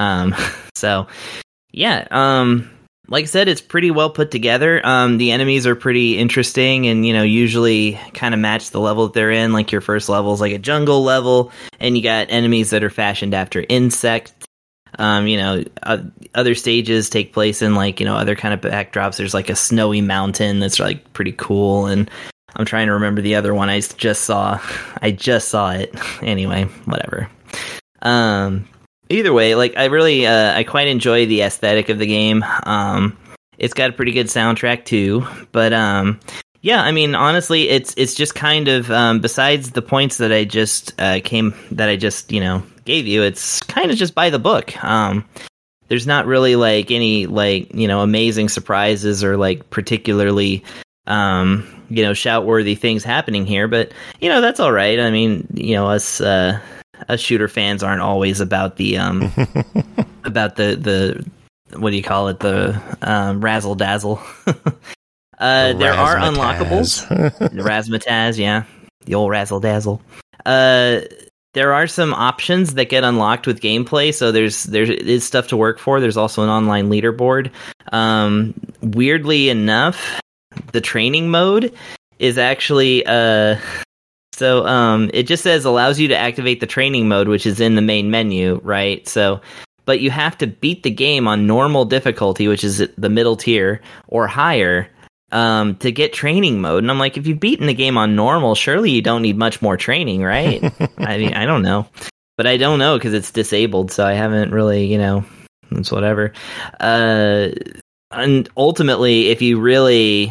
Like I said, it's pretty well put together. The enemies are pretty interesting and, usually kind of match the level that they're in. Like, your first level is like a jungle level, and you got enemies that are fashioned after insects. Other stages take place in other kind of backdrops. There's like a snowy mountain that's pretty cool, and I'm trying to remember the other one I just saw it. Anyway, whatever. Either way, I really I quite enjoy the aesthetic of the game. It's got a pretty good soundtrack too, but honestly, it's just kind of besides the points that I just gave you, it's kind of just by the book. There's not really any amazing surprises or particularly shout-worthy things happening here, but that's all right. I mean, us shooter fans aren't always about the about the what do you call it, the razzle dazzle. There are unlockables. The razzmatazz, yeah, the old razzle dazzle. There are some options that get unlocked with gameplay, so there is stuff to work for. There's also an online leaderboard. Weirdly enough, the training mode is actually it just says allows you to activate the training mode, which is in the main menu, right? So, but you have to beat the game on normal difficulty, which is the middle tier, or higher, to get training mode. And I'm like, if you've beaten the game on normal, surely you don't need much more training, right? I mean, I don't know. But I don't know because it's disabled, so I haven't really, it's whatever. And ultimately, if you really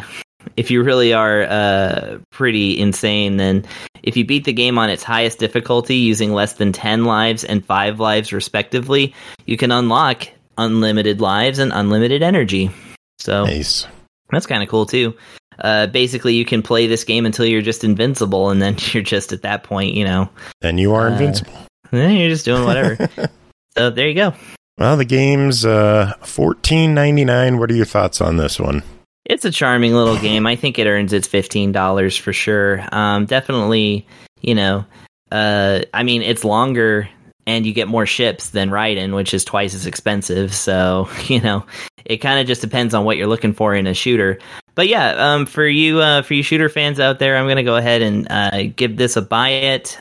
are pretty insane, then if you beat the game on its highest difficulty using less than 10 lives and 5 lives respectively, you can unlock unlimited lives and unlimited energy. So nice. That's kind of cool too. Basically, you can play this game until you're just invincible, and then you're just at that point, Then you are invincible. You're just doing whatever. So there you go. Well, the game's $14.99. What are your thoughts on this one? It's a charming little game. I think it earns its $15 for sure. Definitely, I mean, it's longer and you get more ships than Raiden, which is twice as expensive. So, it kind of just depends on what you're looking for in a shooter. But yeah, for you shooter fans out there, I'm going to go ahead and give this a buy it.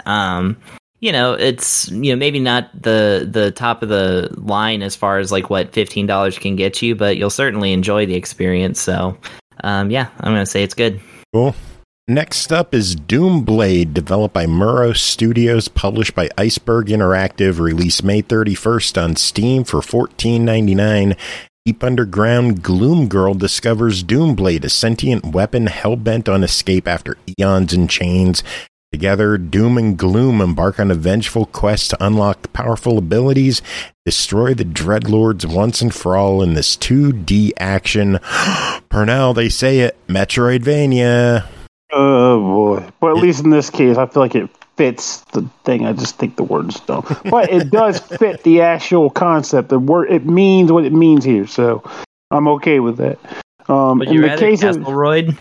It's maybe not the top of the line as far as like what $15 can get you, but you'll certainly enjoy the experience. So, I'm going to say it's good. Cool. Next up is Doomblade, developed by Muro Studios, published by Iceberg Interactive, released May 31st on Steam for $14.99. Deep underground, Gloom Girl discovers Doomblade, a sentient weapon hell-bent on escape after eons in chains. Together, Doom and Gloom embark on a vengeful quest to unlock powerful abilities, destroy the Dreadlords once and for all in this 2D action. Pernell, they say it, Metroidvania. Oh, boy. But at least in this case, I feel like it fits the thing. I just think the words don't. But it does fit the actual concept. The word, it means what it means here, so I'm okay with that. But you're at Castleroid?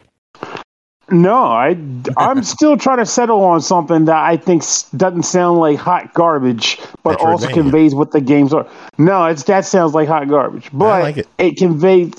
No, I'm still trying to settle on something that I think doesn't sound like hot garbage, but also conveys what the games are. No, that sounds like hot garbage, but I like it conveys.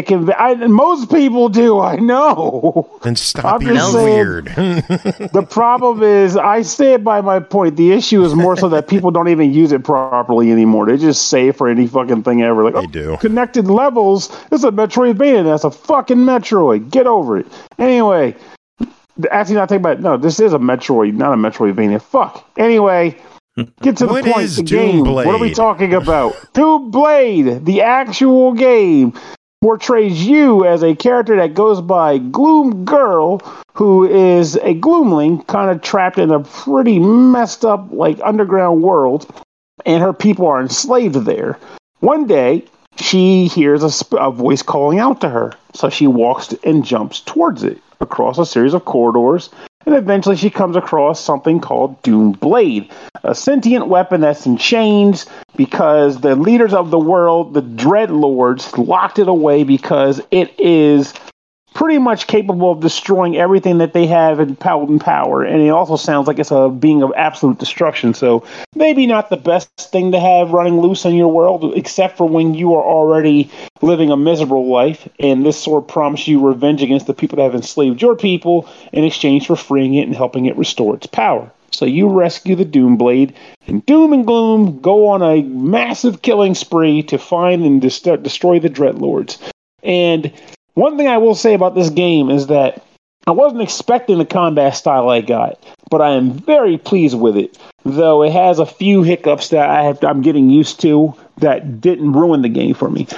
Most people do, I know. And stop being weird. The problem is, I stand by my point. The issue is more so that people don't even use it properly anymore. They just say it for any fucking thing ever. Like, they do. Connected levels. It's a Metroidvania. That's a fucking Metroid. Get over it. Anyway, actually, not think about it. No, this is a Metroid, not a Metroidvania. Fuck. Anyway. Get to the point. The game. What are we talking about? Doomblade, the actual game, portrays you as a character that goes by Gloom Girl, who is a gloomling, kind of trapped in a pretty messed up, like, underground world, and her people are enslaved there. One day, she hears a voice calling out to her, so she walks and jumps towards it, across a series of corridors, and eventually she comes across something called Doomblade, a sentient weapon that's in chains because the leaders of the world, the Dreadlords, locked it away because it is pretty much capable of destroying everything that they have in power. And it also sounds like it's a being of absolute destruction. So maybe not the best thing to have running loose in your world, except for when you are already living a miserable life. And this sword promises you revenge against the people that have enslaved your people in exchange for freeing it and helping it restore its power. So you rescue the Doomblade, and Doom and Gloom go on a massive killing spree to find and destroy the Dreadlords. And one thing I will say about this game is that I wasn't expecting the combat style I got, but I am very pleased with it, though it has a few hiccups that I'm getting used to that didn't ruin the game for me.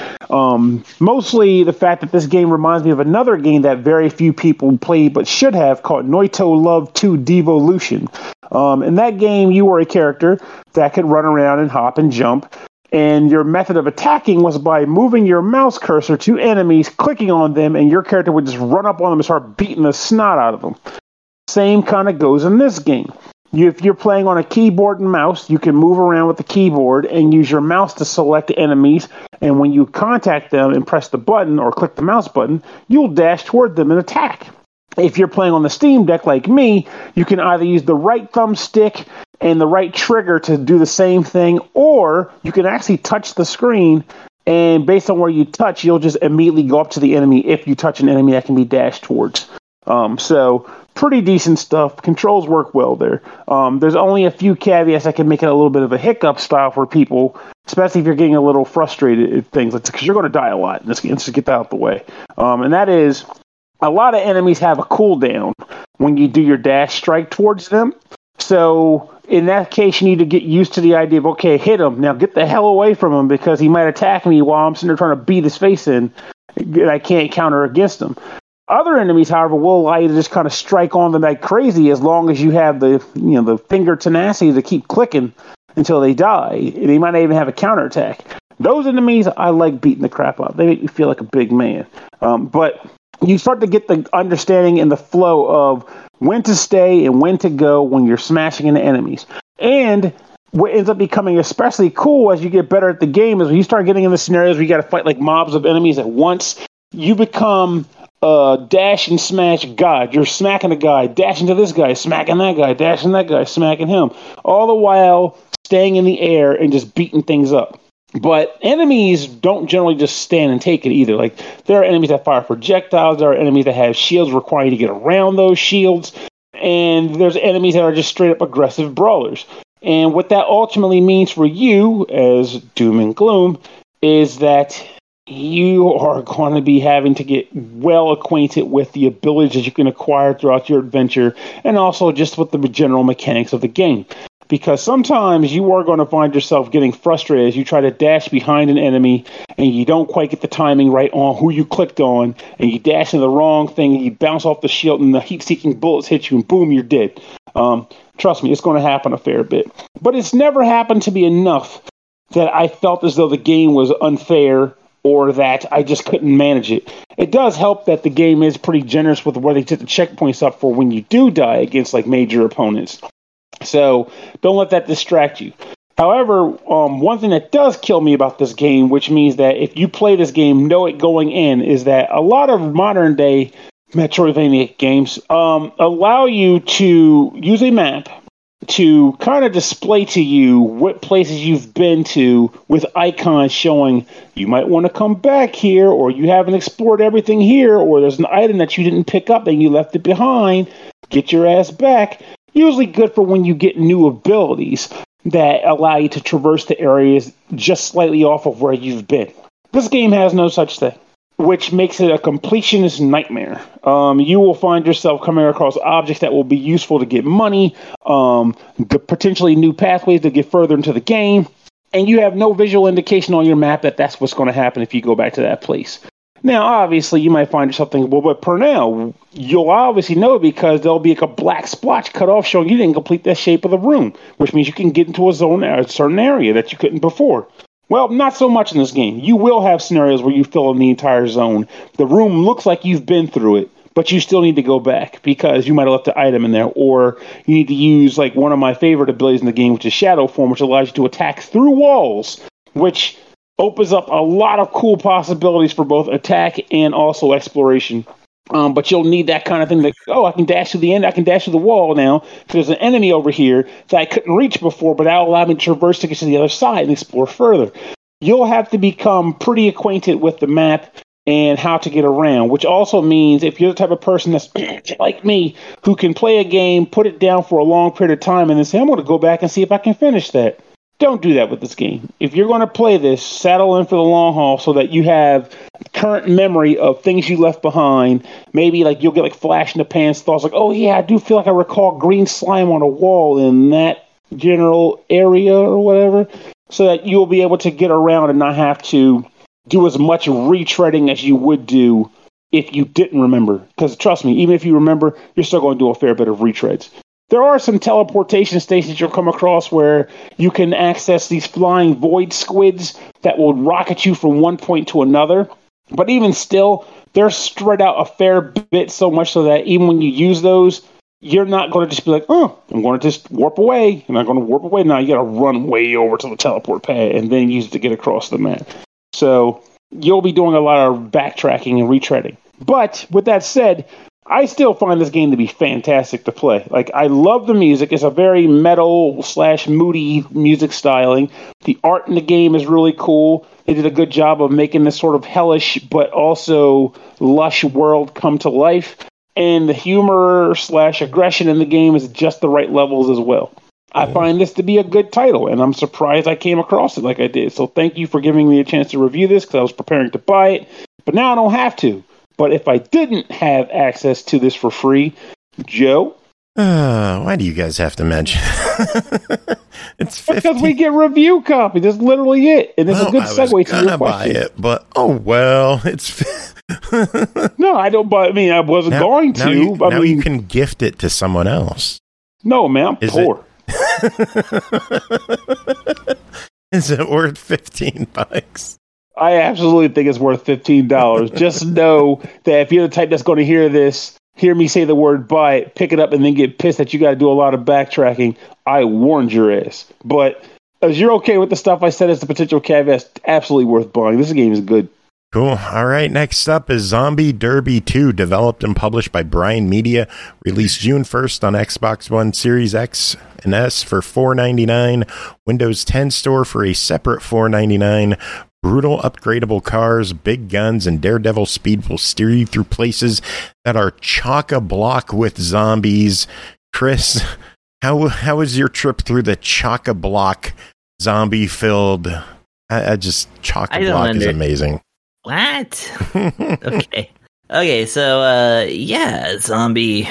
Mostly the fact that this game reminds me of another game that very few people played but should have, called Noito Love 2 Devolution. In that game, you were a character that could run around and hop and jump, and your method of attacking was by moving your mouse cursor to enemies, clicking on them, and your character would just run up on them and start beating the snot out of them. Same kind of goes in this game. If you're playing on a keyboard and mouse, you can move around with the keyboard and use your mouse to select enemies, and when you contact them and press the button or click the mouse button, you'll dash toward them and attack. If you're playing on the Steam Deck like me, you can either use the right thumbstick and the right trigger to do the same thing, or you can actually touch the screen, and based on where you touch, you'll just immediately go up to the enemy if you touch an enemy that can be dashed towards. So pretty decent stuff. Controls work well there. There's only a few caveats that can make it a little bit of a hiccup style for people, especially if you're getting a little frustrated at things, because you're going to die a lot in this game. Let's just get that out the way. And that is, a lot of enemies have a cooldown when you do your dash strike towards them. So in that case, you need to get used to the idea of, okay, hit him. Now get the hell away from him, because he might attack me while I'm sitting there trying to beat his face in, and I can't counter against him. Other enemies, however, will allow you to just kind of strike on them like crazy, as long as you have the finger tenacity to keep clicking until they die. They might not even have a counterattack. Those enemies, I like beating the crap out of. They make me feel like a big man. But you start to get the understanding and the flow of when to stay and when to go when you're smashing into enemies. And what ends up becoming especially cool as you get better at the game is when you start getting in the scenarios where you got to fight like mobs of enemies at once, you become dash and smash god. You're smacking a guy, dashing to this guy, smacking that guy, dashing that guy, smacking him, all the while staying in the air and just beating things up. But enemies don't generally just stand and take it either. Like, there are enemies that fire projectiles, there are enemies that have shields requiring you to get around those shields, and there's enemies that are just straight up aggressive brawlers. And what that ultimately means for you as Doom and Gloom is that you are going to be having to get well acquainted with the abilities that you can acquire throughout your adventure, and also just with the general mechanics of the game. Because sometimes you are going to find yourself getting frustrated as you try to dash behind an enemy and you don't quite get the timing right on who you clicked on, and you dash into the wrong thing and you bounce off the shield and the heat-seeking bullets hit you and boom, you're dead. Trust me, it's going to happen a fair bit. But it's never happened to be enough that I felt as though the game was unfair or that I just couldn't manage it. It does help that the game is pretty generous with where they set the checkpoints up for when you do die against like major opponents. So don't let that distract you. However, one thing that does kill me about this game, which means that if you play this game, know it going in, is that a lot of modern day Metroidvania games allow you to use a map to kind of display to you what places you've been to with icons showing you might want to come back here, or you haven't explored everything here, or there's an item that you didn't pick up and you left it behind. Get your ass back. Usually good for when you get new abilities that allow you to traverse the areas just slightly off of where you've been. This game has no such thing, which makes it a completionist nightmare. You will find yourself coming across objects that will be useful to get money, potentially new pathways to get further into the game, and you have no visual indication on your map that that's what's going to happen if you go back to that place. Now, obviously, you might find yourself thinking, well, but per now, you'll obviously know because there'll be like a black splotch cut off showing you didn't complete that shape of the room, which means you can get into a certain area that you couldn't before. Well, not so much in this game. You will have scenarios where you fill in the entire zone. The room looks like you've been through it, but you still need to go back because you might have left the item in there, or you need to use like one of my favorite abilities in the game, which is Shadow Form, which allows you to attack through walls, which opens up a lot of cool possibilities for both attack and also exploration. But you'll need that kind of thing that, I can dash to the end, I can dash to the wall now, because there's an enemy over here that I couldn't reach before, but that'll allow me to traverse to get to the other side and explore further. You'll have to become pretty acquainted with the map and how to get around, which also means if you're the type of person that's like me, who can play a game, put it down for a long period of time, and then say, I'm going to go back and see if I can finish that. Don't do that with this game. If you're going to play this, saddle in for the long haul so that you have current memory of things you left behind. Maybe like you'll get like flash in the pants thoughts like, oh yeah, I do feel like I recall green slime on a wall in that general area or whatever, so that you'll be able to get around and not have to do as much retreading as you would do if you didn't remember. Because trust me, even if you remember, you're still going to do a fair bit of retreads. There are some teleportation stations you'll come across where you can access these flying void squids that will rocket you from one point to another. But even still, they're spread out a fair bit, so much so that even when you use those, you're not going to just be like, oh, I'm going to just warp away. I'm not going to warp away. Now you got to run way over to the teleport pad and then use it to get across the map. So you'll be doing a lot of backtracking and retreading. But with that said, I still find this game to be fantastic to play. Like, I love the music. It's a very metal/moody music styling. The art in the game is really cool. They did a good job of making this sort of hellish but also lush world come to life. And the humor/aggression in the game is just the right levels as well. I find this to be a good title, and I'm surprised I came across it like I did. So thank you for giving me a chance to review this, because I was preparing to buy it. But now I don't have to. But if I didn't have access to this for free, Joe? Why do you guys have to mention it's 15. Because we get review copies. That's literally it. And it's a good segue to your question. Buy it, but it's No, I don't buy. I mean, I wasn't going to. You can gift it to someone else. No, man, I'm poor. Is it worth $15? I absolutely think it's worth $15. Just know that if you're the type that's going to hear this hear me say the word buy it, pick it up, and then get pissed that you got to do a lot of backtracking, I warned your ass. But as you're okay with the stuff I said as the potential caveats, absolutely worth buying. This game is good. Cool. All right. Next up is Zombie Derby 2, developed and published by Brian Media, released June 1st on Xbox One, Series X and S for $4.99, Windows 10 Store for a separate $4.99. Brutal upgradable cars, big guns, and daredevil speed will steer you through places that are chock-a-block with zombies. Chris, how was your trip through the chock-a-block zombie-filled? Chock-a-block is amazing. What? Okay. So Zombie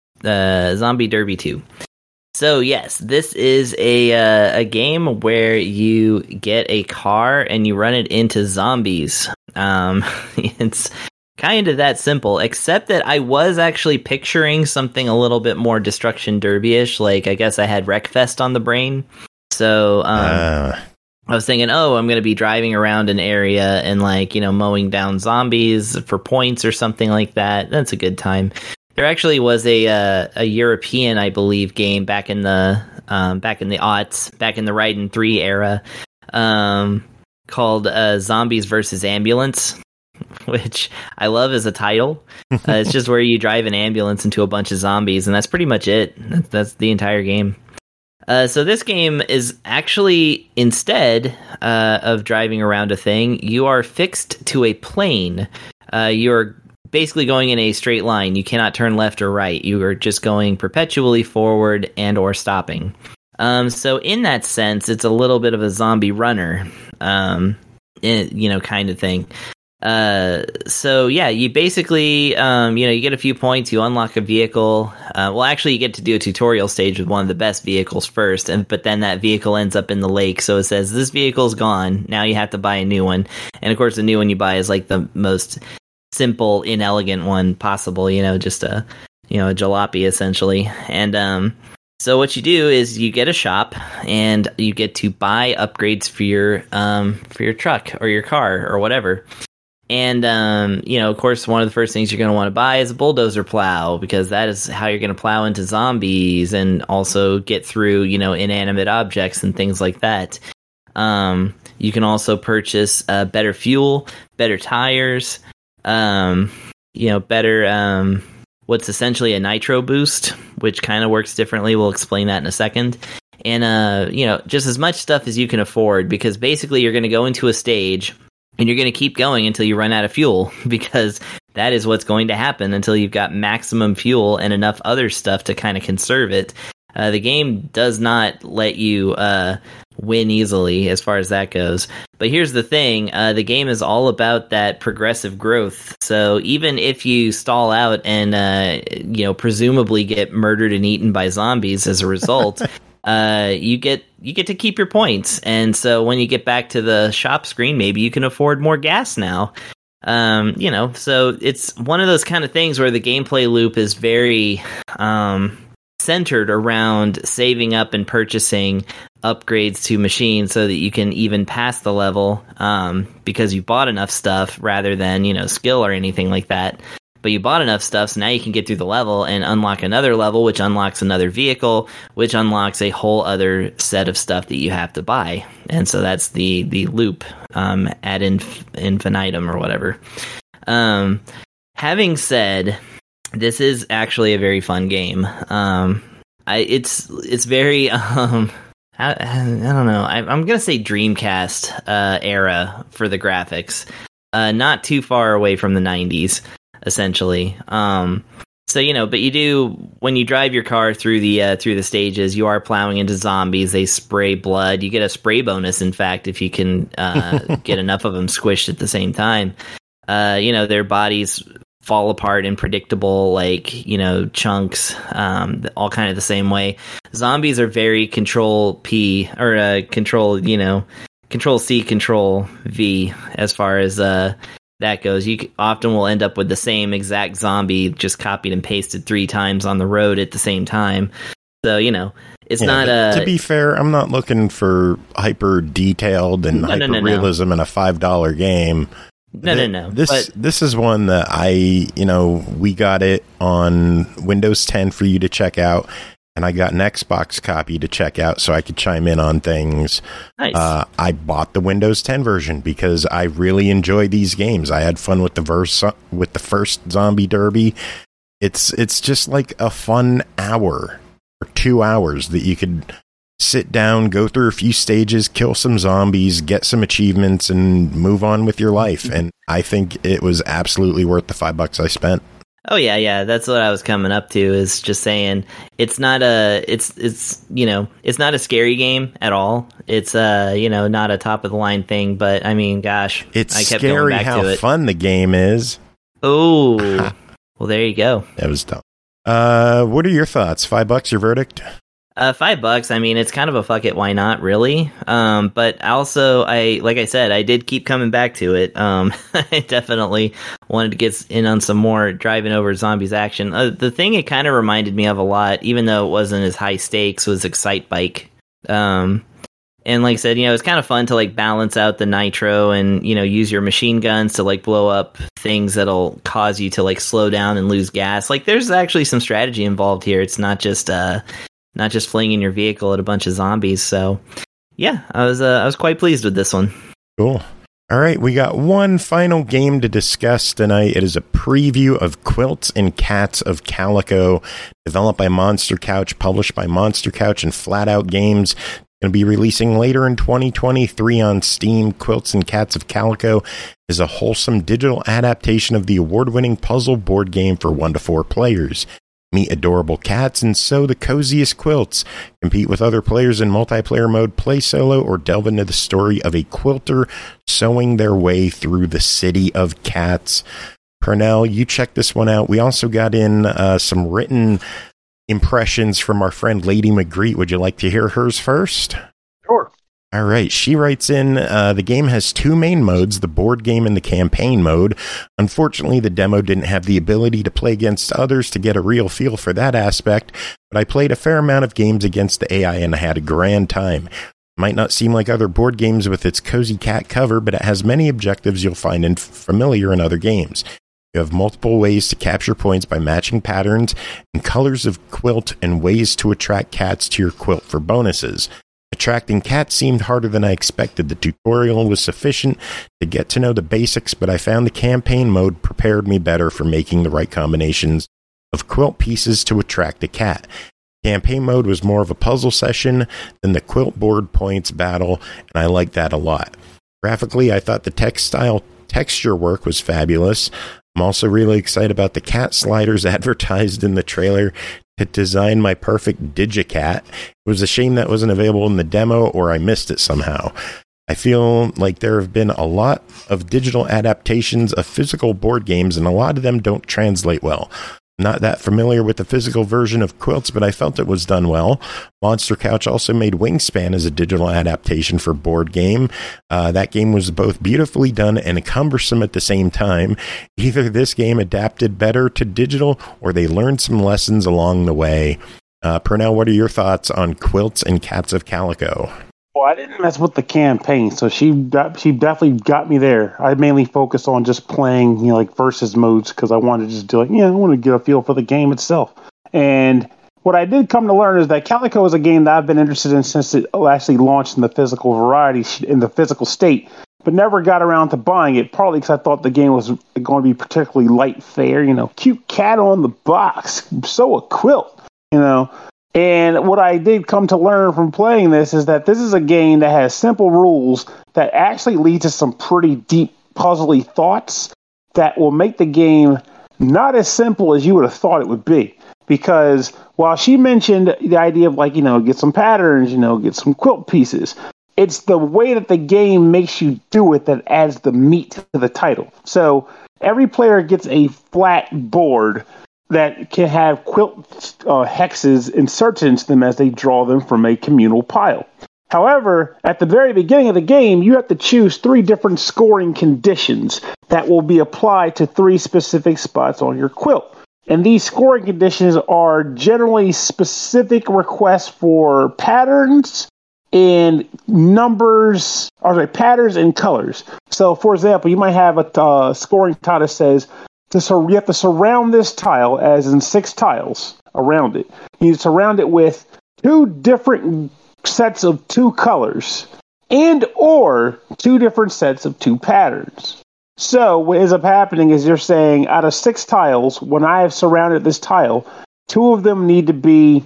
Derby 2. So yes, this is a game where you get a car and you run it into zombies. It's kind of that simple, except that I was actually picturing something a little bit more Destruction Derby-ish. Like, I guess I had Wreckfest on the brain. So I was thinking, I'm going to be driving around an area and mowing down zombies for points or something like that. That's a good time. There actually was a European, I believe, game back in the aughts, back in the Raiden 3 era, called Zombies vs. Ambulance, which I love as a title. It's just where you drive an ambulance into a bunch of zombies, and that's pretty much it. That's the entire game. So this game is actually, instead of driving around a thing, you are fixed to a plane. You're basically going in a straight line. You cannot turn left or right. You are just going perpetually forward and or stopping. So in that sense, it's a little bit of a zombie runner, kind of thing. So yeah, you basically, you get a few points, you unlock a vehicle. Actually you get to do a tutorial stage with one of the best vehicles first, but then that vehicle ends up in the lake. So it says, this vehicle's gone. Now you have to buy a new one. And of course the new one you buy is like the most simple, inelegant one possible, just a jalopy essentially. And, so what you do is you get a shop and you get to buy upgrades for your truck or your car or whatever. And, of course, one of the first things you're going to want to buy is a bulldozer plow, because that is how you're going to plow into zombies and also get through, inanimate objects and things like that. You can also purchase better fuel, better tires, better, what's essentially a nitro boost, which kind of works differently. We'll explain that in a second. And, just as much stuff as you can afford, because basically you're going to go into a stage and you're going to keep going until you run out of fuel, because that is what's going to happen until you've got maximum fuel and enough other stuff to kind of conserve it. The game does not let you win easily as far as that goes. But here's the thing. The game is all about that progressive growth. So even if you stall out and, presumably get murdered and eaten by zombies as a result, you get to keep your points. And so when you get back to the shop screen, maybe you can afford more gas now. So it's one of those kind of things where the gameplay loop is very centered around saving up and purchasing upgrades to machines so that you can even pass the level, because you bought enough stuff rather than, skill or anything like that. But you bought enough stuff, so now you can get through the level and unlock another level, which unlocks another vehicle, which unlocks a whole other set of stuff that you have to buy. And so that's the loop ad infinitum or whatever. Having said, this is actually a very fun game. It's very I don't know. I'm gonna say Dreamcast era for the graphics. Not too far away from the 90s. Essentially, but you do, when you drive your car through the stages, you are plowing into zombies. They spray blood. You get a spray bonus, in fact, if you can get enough of them squished at the same time. Their bodies fall apart in predictable, chunks, all kind of the same way. Zombies are very Control P or Control C, Control V as far as that goes. You often will end up with the same exact zombie just copied and pasted 3 times on the road at the same time. So, it's not to be fair, I'm not looking for hyper detailed and hyper realism in a $5 game. No. This is one that we got it on Windows 10 for you to check out, and I got an Xbox copy to check out so I could chime in on things. Nice. I bought the Windows 10 version because I really enjoy these games. I had fun with the first Zombie Derby. It's just like a fun hour or 2 hours that you could sit down, go through a few stages, kill some zombies, get some achievements, and move on with your life. And I think it was absolutely worth the $5 I spent. Oh yeah. That's what I was coming up to, is just saying it's not it's not a scary game at all. It's not a top of the line thing, but I mean, gosh, it's I kept scary going back how to it. Fun the game is. Oh, well, there you go. That was dumb. What are your thoughts? $5, your verdict? $5. I mean, it's kind of a fuck it, why not, really? But also, like I said, I did keep coming back to it. I definitely wanted to get in on some more driving over zombies action. The thing it kind of reminded me of a lot, even though it wasn't as high stakes, was Excite Bike. And like I said, it's kind of fun to like balance out the nitro and, use your machine guns to like blow up things that'll cause you to like slow down and lose gas. Like there's actually some strategy involved here. It's not just flinging your vehicle at a bunch of zombies. So yeah, I was quite pleased with this one. Cool. All right, we got one final game to discuss tonight. It is a preview of Quilts and Cats of Calico, developed by Monster Couch, published by Monster Couch and Flat Out Games. Going to be releasing later in 2023 on Steam. Quilts and Cats of Calico is a wholesome digital adaptation of the award-winning puzzle board game for 1 to 4 players. Meet adorable cats and sew the coziest quilts. Compete with other players in multiplayer mode, play solo, or delve into the story of a quilter sewing their way through the city of cats. Pernell, you check this one out. We also got in some written impressions from our friend Lady Magritte. Would you like to hear hers first? Sure. All right. She writes in, the game has 2 main modes, the board game and the campaign mode. Unfortunately, the demo didn't have the ability to play against others to get a real feel for that aspect, but I played a fair amount of games against the AI and I had a grand time. Might not seem like other board games with its cozy cat cover, but it has many objectives you'll find familiar in other games. You have multiple ways to capture points by matching patterns and colors of quilt and ways to attract cats to your quilt for bonuses. Attracting cats seemed harder than I expected. The tutorial was sufficient to get to know the basics, but I found the campaign mode prepared me better for making the right combinations of quilt pieces to attract a cat. Campaign mode was more of a puzzle session than the quilt board points battle, and I liked that a lot. Graphically, I thought the texture work was fabulous. I'm also really excited about the cat sliders advertised in the trailer to design my perfect Digicat. It was a shame that wasn't available in the demo or I missed it somehow. I feel like there have been a lot of digital adaptations of physical board games and a lot of them don't translate well. Not that familiar with the physical version of Quilts, but I felt it was done well. Monster Couch also made Wingspan as a digital adaptation for board game. That game was both beautifully done and cumbersome at the same time. Either this game adapted better to digital or they learned some lessons along the way. Pernell, what are your thoughts on Quilts and Cats of Calico? Well, I didn't mess with the campaign, so she definitely got me there. I mainly focused on just playing, like versus modes because I wanted to just do it. I want to get a feel for the game itself. And what I did come to learn is that Calico is a game that I've been interested in since it actually launched in the physical variety, in the physical state, but never got around to buying it, partly because I thought the game was going to be particularly light fare. Cute cat on the box, sew a quilt, And what I did come to learn from playing this is that this is a game that has simple rules that actually lead to some pretty deep, puzzly thoughts that will make the game not as simple as you would have thought it would be. Because while she mentioned the idea of get some patterns, get some quilt pieces, it's the way that the game makes you do it that adds the meat to the title. So every player gets a flat board that can have quilt hexes inserted into them as they draw them from a communal pile. However, at the very beginning of the game, you have to choose 3 different scoring conditions that will be applied to 3 specific spots on your quilt. And these scoring conditions are generally specific requests for patterns and numbers, patterns and colors. So, for example, you might have a scoring tile that says you have to surround this tile, as in 6 tiles around it. You surround it with 2 different sets of 2 colors and or 2 different sets of 2 patterns. So what ends up happening is you're saying out of 6 tiles, when I have surrounded this tile, 2 of them need to be,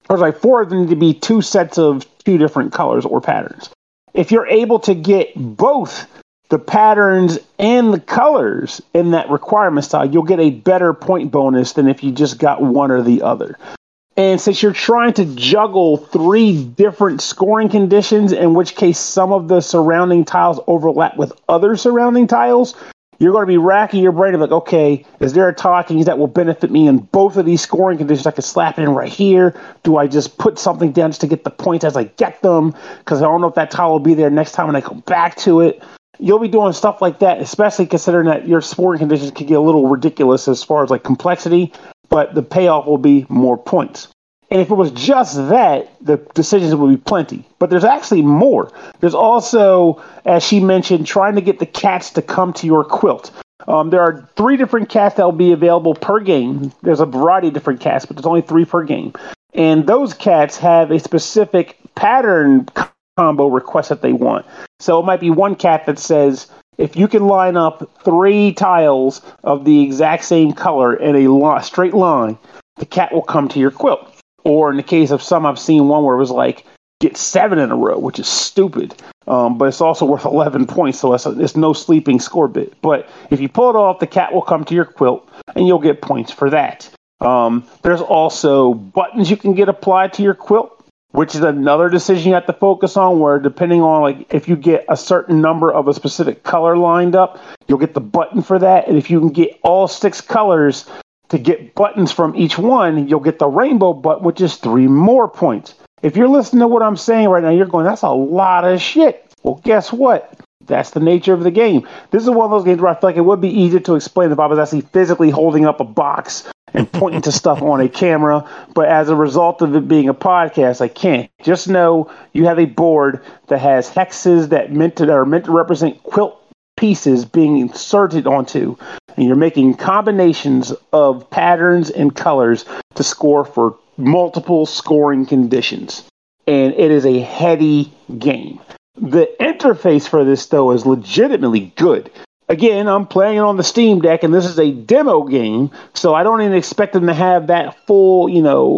4 of them need to be 2 sets of 2 different colors or patterns. If you're able to get both the patterns and the colors in that requirement style, you'll get a better point bonus than if you just got one or the other. And since you're trying to juggle 3 different scoring conditions, in which case some of the surrounding tiles overlap with other surrounding tiles, you're going to be racking your brain of like, okay, is there a tile I can use that will benefit me in both of these scoring conditions? I can slap it in right here. Do I just put something down just to get the points as I get them? Because I don't know if that tile will be there next time when I go back to it. You'll be doing stuff like that, especially considering that your scoring conditions can get a little ridiculous as far as like complexity, but the payoff will be more points. And if it was just that, the decisions would be plenty. But there's actually more. There's also, as she mentioned, trying to get the cats to come to your quilt. There are 3 different cats that will be available per game. There's a variety of different cats, but there's only 3 per game. And those cats have a specific pattern combo request that they want. So it might be one cat that says, if you can line up 3 tiles of the exact same color in a straight line, the cat will come to your quilt. Or in the case of some, I've seen one where it was like, get 7 in a row, which is stupid. But it's also worth 11 points, so it's no sleeping score bit. But if you pull it off, the cat will come to your quilt, and you'll get points for that. There's also buttons you can get applied to your quilt, which is another decision you have to focus on, where depending on like if you get a certain number of a specific color lined up, you'll get the button for that. And if you can get all 6 colors to get buttons from each one, you'll get the rainbow button, which is 3 more points. If you're listening to what I'm saying right now, you're going, that's a lot of shit. Well, guess what? That's the nature of the game. This is one of those games where I feel like it would be easier to explain if I was actually physically holding up a box and pointing to stuff on a camera. But as a result of it being a podcast, I can't. Just know you have a board that has hexes that are meant to represent quilt pieces being inserted onto. And you're making combinations of patterns and colors to score for multiple scoring conditions. And it is a heady game. The interface for this, though, is legitimately good. Again, I'm playing it on the Steam Deck, and this is a demo game, so I don't even expect them to have that full,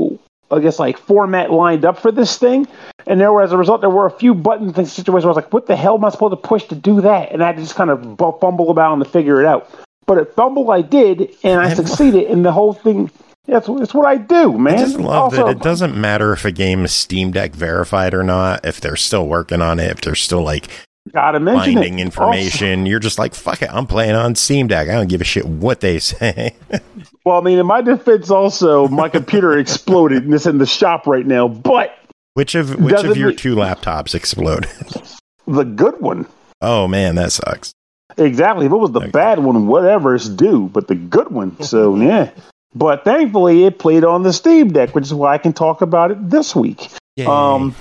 format lined up for this thing. And as a result, there were a few button situations where I was like, what the hell am I supposed to push to do that? And I had to just kind of fumble about and to figure it out. But at Fumble, I did, and I succeeded in the whole thing. It's what I do, man. I just love that it doesn't matter if a game is Steam Deck verified or not, if they're still working on it, if they're still finding information. You're just like, fuck it, I'm playing on Steam Deck. I don't give a shit what they say. Well, I mean, in my defense also, my computer exploded and it's in the shop right now, but... Which of your 2 laptops exploded? The good one. Oh, man, that sucks. Exactly. If it was the bad one, whatever, it's due, but the good one, so yeah. But thankfully, it played on the Steam Deck, which is why I can talk about it this week. But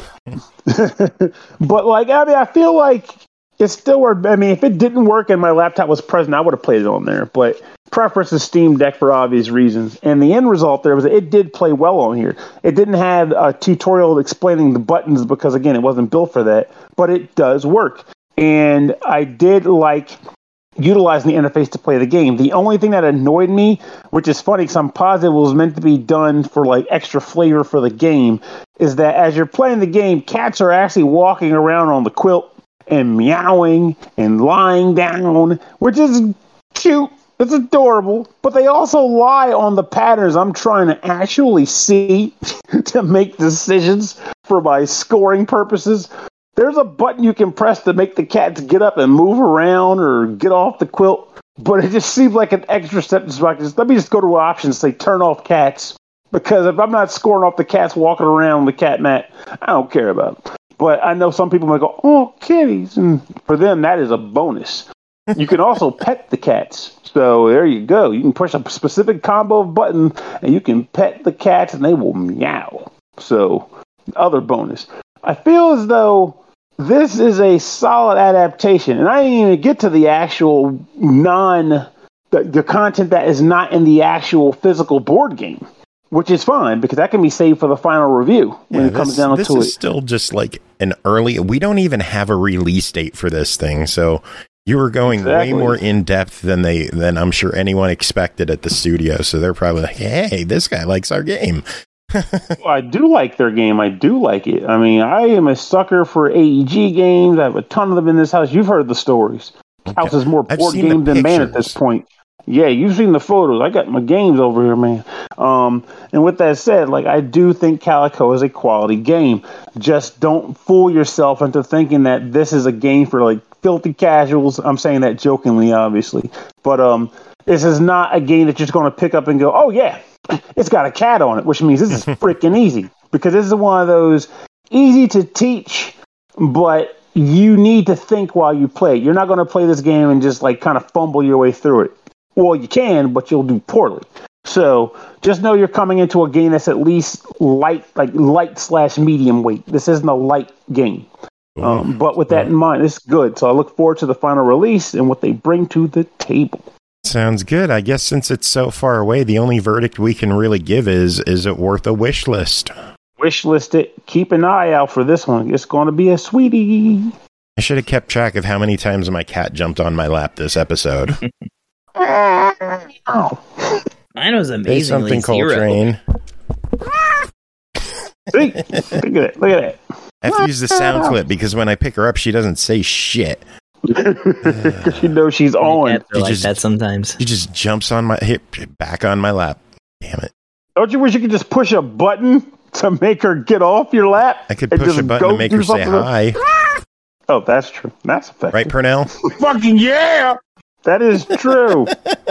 I feel like it's still worth. I mean, if it didn't work and my laptop was present, I would have played it on there. But preference is Steam Deck for obvious reasons. And the end result there was it did play well on here. It didn't have a tutorial explaining the buttons because, again, it wasn't built for that. But it does work. And I did like utilizing the interface to play the game. The only thing that annoyed me, which is funny because I'm positive it was meant to be done for extra flavor for the game, is that as you're playing the game, cats are actually walking around on the quilt and meowing and lying down, which is cute. It's adorable, but they also lie on the patterns I'm trying to actually see to make decisions for my scoring purposes. There's a button you can press to make the cats get up and move around or get off the quilt, but it just seems like an extra step. Let me just go to options, say turn off cats, because if I'm not scoring off the cats walking around the cat mat, I don't care about it. But I know some people might go, oh, kitties, and for them, that is a bonus. You can also pet the cats. So there you go. You can push a specific combo of button, and you can pet the cats, and they will meow. So other bonus. I feel as though this is a solid adaptation, and I didn't even get to the actual the content that is not in the actual physical board game, which is fine because that can be saved for the final review when it comes down to it. This is still just like an early. We don't even have a release date for this thing, so you were going way more in depth than I'm sure anyone expected at the studio. So they're probably like, "Hey, this guy likes our game." Well, I do like their game. I do like it. I mean, I am a sucker for AEG games. I have a ton of them in this house. You've heard the stories. House is more board game than man at this point. Yeah, you've seen the photos. I got my games over here, man. And with that said, like, I do think Calico is a quality game. Just don't fool yourself into thinking that this is a game for like filthy casuals. I'm saying that jokingly, obviously, but this is not a game that you're just going to pick up and go, "Oh yeah, it's got a cat on it," which means this is freaking easy, because this is one of those easy to teach, but you need to think while you play. You're not going to play this game and just like kind of fumble your way through it. Well, you can, but you'll do poorly. So just know you're coming into a game that's at least light/medium weight. This isn't a light game. But with that in mind, it's good. So I look forward to the final release and what they bring to the table. Sounds good. I guess since it's so far away, the only verdict we can really give is it worth a wish list? Wish list it. Keep an eye out for this one. It's going to be a sweetie. I should have kept track of how many times my cat jumped on my lap this episode. Mine was amazingly something, Coltrane. See? Look at that. I have to use the sound clip because when I pick her up, she doesn't say shit. Because she knows she's on. That sometimes. She just jumps on my hip, back on my lap. Damn it. Don't you wish you could just push a button to make her get off your lap? I could push a button to make her say hi. Oh, that's true. That's effective. Right, Purnell? Fucking yeah! That is true.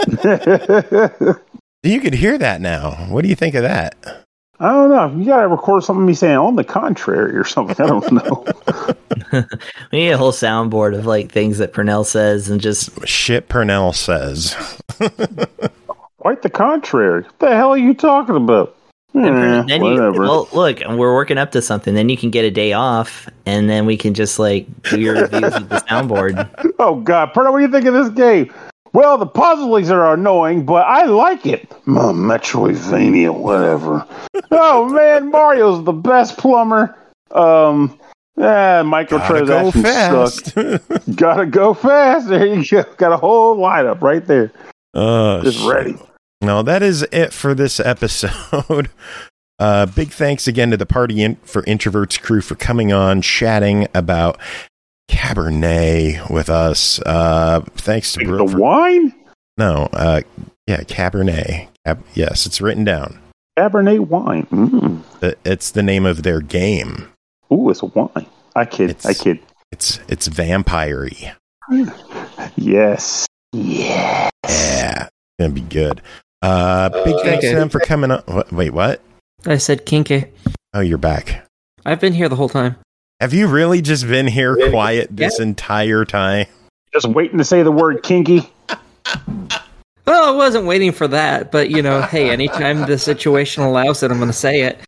You could hear that now. What do you think of that? I don't know. You gotta record something me saying on the contrary or something. I don't know. We need a whole soundboard of like things that Purnell says and just shit Purnell says. Quite the contrary. What the hell are you talking about? Whatever. Well, look, we're working up to something. Then you can get a day off, and then we can just like do your reviews with the soundboard. Oh God, Purnell, what do you think of this game? Well, the puzzles are annoying, but I like it. Metroidvania, whatever. Oh man, Mario's the best plumber. Microtransactions suck. Gotta go fast. There you go. Got a whole lineup right there. Just ready. No, that is it for this episode. Big thanks again to the Party for Introverts crew for coming on, chatting about Cabernet with us. Thanks to Brooke. The wine? No, yeah, Cabernet. Yes, it's written down. Cabernet wine. Mm. It's the name of their game. Ooh, it's a wine. I kid. It's vampire-y. Yes. Yeah. It's gonna be good. Big thanks to them for coming on. Wait, what? I said kinky. Oh, you're back. I've been here the whole time. Have you really just been here quiet this entire time? Just waiting to say the word kinky? Well, I wasn't waiting for that, but hey, anytime the situation allows it, I'm going to say it.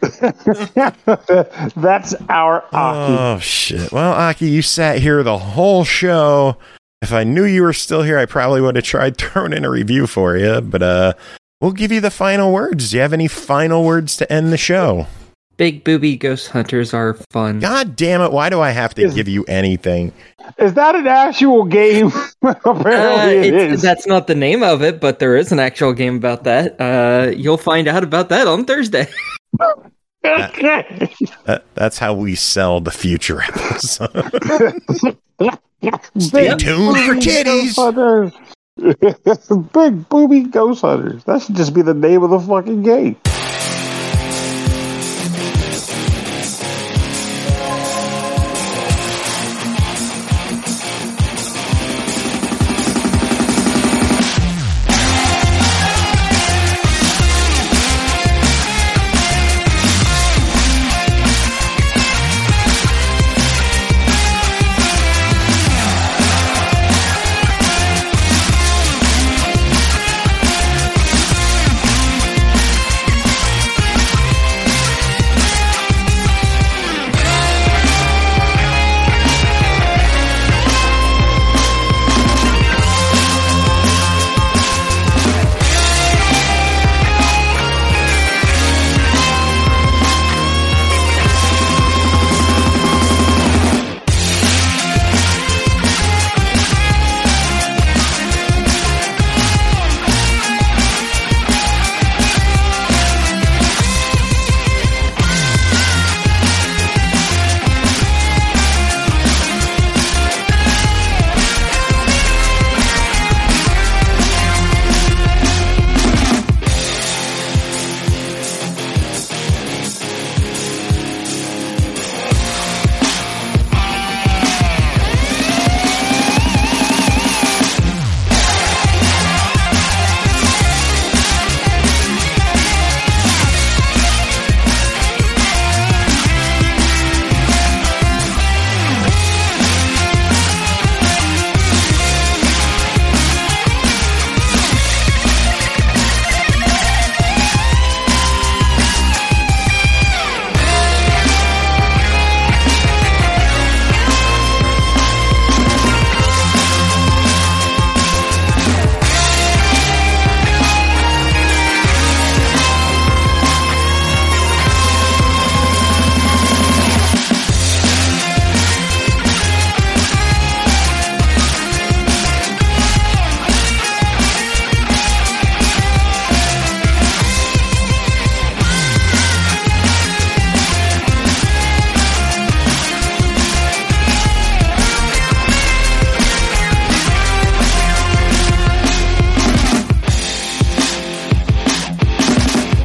That's our Aki. Oh, shit. Well, Aki, you sat here the whole show. If I knew you were still here, I probably would have tried throwing in a review for you, but we'll give you the final words. Do you have any final words to end the show? Big booby ghost hunters are fun. God damn it, why do I have to give you anything? Is that an actual game? Apparently it is. That's not the name of it, but there is an actual game about that. You'll find out about that on Thursday. That's how we sell the future episode. Stay tuned for titties. Big booby ghost hunters. That should just be the name of the fucking game.